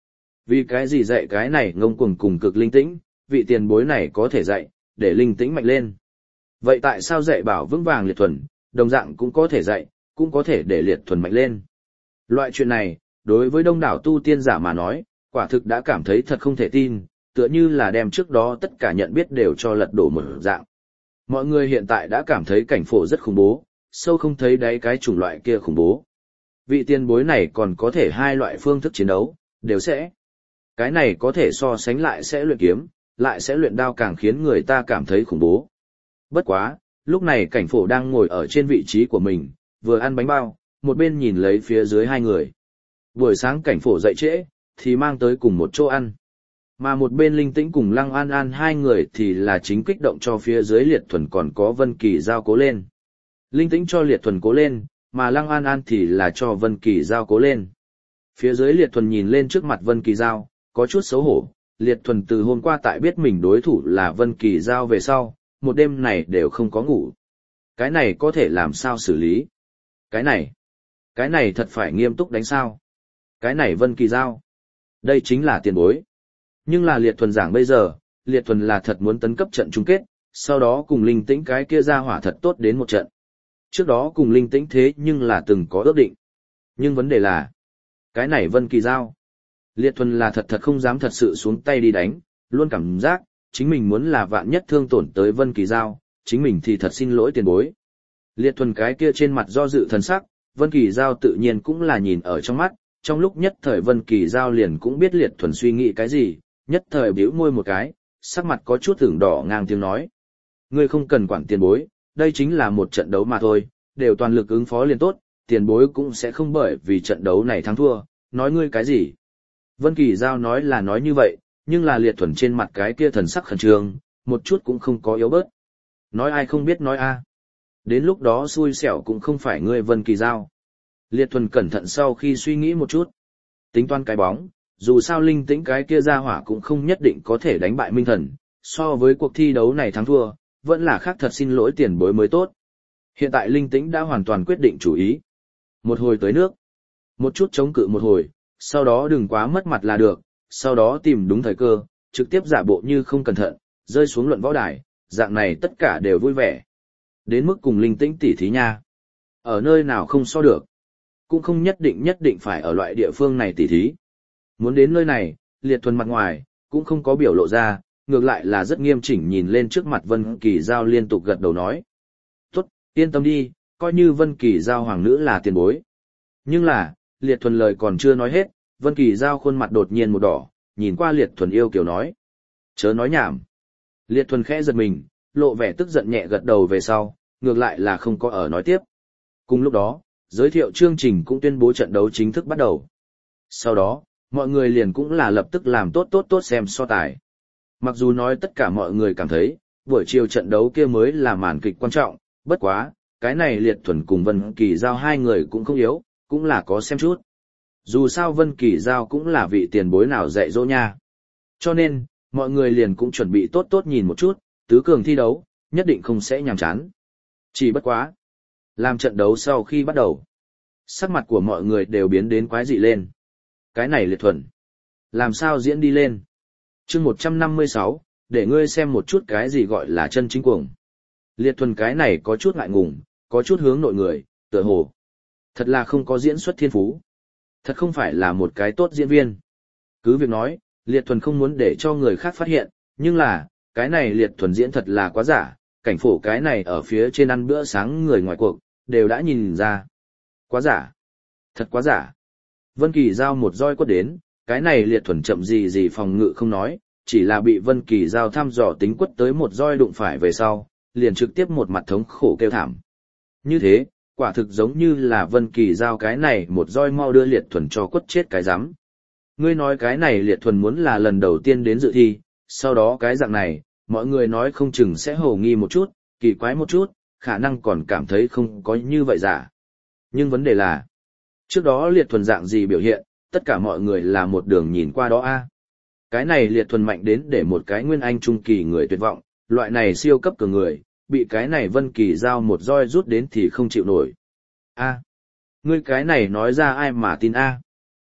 Vì cái gì dạy cái này ngông cuồng cùng cực linh tĩnh, vị tiền bối này có thể dạy, để linh tĩnh mạnh lên. Vậy tại sao dạy bảo vững vàng liệt thuần, đồng dạng cũng có thể dạy, cũng có thể để liệt thuần mạnh lên. Loại chuyện này, đối với đông đảo tu tiên giả mà nói, quả thực đã cảm thấy thật không thể tin, tựa như là đem trước đó tất cả nhận biết đều cho lật đổ một dạng. Mọi người hiện tại đã cảm thấy cảnh phổ rất khủng bố, sâu không thấy đáy cái chủng loại kia khủng bố. Vị tiền bối này còn có thể hai loại phương thức chiến đấu, đều sẽ. Cái này có thể so sánh lại sẽ luyện kiếm, lại sẽ luyện đao càng khiến người ta cảm thấy khủng bố. Bất quá, lúc này cảnh phổ đang ngồi ở trên vị trí của mình, vừa ăn bánh bao, một bên nhìn lấy phía dưới hai người. Buổi sáng cảnh phổ dậy trễ, thì mang tới cùng một chỗ ăn. Mà một bên linh tĩnh cùng lăng an an hai người thì là chính kích động cho phía dưới liệt thuần còn có Vân Kỳ giao cố lên. Linh tĩnh cho liệt thuần cố lên, mà lăng an an thì là cho Vân Kỳ giao cố lên. Phía dưới liệt thuần nhìn lên trước mặt Vân Kỳ giao, có chút xấu hổ. Liệt thuần từ hôm qua tại biết mình đối thủ là Vân Kỳ giao về sau, một đêm này đều không có ngủ. Cái này có thể làm sao xử lý? Cái này, cái này thật phải nghiêm túc đánh sao? Cái này Vân Kỳ giao, đây chính là tiền bối. Nhưng là liệt thuần giảng bây giờ, liệt thuần là thật muốn tấn cấp trận chung kết, sau đó cùng linh tĩnh cái kia ra hỏa thật tốt đến một trận. Trước đó cùng linh tĩnh thế nhưng là từng có ước định. Nhưng vấn đề là, cái này Vân Kỳ giao, liệt thuần là thật thật không dám thật sự xuống tay đi đánh, luôn cảm giác, chính mình muốn là vạn nhất thương tổn tới Vân Kỳ giao, chính mình thì thật xin lỗi tiền bối. Liệt thuần cái kia trên mặt do dự thần sắc, Vân Kỳ giao tự nhiên cũng là nhìn ở trong mắt, trong lúc nhất thời Vân Kỳ giao liền cũng biết liệt thuần suy nghĩ cái gì, nhất thời bĩu môi một cái, sắc mặt có chút ửng đỏ ngang tiếng nói. Ngươi không cần quản tiền bối, đây chính là một trận đấu mà thôi, đều toàn lực ứng phó liền tốt, tiền bối cũng sẽ không bởi vì trận đấu này thắng thua, nói ngươi cái gì. Vân Kỳ giao nói là nói như vậy, nhưng là liệt thuần trên mặt cái kia thần sắc khẩn trương, một chút cũng không có yếu bớt. Nói ai không biết nói a. Đến lúc đó xui xẻo cũng không phải ngươi Vân Kỳ giao. Liệt thuần cẩn thận sau khi suy nghĩ một chút. Tính toán cái bóng, dù sao linh tĩnh cái kia ra hỏa cũng không nhất định có thể đánh bại minh thần, so với cuộc thi đấu này thắng thua, vẫn là khác thật xin lỗi tiền bối mới tốt. Hiện tại linh tĩnh đã hoàn toàn quyết định chủ ý. Một hồi tới nước, một chút chống cự một hồi, sau đó đừng quá mất mặt là được, sau đó tìm đúng thời cơ, trực tiếp giả bộ như không cẩn thận, rơi xuống luận võ đài, dạng này tất cả đều vui vẻ. Đến mức cùng linh tĩnh tỉ thí nha. Ở nơi nào không so được, cũng không nhất định nhất định phải ở loại địa phương này tỉ thí. Muốn đến nơi này, liệt thuần mặt ngoài, cũng không có biểu lộ ra, ngược lại là rất nghiêm chỉnh nhìn lên trước mặt Vân Kỳ giao liên tục gật đầu nói. Tốt, yên tâm đi, coi như Vân Kỳ giao hoàng nữ là tiền bối. Nhưng là, liệt thuần lời còn chưa nói hết, Vân Kỳ giao khuôn mặt đột nhiên một đỏ, nhìn qua liệt thuần yêu kiều nói. Chớ nói nhảm. Liệt thuần khẽ giật mình, lộ vẻ tức giận nhẹ gật đầu về sau, ngược lại là không có ở nói tiếp. Cùng lúc đó, giới thiệu chương trình cũng tuyên bố trận đấu chính thức bắt đầu. Sau đó, mọi người liền cũng là lập tức làm tốt tốt tốt xem so tài. Mặc dù nói tất cả mọi người cảm thấy, buổi chiều trận đấu kia mới là màn kịch quan trọng, bất quá, cái này liệt thuần cùng Vân Kỳ giao hai người cũng không yếu, cũng là có xem chút. Dù sao Vân Kỳ giao cũng là vị tiền bối nào dạy dỗ nha. Cho nên, mọi người liền cũng chuẩn bị tốt tốt nhìn một chút, tứ cường thi đấu, nhất định không sẽ nhàm chán. Chỉ bất quá. Làm trận đấu sau khi bắt đầu, sắc mặt của mọi người đều biến đến quái dị lên. Cái này liệt thuần, làm sao diễn đi lên? Chương một trăm năm mươi sáu, để ngươi xem một chút cái gì gọi là chân chính cuồng. Liệt thuần cái này có chút ngại ngùng, có chút hướng nội người, tựa hồ. Thật là không có diễn xuất thiên phú. Thật không phải là một cái tốt diễn viên. Cứ việc nói, liệt thuần không muốn để cho người khác phát hiện, nhưng là, cái này liệt thuần diễn thật là quá giả, cảnh phổ cái này ở phía trên ăn bữa sáng người ngoài cuộc, đều đã nhìn ra. Quá giả. Thật quá giả. Vân Kỳ giao một roi quất đến, cái này liệt thuần chậm gì gì phòng ngự không nói, chỉ là bị Vân Kỳ giao thăm dò tính quất tới một roi đụng phải về sau, liền trực tiếp một mặt thống khổ kêu thảm. Như thế, quả thực giống như là Vân Kỳ giao cái này một roi mau đưa liệt thuần cho quất chết cái rắm. Ngươi nói cái này liệt thuần muốn là lần đầu tiên đến dự thi, sau đó cái dạng này, mọi người nói không chừng sẽ hồ nghi một chút, kỳ quái một chút, khả năng còn cảm thấy không có như vậy giả. Nhưng vấn đề là, trước đó liệt thuần dạng gì biểu hiện, tất cả mọi người là một đường nhìn qua đó a. Cái này liệt thuần mạnh đến để một cái nguyên anh trung kỳ người tuyệt vọng, loại này siêu cấp cường người, bị cái này Vân Kỳ giao một roi rút đến thì không chịu nổi. A, ngươi cái này nói ra ai mà tin a?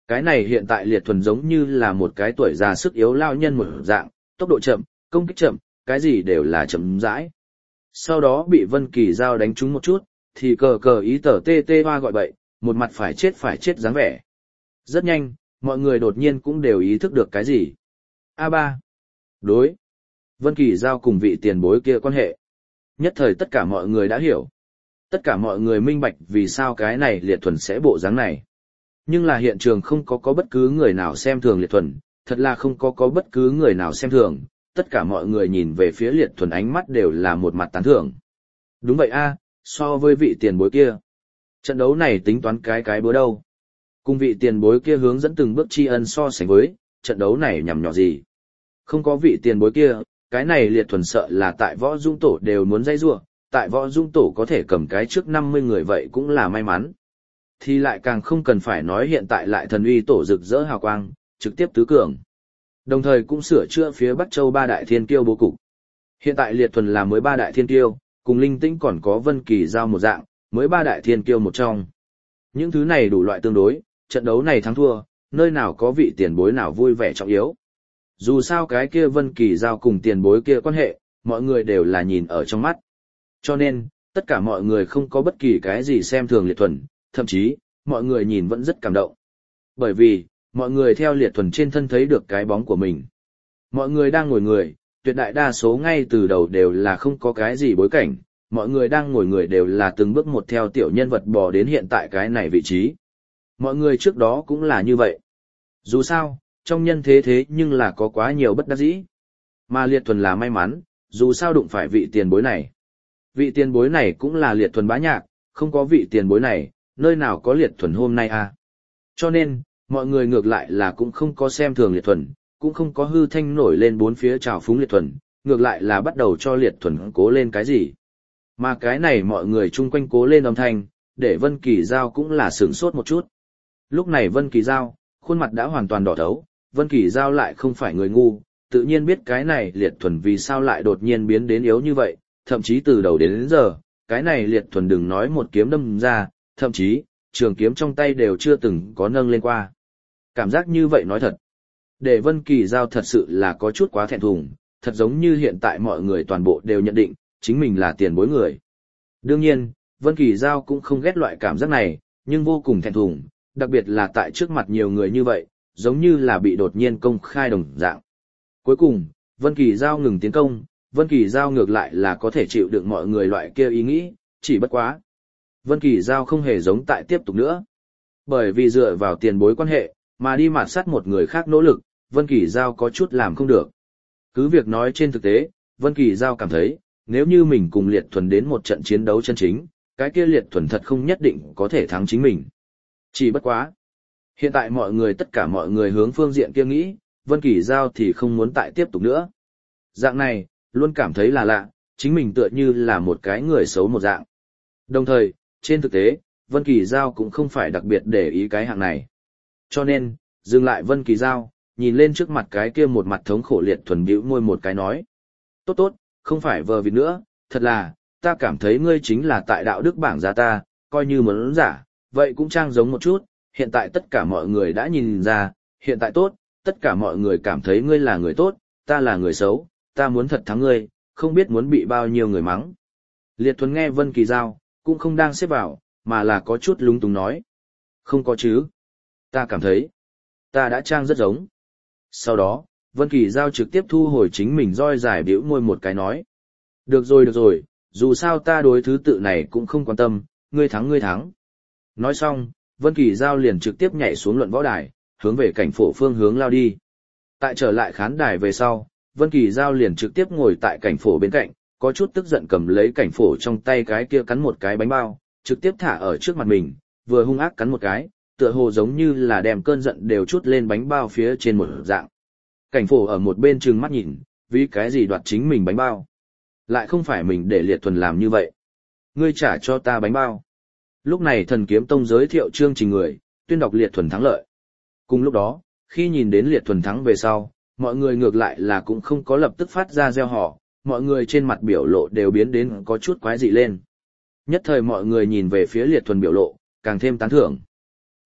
Cái này hiện tại liệt thuần giống như là một cái tuổi già sức yếu lao nhân một dạng, tốc độ chậm, công kích chậm, cái gì đều là chậm rãi. Sau đó bị Vân Kỳ Giao đánh trúng một chút, thì cờ cờ ý tờ tê tê hoa gọi bậy, một mặt phải chết phải chết dáng vẻ. Rất nhanh, mọi người đột nhiên cũng đều ý thức được cái gì. a ba. Đối. Vân Kỳ Giao cùng vị tiền bối kia quan hệ. Nhất thời tất cả mọi người đã hiểu. Tất cả mọi người minh bạch vì sao cái này liệt thuần sẽ bộ dáng này. Nhưng là hiện trường không có có bất cứ người nào xem thường liệt thuần, thật là không có có bất cứ người nào xem thường, tất cả mọi người nhìn về phía liệt thuần ánh mắt đều là một mặt tán thưởng. Đúng vậy a, so với vị tiền bối kia. Trận đấu này tính toán cái cái bữa đâu. Cùng vị tiền bối kia hướng dẫn từng bước tri ân so sánh với, trận đấu này nhằm nhỏ gì. Không có vị tiền bối kia, cái này liệt thuần sợ là tại võ dung tổ đều muốn dây rua, tại võ dung tổ có thể cầm cái trước năm mươi người vậy cũng là may mắn. Thì lại càng không cần phải nói hiện tại lại thần uy tổ rực rỡ hào quang, trực tiếp tứ cường. Đồng thời cũng sửa chữa phía Bắc Châu ba đại thiên kiêu bố cục. Hiện tại liệt thuần là mới ba đại thiên kiêu, cùng linh tĩnh còn có Vân Kỳ Giao một dạng, mới ba đại thiên kiêu một trong. Những thứ này đủ loại tương đối, trận đấu này thắng thua, nơi nào có vị tiền bối nào vui vẻ trọng yếu. Dù sao cái kia Vân Kỳ Giao cùng tiền bối kia quan hệ, mọi người đều là nhìn ở trong mắt. Cho nên, tất cả mọi người không có bất kỳ cái gì xem thường liệt thuần, thậm chí, mọi người nhìn vẫn rất cảm động. Bởi vì, mọi người theo liệt thuần trên thân thấy được cái bóng của mình. Mọi người đang ngồi người, tuyệt đại đa số ngay từ đầu đều là không có cái gì bối cảnh, mọi người đang ngồi người đều là từng bước một theo tiểu nhân vật bò đến hiện tại cái này vị trí. Mọi người trước đó cũng là như vậy. Dù sao, trong nhân thế thế nhưng là có quá nhiều bất đắc dĩ. Mà liệt thuần là may mắn, dù sao đụng phải vị tiền bối này. Vị tiền bối này cũng là liệt thuần bá nhạc, không có vị tiền bối này, nơi nào có liệt thuần hôm nay à. Cho nên, mọi người ngược lại là cũng không có xem thường liệt thuần, cũng không có hư thanh nổi lên bốn phía trào phúng liệt thuần, ngược lại là bắt đầu cho liệt thuần cố lên cái gì. Mà cái này mọi người chung quanh cố lên âm thanh, để Vân Kỳ Giao cũng là sửng sốt một chút. Lúc này Vân Kỳ Giao, khuôn mặt đã hoàn toàn đỏ thấu, Vân Kỳ Giao lại không phải người ngu, tự nhiên biết cái này liệt thuần vì sao lại đột nhiên biến đến yếu như vậy, thậm chí từ đầu đến, đến giờ, cái này liệt thuần đừng nói một kiếm đâm ra, thậm chí, trường kiếm trong tay đều chưa từng có nâng lên qua. Cảm giác như vậy nói thật. Để Vân Kỳ Giao thật sự là có chút quá thẹn thùng, thật giống như hiện tại mọi người toàn bộ đều nhận định, chính mình là tiền bối người. Đương nhiên, Vân Kỳ Giao cũng không ghét loại cảm giác này, nhưng vô cùng thẹn thùng, đặc biệt là tại trước mặt nhiều người như vậy, giống như là bị đột nhiên công khai đồng dạng. Cuối cùng, Vân Kỳ Giao ngừng tiến công, Vân Kỳ Giao ngược lại là có thể chịu đựng mọi người loại kia ý nghĩ, chỉ bất quá. Vân Kỳ Giao không hề giống tại tiếp tục nữa. Bởi vì dựa vào tiền bối quan hệ, mà đi mạt sát một người khác nỗ lực, Vân Kỳ Giao có chút làm không được. Cứ việc nói trên thực tế, Vân Kỳ Giao cảm thấy, nếu như mình cùng liệt thuần đến một trận chiến đấu chân chính, cái kia liệt thuần thật không nhất định có thể thắng chính mình. Chỉ bất quá. Hiện tại mọi người tất cả mọi người hướng phương diện kia nghĩ, Vân Kỳ Giao thì không muốn tại tiếp tục nữa. Dạng này, luôn cảm thấy là lạ, chính mình tựa như là một cái người xấu một dạng. Đồng thời, trên thực tế, Vân Kỳ Giao cũng không phải đặc biệt để ý cái hạng này. Cho nên, dừng lại Vân Kỳ Giao, nhìn lên trước mặt cái kia một mặt thống khổ liệt thuần bĩu môi một cái nói. Tốt tốt, không phải vờ vịt nữa, thật là, ta cảm thấy ngươi chính là tại đạo đức bảng gia ta, coi như muốn giả, vậy cũng trang giống một chút, hiện tại tất cả mọi người đã nhìn ra, hiện tại tốt, tất cả mọi người cảm thấy ngươi là người tốt, ta là người xấu, ta muốn thật thắng ngươi, không biết muốn bị bao nhiêu người mắng. Liệt thuần nghe Vân Kỳ Giao, cũng không đang xếp vào, mà là có chút lúng túng nói. Không có chứ. Ta cảm thấy, ta đã trang rất giống. Sau đó, Vân Kỳ Giao trực tiếp thu hồi chính mình roi dài bĩu môi một cái nói. Được rồi được rồi, dù sao ta đối thứ tự này cũng không quan tâm, ngươi thắng ngươi thắng. Nói xong, Vân Kỳ Giao liền trực tiếp nhảy xuống luận võ đài, hướng về cảnh phổ phương hướng lao đi. Tại trở lại khán đài về sau, Vân Kỳ Giao liền trực tiếp ngồi tại cảnh phổ bên cạnh, có chút tức giận cầm lấy cảnh phổ trong tay cái kia cắn một cái bánh bao, trực tiếp thả ở trước mặt mình, vừa hung ác cắn một cái, tựa hồ giống như là đem cơn giận đều chút lên bánh bao phía trên một dạng. Cảnh phổ ở một bên trừng mắt nhìn, vì cái gì đoạt chính mình bánh bao. Lại không phải mình để liệt thuần làm như vậy. Ngươi trả cho ta bánh bao. Lúc này Thần Kiếm Tông giới thiệu chương trình người, tuyên đọc liệt thuần thắng lợi. Cùng lúc đó, khi nhìn đến liệt thuần thắng về sau, mọi người ngược lại là cũng không có lập tức phát ra reo hò, mọi người trên mặt biểu lộ đều biến đến có chút quái dị lên. Nhất thời mọi người nhìn về phía liệt thuần biểu lộ, càng thêm tán thưởng.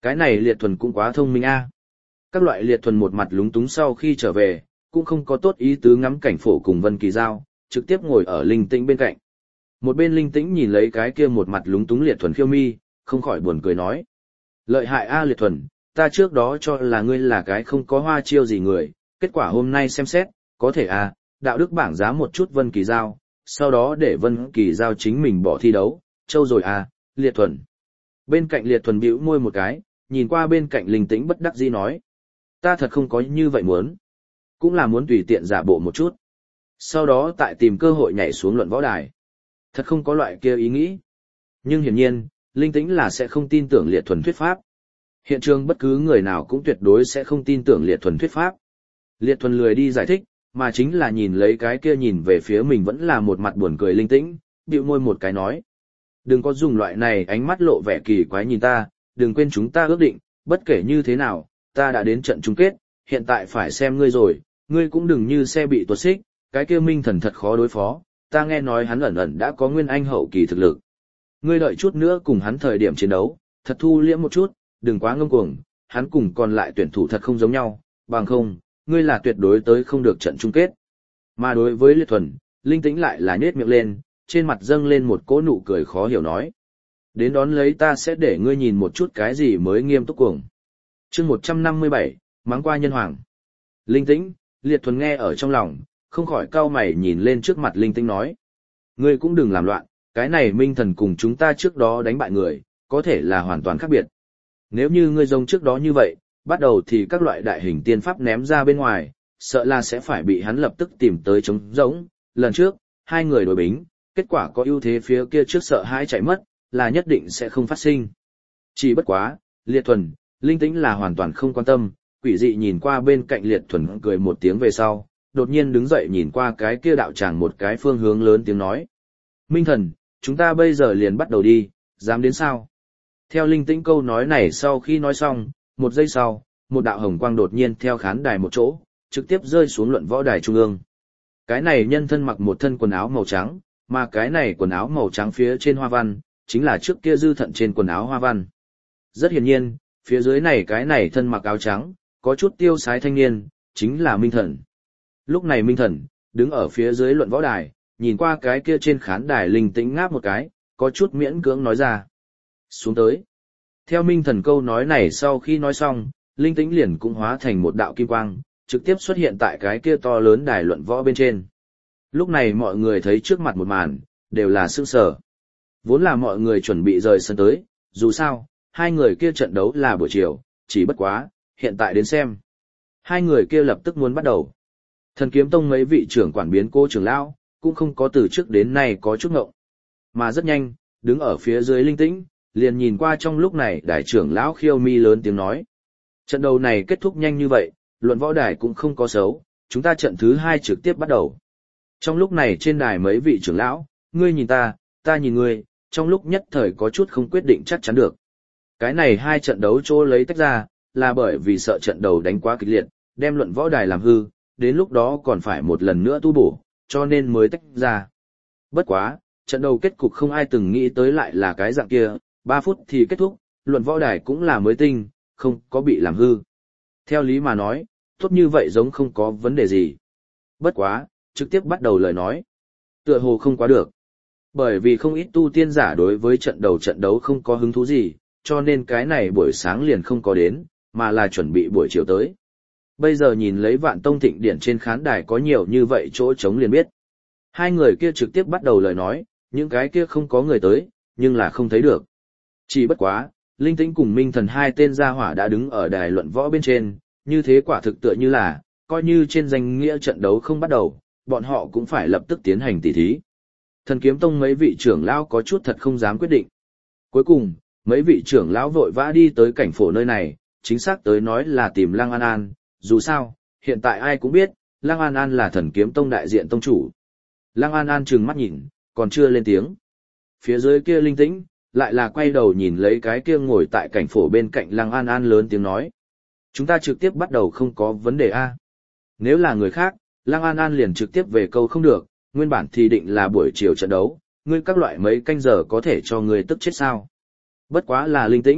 Cái này liệt thuần cũng quá thông minh a. Các loại liệt thuần một mặt lúng túng sau khi trở về, cũng không có tốt ý tứ ngắm cảnh phổ cùng Vân Kỳ Giao, trực tiếp ngồi ở linh tĩnh bên cạnh. Một bên linh tĩnh nhìn lấy cái kia một mặt lúng túng liệt thuần khiêu mi, không khỏi buồn cười nói. Lợi hại a liệt thuần, ta trước đó cho là ngươi là cái không có hoa chiêu gì người, kết quả hôm nay xem xét, có thể a, đạo đức bảng giá một chút Vân Kỳ Giao, sau đó để Vân Kỳ Giao chính mình bỏ thi đấu, châu rồi a, liệt thuần. Bên cạnh liệt thuần bĩu môi một cái, nhìn qua bên cạnh linh tĩnh bất đắc dĩ nói. Ta thật không có như vậy muốn. Cũng là muốn tùy tiện giả bộ một chút. Sau đó tại tìm cơ hội nhảy xuống luận võ đài. Thật không có loại kia ý nghĩ. Nhưng hiển nhiên, linh tĩnh là sẽ không tin tưởng liệt thuần thuyết pháp. Hiện trường bất cứ người nào cũng tuyệt đối sẽ không tin tưởng liệt thuần thuyết pháp. Liệt thuần lười đi giải thích, mà chính là nhìn lấy cái kia nhìn về phía mình vẫn là một mặt buồn cười linh tĩnh, bĩu môi một cái nói. Đừng có dùng loại này ánh mắt lộ vẻ kỳ quái nhìn ta, đừng quên chúng ta ước định, bất kể như thế nào, ta đã đến trận chung kết, hiện tại phải xem ngươi rồi, ngươi cũng đừng như xe bị tuột xích, cái kia minh thần thật khó đối phó, ta nghe nói hắn ẩn ẩn đã có nguyên anh hậu kỳ thực lực. Ngươi đợi chút nữa cùng hắn thời điểm chiến đấu, thật thu liễm một chút, đừng quá ngông cuồng, hắn cùng còn lại tuyển thủ thật không giống nhau, bằng không, ngươi là tuyệt đối tới không được trận chung kết. Mà đối với Liệt Thuần, linh tĩnh lại là nhếch miệng lên, trên mặt dâng lên một cỗ nụ cười khó hiểu nói. Đến đón lấy ta sẽ để ngươi nhìn một chút cái gì mới nghiêm túc cuồng. Chương một trăm năm mươi bảy, mắng qua nhân hoàng. Linh tĩnh, Liệt Thuần nghe ở trong lòng, không khỏi cau mày nhìn lên trước mặt linh tĩnh nói. Ngươi cũng đừng làm loạn, cái này minh thần cùng chúng ta trước đó đánh bại người, có thể là hoàn toàn khác biệt. Nếu như ngươi giống trước đó như vậy, bắt đầu thì các loại đại hình tiên pháp ném ra bên ngoài, sợ là sẽ phải bị hắn lập tức tìm tới chống giống. Lần trước, hai người đối bính, kết quả có ưu thế phía kia trước sợ hãi chạy mất, là nhất định sẽ không phát sinh. Chỉ bất quá, Liệt Thuần, linh tĩnh là hoàn toàn không quan tâm, quỷ dị nhìn qua bên cạnh Liệt Thuần cười một tiếng về sau, đột nhiên đứng dậy nhìn qua cái kia đạo tràng một cái phương hướng lớn tiếng nói. Minh thần, chúng ta bây giờ liền bắt đầu đi, dám đến sao? Theo linh tĩnh câu nói này sau khi nói xong, một giây sau, một đạo hồng quang đột nhiên theo khán đài một chỗ, trực tiếp rơi xuống luận võ đài trung ương. Cái này nhân thân mặc một thân quần áo màu trắng, mà cái này quần áo màu trắng phía trên hoa văn, chính là trước kia dư thận trên quần áo hoa văn. Rất hiển nhiên, phía dưới này cái này thân mặc áo trắng, có chút tiêu sái thanh niên, chính là Minh Thần. Lúc này Minh Thần, đứng ở phía dưới luận võ đài, nhìn qua cái kia trên khán đài linh tĩnh ngáp một cái, có chút miễn cưỡng nói ra. Xuống tới. Theo Minh Thần câu nói này sau khi nói xong, linh tĩnh liền cũng hóa thành một đạo kim quang, trực tiếp xuất hiện tại cái kia to lớn đài luận võ bên trên. Lúc này mọi người thấy trước mặt một màn, đều là sững sờ. Vốn là mọi người chuẩn bị rời sân tới, dù sao, hai người kia trận đấu là buổi chiều, chỉ bất quá, hiện tại đến xem. Hai người kia lập tức muốn bắt đầu. Thần Kiếm Tông mấy vị trưởng quản biến cô trưởng lão, cũng không có từ trước đến nay có chút ngộng. Mà rất nhanh, đứng ở phía dưới linh tĩnh, liền nhìn qua trong lúc này đại trưởng lão khiêu mi lớn tiếng nói. Trận đấu này kết thúc nhanh như vậy, luận võ đài cũng không có xấu, chúng ta trận thứ hai trực tiếp bắt đầu. Trong lúc này trên đài mấy vị trưởng lão, ngươi nhìn ta, ta nhìn ngươi, trong lúc nhất thời có chút không quyết định chắc chắn được. Cái này hai trận đấu chỗ lấy tách ra, là bởi vì sợ trận đầu đánh quá kịch liệt, đem luận võ đài làm hư, đến lúc đó còn phải một lần nữa tu bổ, cho nên mới tách ra. Bất quá, trận đầu kết cục không ai từng nghĩ tới lại là cái dạng kia, ba phút thì kết thúc, luận võ đài cũng là mới tinh, không có bị làm hư. Theo lý mà nói, tốt như vậy giống không có vấn đề gì. Bất quá, trực tiếp bắt đầu lời nói. Tựa hồ không quá được. Bởi vì không ít tu tiên giả đối với trận đầu trận đấu không có hứng thú gì, cho nên cái này buổi sáng liền không có đến, mà là chuẩn bị buổi chiều tới. Bây giờ nhìn lấy Vạn Tông Thịnh Điển trên khán đài có nhiều như vậy chỗ trống liền biết. Hai người kia trực tiếp bắt đầu lời nói, những cái kia không có người tới, nhưng là không thấy được. Chỉ bất quá, Linh Tĩnh cùng Minh Thần hai tên gia hỏa đã đứng ở đài luận võ bên trên, như thế quả thực tựa như là, coi như trên danh nghĩa trận đấu không bắt đầu, bọn họ cũng phải lập tức tiến hành tỉ thí. Thần Kiếm Tông mấy vị trưởng lão có chút thật không dám quyết định. Cuối cùng, mấy vị trưởng lão vội vã đi tới cảnh phổ nơi này, chính xác tới nói là tìm Lăng An An, dù sao, hiện tại ai cũng biết, Lăng An An là Thần Kiếm Tông đại diện tông chủ. Lăng An An trừng mắt nhìn, còn chưa lên tiếng. Phía dưới kia Linh Tĩnh, lại là quay đầu nhìn lấy cái kia ngồi tại cảnh phổ bên cạnh Lăng An An lớn tiếng nói. Chúng ta trực tiếp bắt đầu không có vấn đề a. Nếu là người khác, Lăng An An liền trực tiếp về câu không được, nguyên bản thì định là buổi chiều trận đấu, ngươi các loại mấy canh giờ có thể cho ngươi tức chết sao. Bất quá là Linh Tĩnh,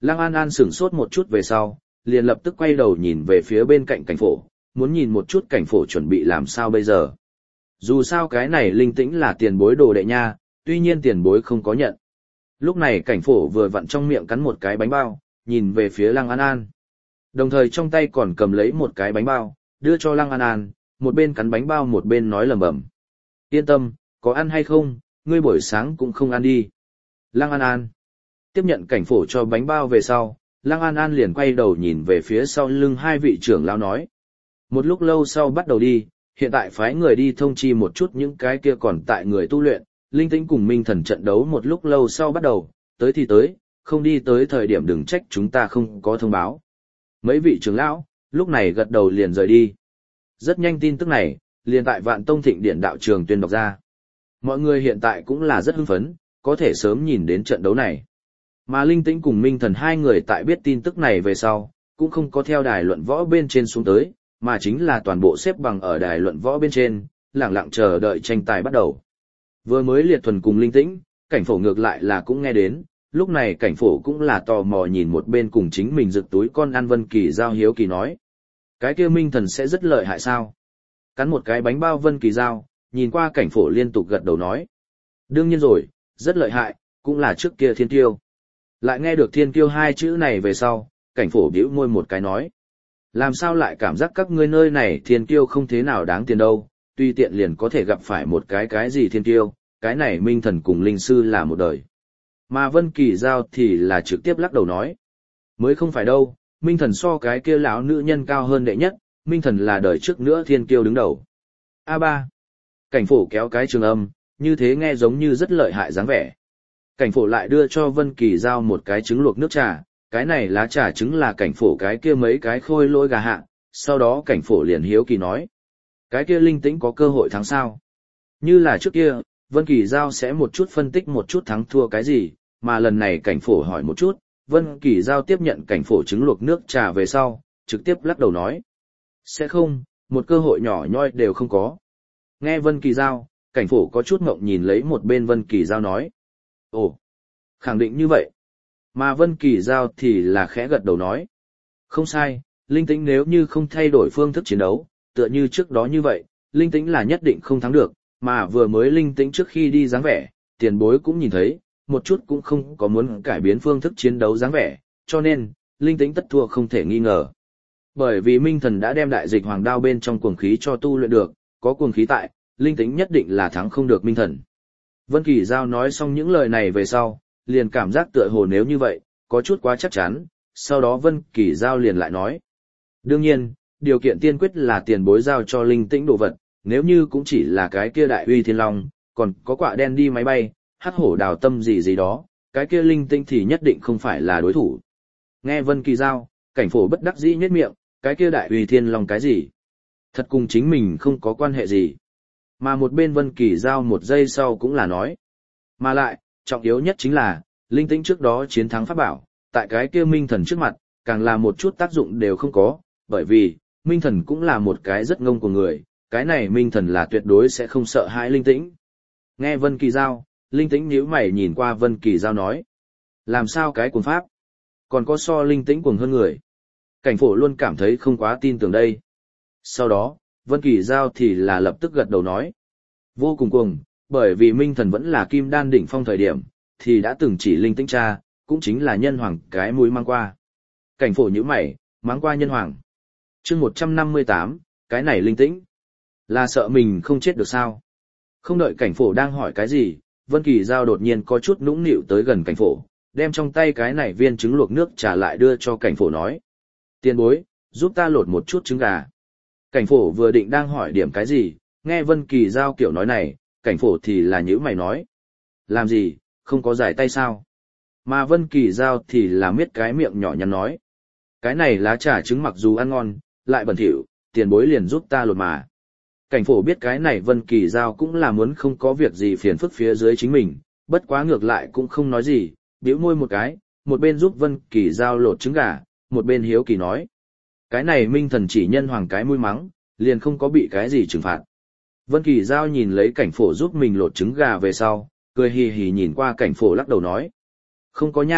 Lăng An An sửng sốt một chút về sau, liền lập tức quay đầu nhìn về phía bên cạnh cảnh phổ, muốn nhìn một chút cảnh phổ chuẩn bị làm sao bây giờ. Dù sao cái này linh tĩnh là tiền bối đồ đệ nha, tuy nhiên tiền bối không có nhận. Lúc này cảnh phổ vừa vặn trong miệng cắn một cái bánh bao, nhìn về phía Lăng An An. Đồng thời trong tay còn cầm lấy một cái bánh bao, đưa cho Lăng An An, một bên cắn bánh bao một bên nói lẩm bẩm. Yên tâm, có ăn hay không, ngươi buổi sáng cũng không ăn đi. Lăng An An tiếp nhận cảnh phổ cho bánh bao về sau, Lăng An An liền quay đầu nhìn về phía sau lưng hai vị trưởng lão nói. Một lúc lâu sau bắt đầu đi, hiện tại phái người đi thông chi một chút những cái kia còn tại người tu luyện, linh tĩnh cùng minh thần trận đấu một lúc lâu sau bắt đầu, tới thì tới, không đi tới thời điểm đừng trách chúng ta không có thông báo. Mấy vị trưởng lão, lúc này gật đầu liền rời đi. Rất nhanh tin tức này, liền tại Vạn Tông Thịnh Điện đạo trường tuyên đọc ra. Mọi người hiện tại cũng là rất hưng phấn, có thể sớm nhìn đến trận đấu này. Mà linh tĩnh cùng minh thần hai người tại biết tin tức này về sau, cũng không có theo đài luận võ bên trên xuống tới, mà chính là toàn bộ xếp bằng ở đài luận võ bên trên, lặng lặng chờ đợi tranh tài bắt đầu. Vừa mới liệt thuần cùng linh tĩnh, cảnh phổ ngược lại là cũng nghe đến, lúc này cảnh phổ cũng là tò mò nhìn một bên cùng chính mình rực túi con ăn Vân Kỳ Giao hiếu kỳ nói. Cái kia minh thần sẽ rất lợi hại sao? Cắn một cái bánh bao Vân Kỳ Giao, nhìn qua cảnh phổ liên tục gật đầu nói. Đương nhiên rồi, rất lợi hại, cũng là trước kia thiên tiêu. Lại nghe được thiên tiêu hai chữ này về sau, cảnh phổ bĩu môi một cái nói. Làm sao lại cảm giác các ngươi nơi này thiên tiêu không thế nào đáng tiền đâu, tuy tiện liền có thể gặp phải một cái cái gì thiên tiêu, cái này minh thần cùng linh sư là một đời. Mà Vân Kỳ Giao thì là trực tiếp lắc đầu nói. Mới không phải đâu, minh thần so cái kia lão nữ nhân cao hơn đệ nhất, minh thần là đời trước nữa thiên kiêu đứng đầu. a ba. Cảnh phổ kéo cái trường âm, như thế nghe giống như rất lợi hại dáng vẻ. Cảnh phổ lại đưa cho Vân Kỳ Giao một cái trứng luộc nước trà, cái này lá trà trứng là cảnh phổ cái kia mấy cái khôi lỗi gà hạ, sau đó cảnh phổ liền hiếu kỳ nói. Cái kia linh tĩnh có cơ hội thắng sao? Như là trước kia, Vân Kỳ Giao sẽ một chút phân tích một chút thắng thua cái gì, mà lần này cảnh phổ hỏi một chút, Vân Kỳ Giao tiếp nhận cảnh phổ trứng luộc nước trà về sau, trực tiếp lắc đầu nói. Sẽ không, một cơ hội nhỏ nhoi đều không có. Nghe Vân Kỳ Giao, cảnh phổ có chút ngộng nhìn lấy một bên Vân Kỳ Giao nói. Ồ, khẳng định như vậy. Mà Vân Kỳ Giao thì là khẽ gật đầu nói. Không sai, linh tĩnh nếu như không thay đổi phương thức chiến đấu, tựa như trước đó như vậy, linh tĩnh là nhất định không thắng được, mà vừa mới linh tĩnh trước khi đi dáng vẻ, tiền bối cũng nhìn thấy, một chút cũng không có muốn cải biến phương thức chiến đấu dáng vẻ, cho nên, linh tĩnh tất thua không thể nghi ngờ. Bởi vì minh thần đã đem đại dịch hoàng đao bên trong cuồng khí cho tu luyện được, có cuồng khí tại, linh tĩnh nhất định là thắng không được minh thần. Vân Kỳ Giao nói xong những lời này về sau, liền cảm giác tựa hồ nếu như vậy, có chút quá chắc chắn, sau đó Vân Kỳ Giao liền lại nói. Đương nhiên, điều kiện tiên quyết là tiền bối giao cho linh tĩnh đồ vật, nếu như cũng chỉ là cái kia đại uy thiên long, còn có quạ đen đi máy bay, hắc hổ đào tâm gì gì đó, cái kia linh tĩnh thì nhất định không phải là đối thủ. Nghe Vân Kỳ Giao, cảnh phổ bất đắc dĩ nhếch miệng, cái kia đại uy thiên long cái gì? Thật cùng chính mình không có quan hệ gì. Mà một bên Vân Kỳ Giao một giây sau cũng là nói. Mà lại, trọng yếu nhất chính là, linh tĩnh trước đó chiến thắng pháp bảo, tại cái kia minh thần trước mặt, càng là một chút tác dụng đều không có, bởi vì, minh thần cũng là một cái rất ngông của người, cái này minh thần là tuyệt đối sẽ không sợ hãi linh tĩnh. Nghe Vân Kỳ Giao, linh tĩnh nhíu mày nhìn qua Vân Kỳ Giao nói. Làm sao cái cuồng pháp? Còn có so linh tĩnh cuồng hơn người. Cảnh phổ luôn cảm thấy không quá tin tưởng đây. Sau đó, Vân Kỳ Giao thì là lập tức gật đầu nói. Vô cùng cuồng, bởi vì minh thần vẫn là kim đan đỉnh phong thời điểm, thì đã từng chỉ linh tĩnh cha, cũng chính là nhân hoàng cái mũi mang qua. Cảnh phổ nhíu mày, mang qua nhân hoàng. Chương một trăm năm mươi tám, cái này linh tĩnh. Là sợ mình không chết được sao? Không đợi cảnh phổ đang hỏi cái gì, Vân Kỳ Giao đột nhiên có chút nũng nịu tới gần cảnh phổ, đem trong tay cái này viên trứng luộc nước trà lại đưa cho cảnh phổ nói. Tiền bối, giúp ta lột một chút trứng gà. Cảnh phổ vừa định đang hỏi điểm cái gì, nghe Vân Kỳ Giao kiểu nói này, cảnh phổ thì là nhíu mày nói. Làm gì, không có giải tay sao? Mà Vân Kỳ Giao thì là miết cái miệng nhỏ nhắn nói. Cái này lá trà trứng mặc dù ăn ngon, lại bẩn thỉu, tiền bối liền giúp ta lột mà. Cảnh phổ biết cái này Vân Kỳ Giao cũng là muốn không có việc gì phiền phức phía dưới chính mình, bất quá ngược lại cũng không nói gì, bĩu môi một cái, một bên giúp Vân Kỳ Giao lột trứng gà, một bên hiếu kỳ nói. Cái này minh thần chỉ nhân hoàng cái mũi mắng, liền không có bị cái gì trừng phạt. Vân Kỳ Giao nhìn lấy cảnh phổ giúp mình lột trứng gà về sau, cười hì hì nhìn qua cảnh phổ lắc đầu nói. Không có nha,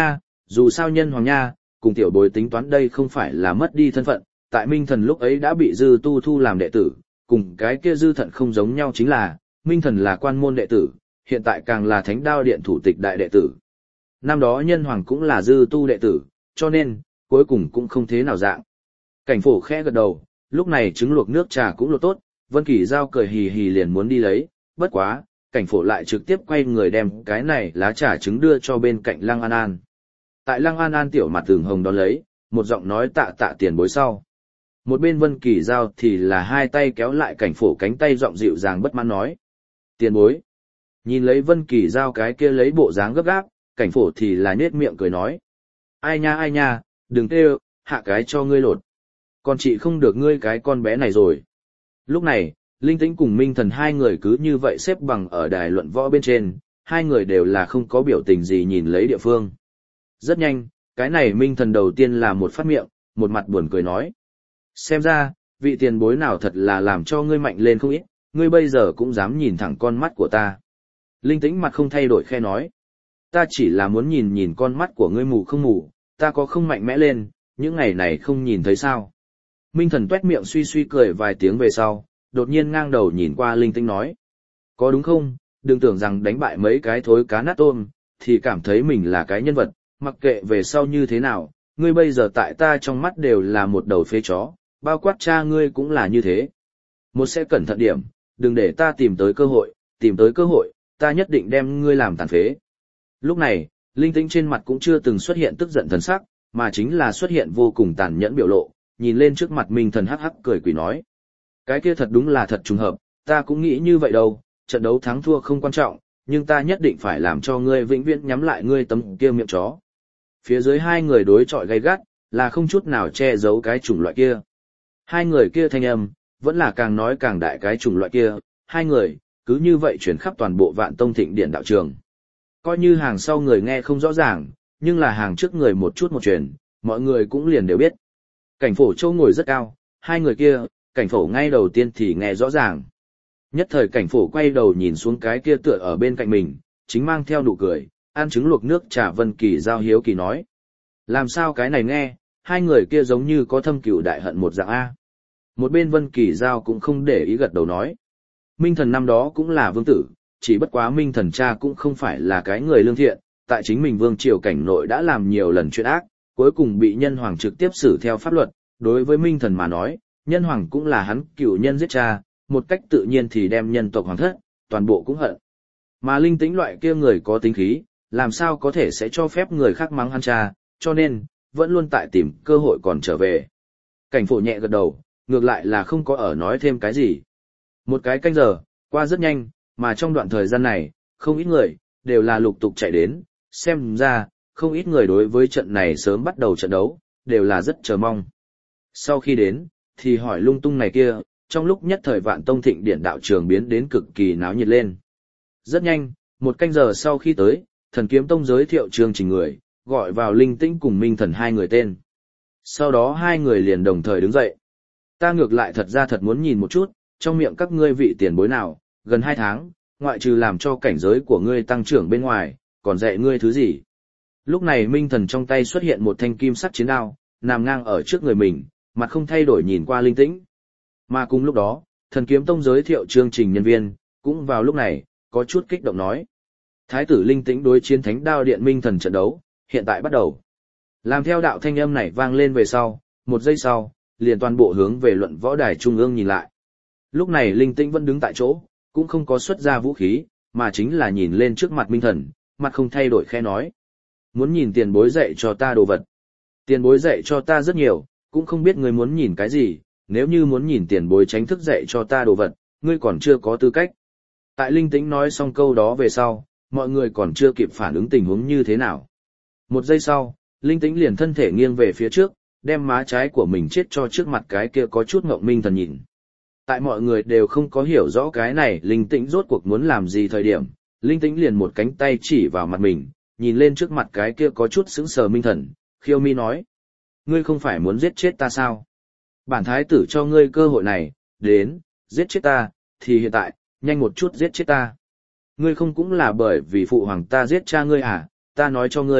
Dù sao nhân hoàng nha, cùng tiểu bối tính toán đây không phải là mất đi thân phận, tại Minh Thần lúc ấy đã bị dư tu thu làm đệ tử, cùng cái kia dư thận không giống nhau chính là, Minh Thần là quan môn đệ tử, hiện tại càng là Thánh Đao Điện thủ tịch đại đệ tử. Năm đó nhân hoàng cũng là dư tu đệ tử, cho nên, cuối cùng cũng không thế nào dạng. Cảnh phổ khẽ gật đầu, lúc này trứng luộc nước trà cũng luộc tốt, Vân Kỳ Giao cười hì hì liền muốn đi lấy, bất quá, cảnh phổ lại trực tiếp quay người đem cái này lá trà trứng đưa cho bên cạnh Lăng An An. Tại Lăng An An tiểu mặt tường hồng đón lấy, một giọng nói tạ tạ tiền bối sau. Một bên Vân Kỳ Giao thì là hai tay kéo lại cảnh phổ cánh tay giọng dịu dàng bất mãn nói. Tiền bối. Nhìn lấy Vân Kỳ Giao cái kia lấy bộ dáng gấp gáp, cảnh phổ thì là nhếch miệng cười nói. Ai nha ai nha, đừng kêu, hạ cái cho ngươi lột. Còn chị không được ngươi cái con bé này rồi. Lúc này, Linh Tĩnh cùng Minh Thần hai người cứ như vậy xếp bằng ở đài luận võ bên trên, hai người đều là không có biểu tình gì nhìn lấy địa phương. Rất nhanh, cái này Minh Thần đầu tiên là một phát miệng, một mặt buồn cười nói. Xem ra, vị tiền bối nào thật là làm cho ngươi mạnh lên không ít, ngươi bây giờ cũng dám nhìn thẳng con mắt của ta. Linh Tĩnh mặt không thay đổi khe nói. Ta chỉ là muốn nhìn nhìn con mắt của ngươi mù không mù, ta có không mạnh mẽ lên, những ngày này không nhìn thấy sao. Minh Thần tuét miệng suy suy cười vài tiếng về sau, đột nhiên ngang đầu nhìn qua Linh Tĩnh nói. Có đúng không, đừng tưởng rằng đánh bại mấy cái thối cá nát tôm, thì cảm thấy mình là cái nhân vật, mặc kệ về sau như thế nào, ngươi bây giờ tại ta trong mắt đều là một đầu phế chó, bao quát cha ngươi cũng là như thế. Một sẽ cẩn thận điểm, đừng để ta tìm tới cơ hội, tìm tới cơ hội, ta nhất định đem ngươi làm tàn phế. Lúc này, Linh Tĩnh trên mặt cũng chưa từng xuất hiện tức giận thần sắc, mà chính là xuất hiện vô cùng tàn nhẫn biểu lộ, nhìn lên trước mặt Minh Thần hắc hắc cười quỷ nói. Cái kia thật đúng là thật trùng hợp, ta cũng nghĩ như vậy đâu, trận đấu thắng thua không quan trọng, nhưng ta nhất định phải làm cho ngươi vĩnh viễn nhắm lại ngươi tấm kia miệng chó. Phía dưới hai người đối chọi gay gắt, là không chút nào che giấu cái chủng loại kia. Hai người kia thanh âm, vẫn là càng nói càng đại cái chủng loại kia, hai người, cứ như vậy chuyển khắp toàn bộ Vạn Tông Thịnh Điện đạo trường. Coi như hàng sau người nghe không rõ ràng, nhưng là hàng trước người một chút một truyền, mọi người cũng liền đều biết. Cảnh phổ châu ngồi rất cao, hai người kia, cảnh phổ ngay đầu tiên thì nghe rõ ràng. Nhất thời cảnh phổ quay đầu nhìn xuống cái kia tựa ở bên cạnh mình, chính mang theo nụ cười, ăn trứng luộc nước trà. Vân Kỳ Giao hiếu kỳ nói. Làm sao cái này nghe, hai người kia giống như có thâm cừu đại hận một dạng A. Một bên Vân Kỳ Giao cũng không để ý gật đầu nói. Minh Thần năm đó cũng là vương tử, chỉ bất quá Minh Thần cha cũng không phải là cái người lương thiện, tại chính mình vương triều cảnh nội đã làm nhiều lần chuyện ác, cuối cùng bị nhân hoàng trực tiếp xử theo pháp luật. Đối với Minh Thần mà nói, nhân hoàng cũng là hắn cựu nhân giết cha, một cách tự nhiên thì đem nhân tộc hoàng thất, toàn bộ cũng hận. Mà Linh Tĩnh loại kia người có tính khí, làm sao có thể sẽ cho phép người khác mắng hắn cha, cho nên, vẫn luôn tại tìm cơ hội còn trở về. Cảnh phổ nhẹ gật đầu, ngược lại là không có ở nói thêm cái gì. Một cái canh giờ, qua rất nhanh, mà trong đoạn thời gian này, không ít người, đều là lục tục chạy đến, xem ra, không ít người đối với trận này sớm bắt đầu trận đấu, đều là rất chờ mong. Sau khi đến, thì hỏi lung tung này kia, trong lúc nhất thời Vạn Tông Thịnh Điện đạo trường biến đến cực kỳ náo nhiệt lên. Rất nhanh, một canh giờ sau khi tới, Thần Kiếm Tông giới thiệu chương trình người, gọi vào Linh Tĩnh cùng Minh Thần hai người tên. Sau đó hai người liền đồng thời đứng dậy. Ta ngược lại thật ra thật muốn nhìn một chút, trong miệng các ngươi vị tiền bối nào, gần hai tháng, ngoại trừ làm cho cảnh giới của ngươi tăng trưởng bên ngoài, còn dạy ngươi thứ gì. Lúc này Minh Thần trong tay xuất hiện một thanh kim sắc chiến đao, nằm ngang ở trước người mình, mặt không thay đổi nhìn qua Linh Tĩnh. Mà cùng lúc đó, Thần Kiếm Tông giới thiệu chương trình nhân viên, cũng vào lúc này, có chút kích động nói. Thái tử Linh Tĩnh đối chiến Thánh Đao Điện Minh Thần trận đấu, hiện tại bắt đầu. Làm theo đạo thanh âm này vang lên về sau, một giây sau, liền toàn bộ hướng về luận võ đài trung ương nhìn lại. Lúc này Linh Tĩnh vẫn đứng tại chỗ, cũng không có xuất ra vũ khí, mà chính là nhìn lên trước mặt Minh Thần, mặt không thay đổi khẽ nói. Muốn nhìn tiền bối dạy cho ta đồ vật. Tiền bối dạy cho ta rất nhiều, cũng không biết ngươi muốn nhìn cái gì, nếu như muốn nhìn tiền bối tránh thức dạy cho ta đồ vật, ngươi còn chưa có tư cách. Tại Linh Tĩnh nói xong câu đó về sau, mọi người còn chưa kịp phản ứng tình huống như thế nào. Một giây sau, Linh Tĩnh liền thân thể nghiêng về phía trước, đem má trái của mình chết cho trước mặt cái kia có chút ngộng Minh Thần nhìn. Tại mọi người đều không có hiểu rõ cái này Linh Tĩnh rốt cuộc muốn làm gì thời điểm, Linh Tĩnh liền một cánh tay chỉ vào mặt mình, nhìn lên trước mặt cái kia có chút sững sờ Minh Thần, khiêu mi nói. Ngươi không phải muốn giết chết ta sao? Bản thái tử cho ngươi cơ hội này, đến, giết chết ta, thì hiện tại, nhanh một chút giết chết ta. Ngươi không cũng là bởi vì phụ hoàng ta giết cha ngươi à, ta nói cho ngươi,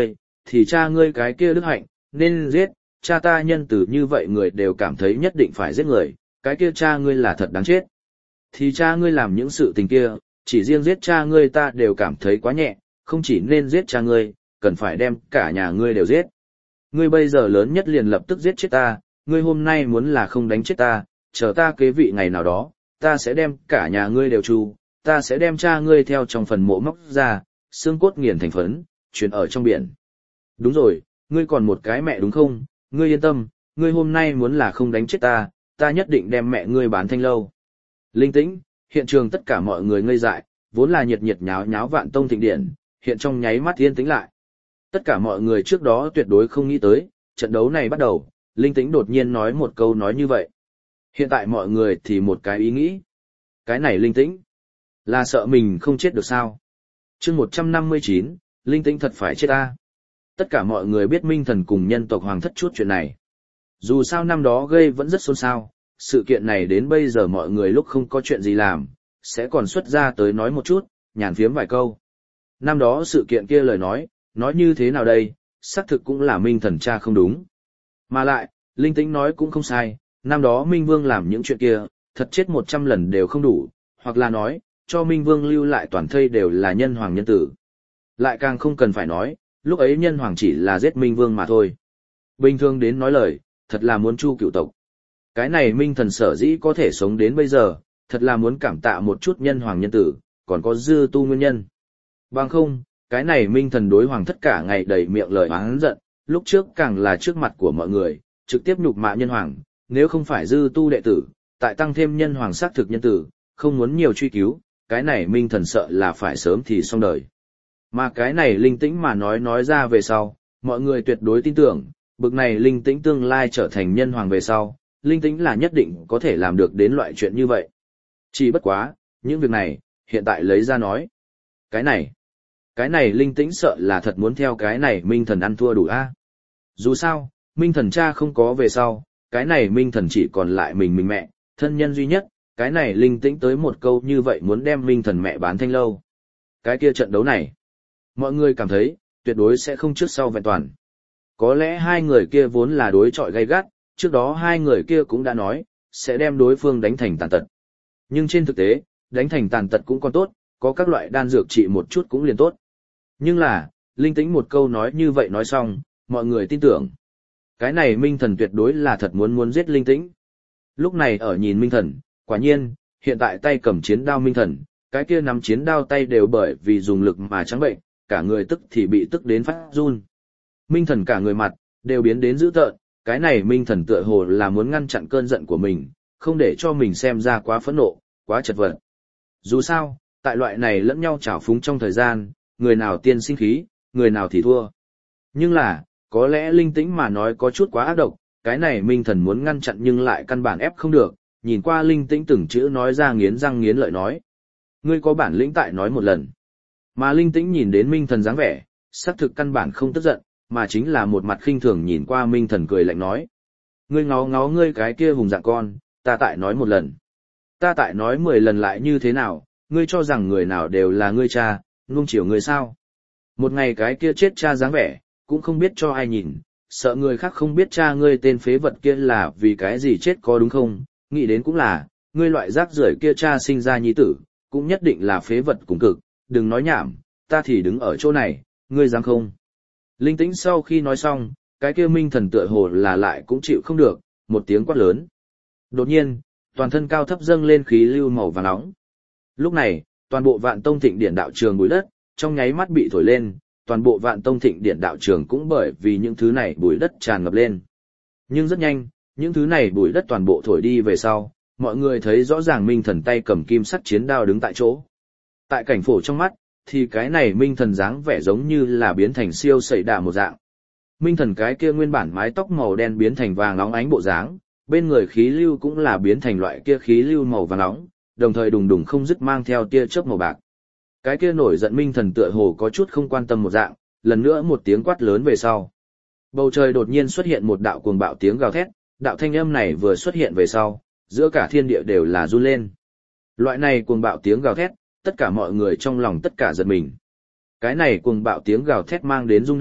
thì cha ngươi cái kia đức hạnh, nên giết, cha ta nhân từ như vậy người đều cảm thấy nhất định phải giết người, cái kia cha ngươi là thật đáng chết. Thì cha ngươi làm những sự tình kia, chỉ riêng giết cha ngươi ta đều cảm thấy quá nhẹ, không chỉ nên giết cha ngươi, cần phải đem cả nhà ngươi đều giết. Ngươi bây giờ lớn nhất liền lập tức giết chết ta, ngươi hôm nay muốn là không đánh chết ta, chờ ta kế vị ngày nào đó, ta sẽ đem cả nhà ngươi đều tru, ta sẽ đem cha ngươi theo trong phần mộ móc ra, xương cốt nghiền thành phấn, chuyển ở trong biển. Đúng rồi, ngươi còn một cái mẹ đúng không? Ngươi yên tâm, ngươi hôm nay muốn là không đánh chết ta, ta nhất định đem mẹ ngươi bán thanh lâu. Linh tĩnh, hiện trường tất cả mọi người ngây dại, vốn là nhiệt nhiệt nháo nháo vạn tông thịnh điện, hiện trong nháy mắt yên tĩnh lại. Tất cả mọi người trước đó tuyệt đối không nghĩ tới, trận đấu này bắt đầu, Linh tĩnh đột nhiên nói một câu nói như vậy. Hiện tại mọi người thì một cái ý nghĩ. Cái này Linh tĩnh, là sợ mình không chết được sao? Chương một trăm năm mươi chín, Linh tĩnh thật phải chết ta. Tất cả mọi người biết Minh Thần cùng nhân tộc Hoàng thất chút chuyện này. Dù sao năm đó gây vẫn rất xôn xao, sự kiện này đến bây giờ mọi người lúc không có chuyện gì làm, sẽ còn xuất ra tới nói một chút, nhàn phiếm vài câu. Năm đó sự kiện kia lời nói, nói như thế nào đây, xác thực cũng là Minh Thần cha không đúng. Mà lại, Linh tĩnh nói cũng không sai, năm đó Minh Vương làm những chuyện kia, thật chết một trăm lần đều không đủ, hoặc là nói, cho Minh Vương lưu lại toàn thây đều là nhân hoàng nhân tử. Lại càng không cần phải nói, lúc ấy nhân hoàng chỉ là giết Minh Vương mà thôi. Bình thường đến nói lời, thật là muốn chu cựu tộc. Cái này Minh Thần sở dĩ có thể sống đến bây giờ, thật là muốn cảm tạ một chút nhân hoàng nhân tử, còn có dư tu nguyên nhân. Bằng không, cái này Minh Thần đối hoàng thất cả ngày đầy miệng lời oán giận, lúc trước càng là trước mặt của mọi người, trực tiếp nhục mạ nhân hoàng, nếu không phải dư tu đệ tử, tại tăng thêm nhân hoàng xác thực nhân tử, không muốn nhiều truy cứu, cái này Minh Thần sợ là phải sớm thì xong đời. Mà cái này Linh tĩnh mà nói nói ra về sau, mọi người tuyệt đối tin tưởng, bực này Linh tĩnh tương lai trở thành nhân hoàng về sau, Linh tĩnh là nhất định có thể làm được đến loại chuyện như vậy. Chỉ bất quá, những việc này, hiện tại lấy ra nói. Cái này, cái này Linh tĩnh sợ là thật muốn theo cái này Minh Thần ăn thua đủ a. Dù sao, Minh Thần cha không có về sau, cái này Minh Thần chỉ còn lại mình mình mẹ, thân nhân duy nhất, cái này Linh tĩnh tới một câu như vậy muốn đem Minh Thần mẹ bán thanh lâu. Cái kia trận đấu này, mọi người cảm thấy, tuyệt đối sẽ không trước sau vẹn toàn. Có lẽ hai người kia vốn là đối chọi gay gắt, trước đó hai người kia cũng đã nói, sẽ đem đối phương đánh thành tàn tật. Nhưng trên thực tế, đánh thành tàn tật cũng còn tốt, có các loại đan dược trị một chút cũng liền tốt. Nhưng là, Linh tĩnh một câu nói như vậy nói xong, mọi người tin tưởng. Cái này Minh Thần tuyệt đối là thật muốn muốn giết Linh tĩnh. Lúc này ở nhìn Minh Thần, quả nhiên, hiện tại tay cầm chiến đao Minh Thần, cái kia nắm chiến đao tay đều bởi vì dùng lực mà trắng bệnh, cả người tức thì bị tức đến phát run. Minh Thần cả người mặt, đều biến đến dữ tợn, cái này Minh Thần tựa hồ là muốn ngăn chặn cơn giận của mình, không để cho mình xem ra quá phẫn nộ, quá chật vật. Dù sao, tại loại này lẫn nhau trào phúng trong thời gian, người nào tiên sinh khí, người nào thì thua. Nhưng là, có lẽ Linh tĩnh mà nói có chút quá ác độc, cái này Minh Thần muốn ngăn chặn nhưng lại căn bản ép không được, nhìn qua Linh tĩnh từng chữ nói ra nghiến răng nghiến lợi nói. Ngươi có bản lĩnh tại nói một lần. Mà Linh tĩnh nhìn đến Minh Thần dáng vẻ, xác thực căn bản không tức giận, mà chính là một mặt khinh thường nhìn qua Minh Thần cười lạnh nói. Ngươi ngó ngó ngươi cái kia hùng dạng con, ta tại nói một lần. Ta tại nói mười lần lại như thế nào, ngươi cho rằng người nào đều là ngươi cha, nuông chiều ngươi sao. Một ngày cái kia chết cha dáng vẻ, cũng không biết cho ai nhìn, sợ người khác không biết cha ngươi tên phế vật kia là vì cái gì chết có đúng không, nghĩ đến cũng là, ngươi loại rác rưởi kia cha sinh ra nhi tử, cũng nhất định là phế vật cùng cực, đừng nói nhảm, ta thì đứng ở chỗ này, ngươi dám không? Linh tĩnh sau khi nói xong, cái kia Minh Thần tựa hồ là lại cũng chịu không được, một tiếng quát lớn. Đột nhiên, toàn thân cao thấp dâng lên khí lưu màu vàng nóng. Lúc này, toàn bộ Vạn Tông Thịnh Điển đạo trường bụi đất, trong nháy mắt bị thổi lên, toàn bộ Vạn Tông Thịnh Điển đạo trường cũng bởi vì những thứ này bụi đất tràn ngập lên. Nhưng rất nhanh, những thứ này bụi đất toàn bộ thổi đi về sau, mọi người thấy rõ ràng Minh Thần tay cầm kim sắc chiến đao đứng tại chỗ. Tại cảnh phổ trong mắt, thì cái này Minh Thần dáng vẻ giống như là biến thành siêu sẩy đà một dạng. Minh Thần cái kia nguyên bản mái tóc màu đen biến thành vàng óng ánh bộ dáng, bên người khí lưu cũng là biến thành loại kia khí lưu màu vàng óng, đồng thời đùng đùng không dứt mang theo tia chớp màu bạc. Cái kia nổi giận Minh Thần tựa hồ có chút không quan tâm một dạng, lần nữa một tiếng quát lớn về sau. Bầu trời đột nhiên xuất hiện một đạo cuồng bạo tiếng gào thét, đạo thanh âm này vừa xuất hiện về sau, giữa cả thiên địa đều là run lên. Loại này cuồng bạo tiếng gào thét, tất cả mọi người trong lòng tất cả giật mình. Cái này cuồng bạo tiếng gào thét mang đến rung động,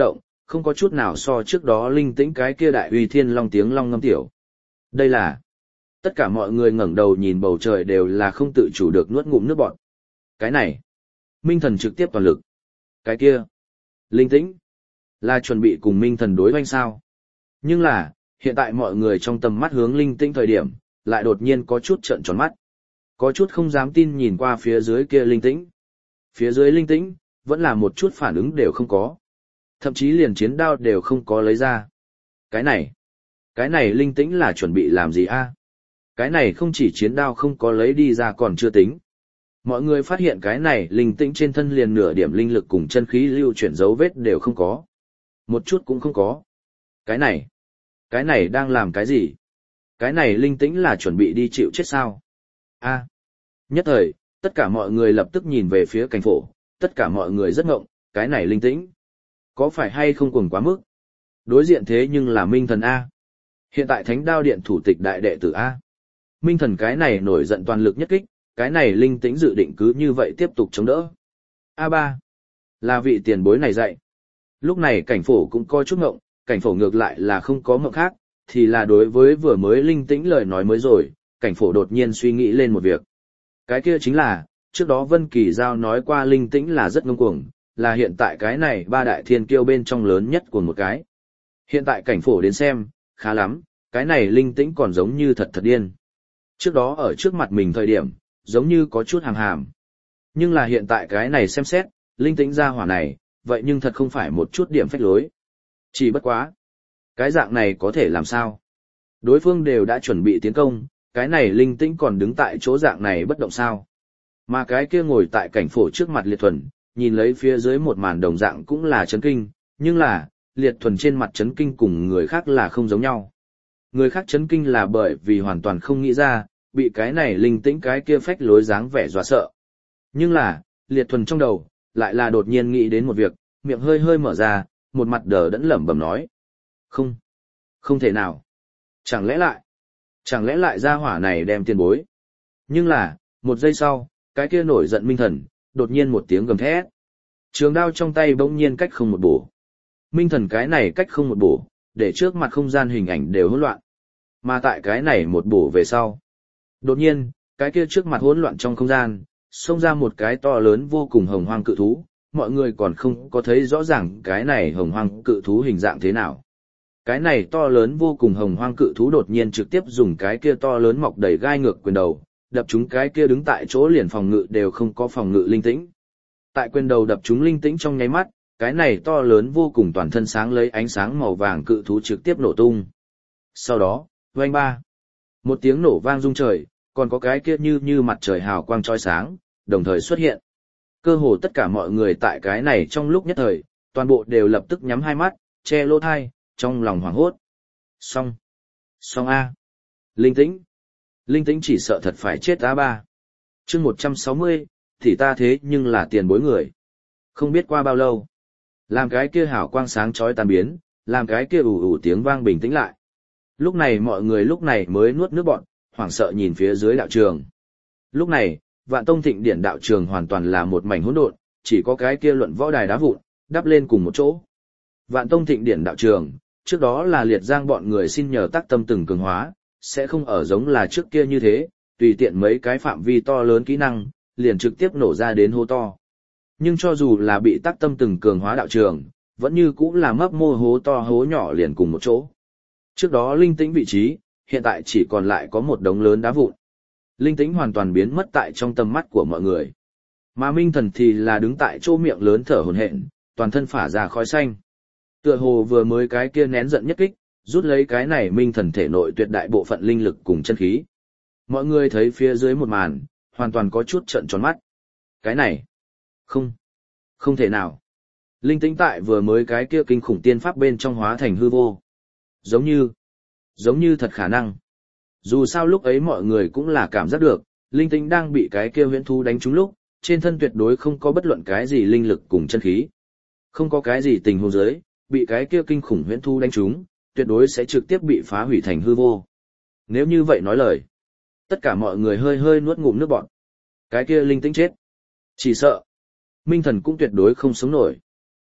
không có chút nào so trước đó linh tĩnh cái kia đại uy thiên long tiếng long ngâm tiểu. Đây là... Tất cả mọi người ngẩng đầu nhìn bầu trời đều là không tự chủ được nuốt ngụm nước bọt. Cái này, Minh Thần trực tiếp toàn lực. Cái kia, linh tĩnh, là chuẩn bị cùng Minh Thần đối hoành sao. Nhưng là, hiện tại mọi người trong tầm mắt hướng linh tĩnh thời điểm, lại đột nhiên có chút trợn tròn mắt. Có chút không dám tin nhìn qua phía dưới kia linh tĩnh. Phía dưới linh tĩnh, vẫn là một chút phản ứng đều không có. Thậm chí liền chiến đao đều không có lấy ra. Cái này, cái này linh tĩnh là chuẩn bị làm gì a? Cái này không chỉ chiến đao không có lấy đi ra còn chưa tính. Mọi người phát hiện cái này linh tĩnh trên thân liền nửa điểm linh lực cùng chân khí lưu chuyển dấu vết đều không có. Một chút cũng không có. Cái này, cái này đang làm cái gì? Cái này linh tĩnh là chuẩn bị đi chịu chết sao? A. Nhất thời, tất cả mọi người lập tức nhìn về phía cảnh phổ, tất cả mọi người rất ngộng, cái này linh tĩnh. Có phải hay không cuồng quá mức? Đối diện thế nhưng là Minh Thần A. Hiện tại Thánh Đao Điện thủ tịch đại đệ tử A. Minh Thần cái này nổi giận toàn lực nhất kích, cái này linh tĩnh dự định cứ như vậy tiếp tục chống đỡ. A ba, là vị tiền bối này dạy. Lúc này cảnh phổ cũng coi chút ngộng, cảnh phổ ngược lại là không có ngộng khác, thì là đối với vừa mới linh tĩnh lời nói mới rồi, cảnh phổ đột nhiên suy nghĩ lên một việc. Cái kia chính là, trước đó Vân Kỳ Giao nói qua linh tĩnh là rất ngông cuồng, là hiện tại cái này ba đại thiên kiêu bên trong lớn nhất của một cái. Hiện tại cảnh phổ đến xem, khá lắm, cái này linh tĩnh còn giống như thật thật điên. Trước đó ở trước mặt mình thời điểm, giống như có chút hàm hàm. Nhưng là hiện tại cái này xem xét, linh tĩnh ra hỏa này, vậy nhưng thật không phải một chút điểm phách lối. Chỉ bất quá. Cái dạng này có thể làm sao? Đối phương đều đã chuẩn bị tiến công, cái này linh tĩnh còn đứng tại chỗ dạng này bất động sao? Mà cái kia ngồi tại cảnh phổ trước mặt Liệt Thuần, nhìn lấy phía dưới một màn đồng dạng cũng là chấn kinh, nhưng là, Liệt Thuần trên mặt chấn kinh cùng người khác là không giống nhau. Người khác chấn kinh là bởi vì hoàn toàn không nghĩ ra, bị cái này linh tĩnh cái kia phách lối dáng vẻ dọa sợ. Nhưng là, Liệt Thuần trong đầu, lại là đột nhiên nghĩ đến một việc, miệng hơi hơi mở ra, một mặt đờ đẫn lẩm bẩm nói. Không, không thể nào. Chẳng lẽ lại, chẳng lẽ lại ra hỏa này đem tiền bối. Nhưng là, một giây sau, cái kia nổi giận Minh Thần, đột nhiên một tiếng gầm thét. Trường đao trong tay bỗng nhiên cách không một bổ. Minh Thần cái này cách không một bổ, để trước mặt không gian hình ảnh đều hỗn loạn. Mà tại cái này một bổ về sau. Đột nhiên, cái kia trước mặt hỗn loạn trong không gian, xông ra một cái to lớn vô cùng hồng hoang cự thú, mọi người còn không có thấy rõ ràng cái này hồng hoang cự thú hình dạng thế nào. Cái này to lớn vô cùng hồng hoang cự thú đột nhiên trực tiếp dùng cái kia to lớn mọc đầy gai ngược quyền đầu, đập chúng cái kia đứng tại chỗ liền phòng ngự đều không có phòng ngự linh tĩnh. Tại quyền đầu đập chúng linh tĩnh trong nháy mắt, cái này to lớn vô cùng toàn thân sáng lấy ánh sáng màu vàng cự thú trực tiếp nổ tung. Sau đó, oanh ba, một tiếng nổ vang rung trời, còn có cái kia như như mặt trời hào quang chói sáng, đồng thời xuất hiện. Cơ hồ tất cả mọi người tại cái này trong lúc nhất thời, toàn bộ đều lập tức nhắm hai mắt, che lỗ thai, trong lòng hoảng hốt. Xong. Xong A. Linh tĩnh. Linh tĩnh chỉ sợ thật phải chết A ba. chương một trăm sáu mươi, thì ta thế nhưng là tiền bối người. Không biết qua bao lâu. Làm cái kia hào quang sáng chói tan biến, làm cái kia ủ ủ tiếng vang bình tĩnh lại. Lúc này mọi người lúc này mới nuốt nước bọn, hoảng sợ nhìn phía dưới đạo trường. Lúc này, Vạn Tông Thịnh Điển đạo trường hoàn toàn là một mảnh hỗn độn, chỉ có cái kia luận võ đài đá vụn, đắp lên cùng một chỗ. Vạn Tông Thịnh Điển đạo trường, trước đó là Liệt Giang bọn người xin nhờ tác tâm từng cường hóa, sẽ không ở giống là trước kia như thế, tùy tiện mấy cái phạm vi to lớn kỹ năng, liền trực tiếp nổ ra đến hố to. Nhưng cho dù là bị tác tâm từng cường hóa đạo trường, vẫn như cũng là mấp mô hố to hố nhỏ liền cùng một chỗ. Trước đó linh tĩnh vị trí, hiện tại chỉ còn lại có một đống lớn đá vụn. Linh tĩnh hoàn toàn biến mất tại trong tầm mắt của mọi người. Mà Minh Thần thì là đứng tại chỗ miệng lớn thở hổn hển, toàn thân phả ra khói xanh. Tựa hồ vừa mới cái kia nén giận nhất kích, rút lấy cái này Minh Thần thể nội tuyệt đại bộ phận linh lực cùng chân khí. Mọi người thấy phía dưới một màn, hoàn toàn có chút trợn tròn mắt. Cái này, không, không thể nào. Linh tĩnh tại vừa mới cái kia kinh khủng tiên pháp bên trong hóa thành hư vô. Giống như, giống như thật khả năng. Dù sao lúc ấy mọi người cũng là cảm giác được, linh tĩnh đang bị cái kia huyễn thú đánh trúng lúc, trên thân tuyệt đối không có bất luận cái gì linh lực cùng chân khí. Không có cái gì tình huống dưới, bị cái kia kinh khủng huyễn thú đánh trúng, tuyệt đối sẽ trực tiếp bị phá hủy thành hư vô. Nếu như vậy nói lời, tất cả mọi người hơi hơi nuốt ngụm nước bọt. Cái kia linh tĩnh chết. Chỉ sợ, Minh Thần cũng tuyệt đối không sống nổi.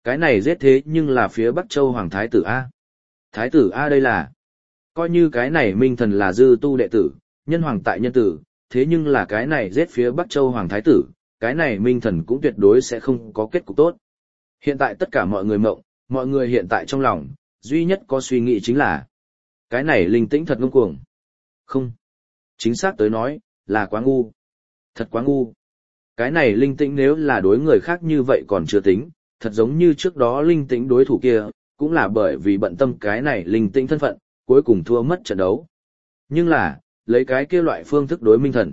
Cái này giết thế nhưng là phía Bắc Châu Hoàng Thái tử A. Thái tử A đây là, coi như cái này Minh Thần là dư tu đệ tử, nhân hoàng tại nhân tử, thế nhưng là cái này giết phía Bắc Châu Hoàng Thái tử, cái này Minh Thần cũng tuyệt đối sẽ không có kết cục tốt. Hiện tại tất cả mọi người mộng, mọi người hiện tại trong lòng, duy nhất có suy nghĩ chính là, cái này linh tĩnh thật ngông cuồng. Không. Chính xác tới nói, là quá ngu. Thật quá ngu. Cái này linh tĩnh nếu là đối người khác như vậy còn chưa tính, thật giống như trước đó linh tĩnh đối thủ kia, cũng là bởi vì bận tâm cái này linh tĩnh thân phận, cuối cùng thua mất trận đấu. Nhưng là, lấy cái kia loại phương thức đối Minh Thần.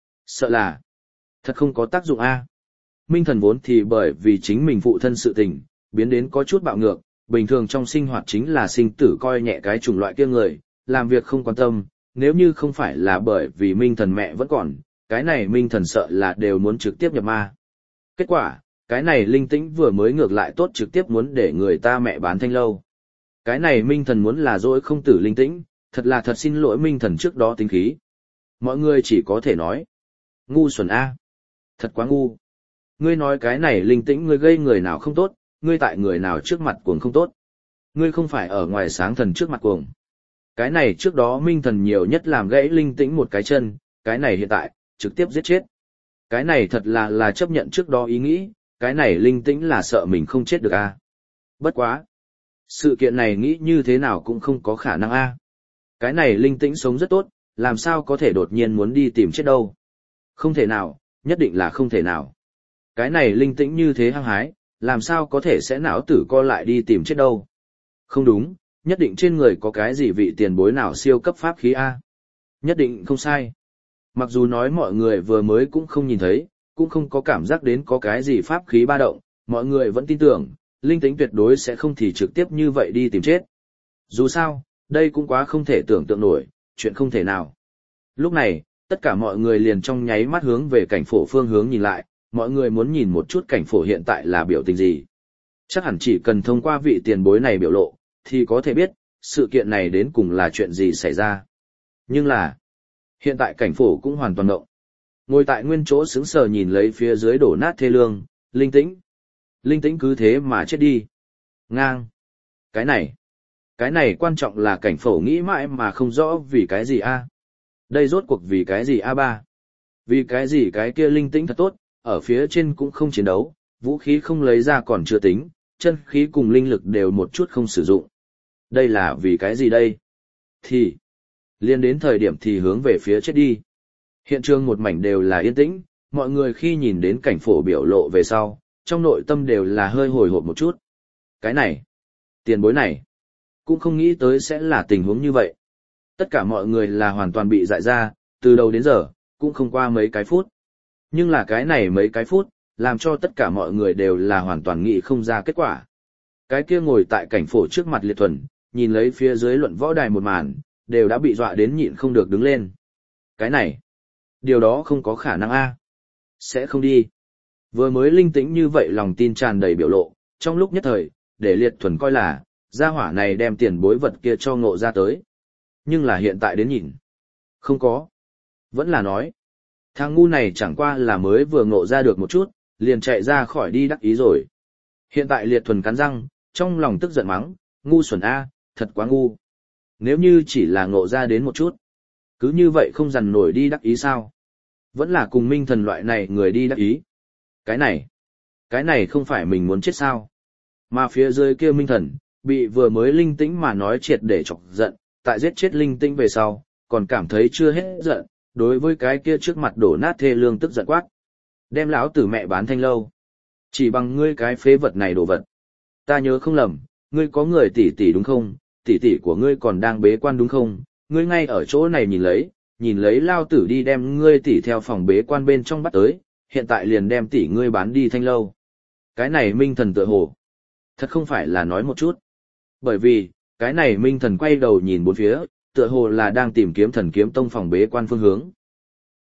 Sợ là, thật không có tác dụng a. Minh Thần vốn thì bởi vì chính mình phụ thân sự tình, biến đến có chút bạo ngược, bình thường trong sinh hoạt chính là sinh tử coi nhẹ cái chủng loại kia người, làm việc không quan tâm, nếu như không phải là bởi vì Minh Thần mẹ vẫn còn, cái này Minh Thần sợ là đều muốn trực tiếp nhập ma. Kết quả, cái này linh tĩnh vừa mới ngược lại tốt trực tiếp muốn để người ta mẹ bán thanh lâu. Cái này Minh Thần muốn là dỗi không tử linh tĩnh, thật là thật xin lỗi Minh Thần trước đó tính khí. Mọi người chỉ có thể nói, ngu xuẩn a, thật quá ngu. Ngươi nói cái này linh tĩnh ngươi gây người nào không tốt, ngươi tại người nào trước mặt cuồng không tốt. Ngươi không phải ở ngoài sáng thần trước mặt cuồng. Cái này trước đó Minh Thần nhiều nhất làm gãy linh tĩnh một cái chân, cái này hiện tại, trực tiếp giết chết. Cái này thật là là chấp nhận trước đó ý nghĩ, cái này linh tĩnh là sợ mình không chết được a. Bất quá. Sự kiện này nghĩ như thế nào cũng không có khả năng a. Cái này linh tĩnh sống rất tốt, làm sao có thể đột nhiên muốn đi tìm chết đâu. Không thể nào, nhất định là không thể nào. Cái này linh tĩnh như thế hăng hái, làm sao có thể sẽ não tử co lại đi tìm chết đâu. Không đúng, nhất định trên người có cái gì vị tiền bối nào siêu cấp pháp khí A. Nhất định không sai. Mặc dù nói mọi người vừa mới cũng không nhìn thấy, cũng không có cảm giác đến có cái gì pháp khí ba động, mọi người vẫn tin tưởng, linh tĩnh tuyệt đối sẽ không thì trực tiếp như vậy đi tìm chết. Dù sao, đây cũng quá không thể tưởng tượng nổi, chuyện không thể nào. Lúc này, tất cả mọi người liền trong nháy mắt hướng về cảnh phổ phương hướng nhìn lại, mọi người muốn nhìn một chút cảnh phổ hiện tại là biểu tình gì. Chắc hẳn chỉ cần thông qua vị tiền bối này biểu lộ, thì có thể biết, sự kiện này đến cùng là chuyện gì xảy ra. Nhưng là, hiện tại cảnh phổ cũng hoàn toàn ngộng. Ngồi tại nguyên chỗ sững sờ nhìn lấy phía dưới đổ nát thê lương, linh tĩnh. Linh tĩnh cứ thế mà chết đi. Ngang. Cái này. Cái này quan trọng là cảnh phổ nghĩ mãi mà không rõ vì cái gì a. Đây rốt cuộc vì cái gì a ba. Vì cái gì cái kia linh tĩnh thật tốt, ở phía trên cũng không chiến đấu, vũ khí không lấy ra còn chưa tính, chân khí cùng linh lực đều một chút không sử dụng. Đây là vì cái gì đây? Thì, liên đến thời điểm thì hướng về phía chết đi. Hiện trường một mảnh đều là yên tĩnh, mọi người khi nhìn đến cảnh phổ biểu lộ về sau, trong nội tâm đều là hơi hồi hộp một chút. Cái này, tiền bối này, cũng không nghĩ tới sẽ là tình huống như vậy. Tất cả mọi người là hoàn toàn bị dại ra, từ đầu đến giờ, cũng không qua mấy cái phút. Nhưng là cái này mấy cái phút, làm cho tất cả mọi người đều là hoàn toàn nghĩ không ra kết quả. Cái kia ngồi tại cảnh phổ trước mặt Liệt Thuần, nhìn lấy phía dưới luận võ đài một màn, đều đã bị dọa đến nhịn không được đứng lên. Cái này, điều đó không có khả năng a. Sẽ không đi. Vừa mới linh tĩnh như vậy lòng tin tràn đầy biểu lộ, trong lúc nhất thời, để Liệt Thuần coi là, gia hỏa này đem tiền bối vật kia cho ngộ ra tới. Nhưng là hiện tại đến nhìn. Không có. Vẫn là nói. Thằng ngu này chẳng qua là mới vừa ngộ ra được một chút, liền chạy ra khỏi đi đắc ý rồi. Hiện tại Liệt Thuần cắn răng, trong lòng tức giận mắng, ngu xuẩn a, thật quá ngu. Nếu như chỉ là ngộ ra đến một chút, cứ như vậy không dằn nổi đi đắc ý sao? Vẫn là cùng Minh Thần loại này người đi đắc ý. Cái này, cái này không phải mình muốn chết sao? Mà phía dưới kia Minh Thần, bị vừa mới linh tĩnh mà nói triệt để chọc giận, tại giết chết linh tĩnh về sau, còn cảm thấy chưa hết giận, đối với cái kia trước mặt đổ nát thê lương tức giận quát. Đem lão tử mẹ bán thanh lâu. Chỉ bằng ngươi cái phế vật này đồ vật. Ta nhớ không lầm, ngươi có người tỷ tỷ đúng không? Tỷ tỷ của ngươi còn đang bế quan đúng không? Ngươi ngay ở chỗ này nhìn lấy, nhìn lấy lao tử đi đem ngươi tỷ theo phòng bế quan bên trong bắt tới, hiện tại liền đem tỷ ngươi bán đi thanh lâu. Cái này Minh Thần tựa hồ. Thật không phải là nói một chút. Bởi vì, cái này Minh Thần quay đầu nhìn bốn phía, tựa hồ là đang tìm kiếm Thần Kiếm Tông phòng bế quan phương hướng.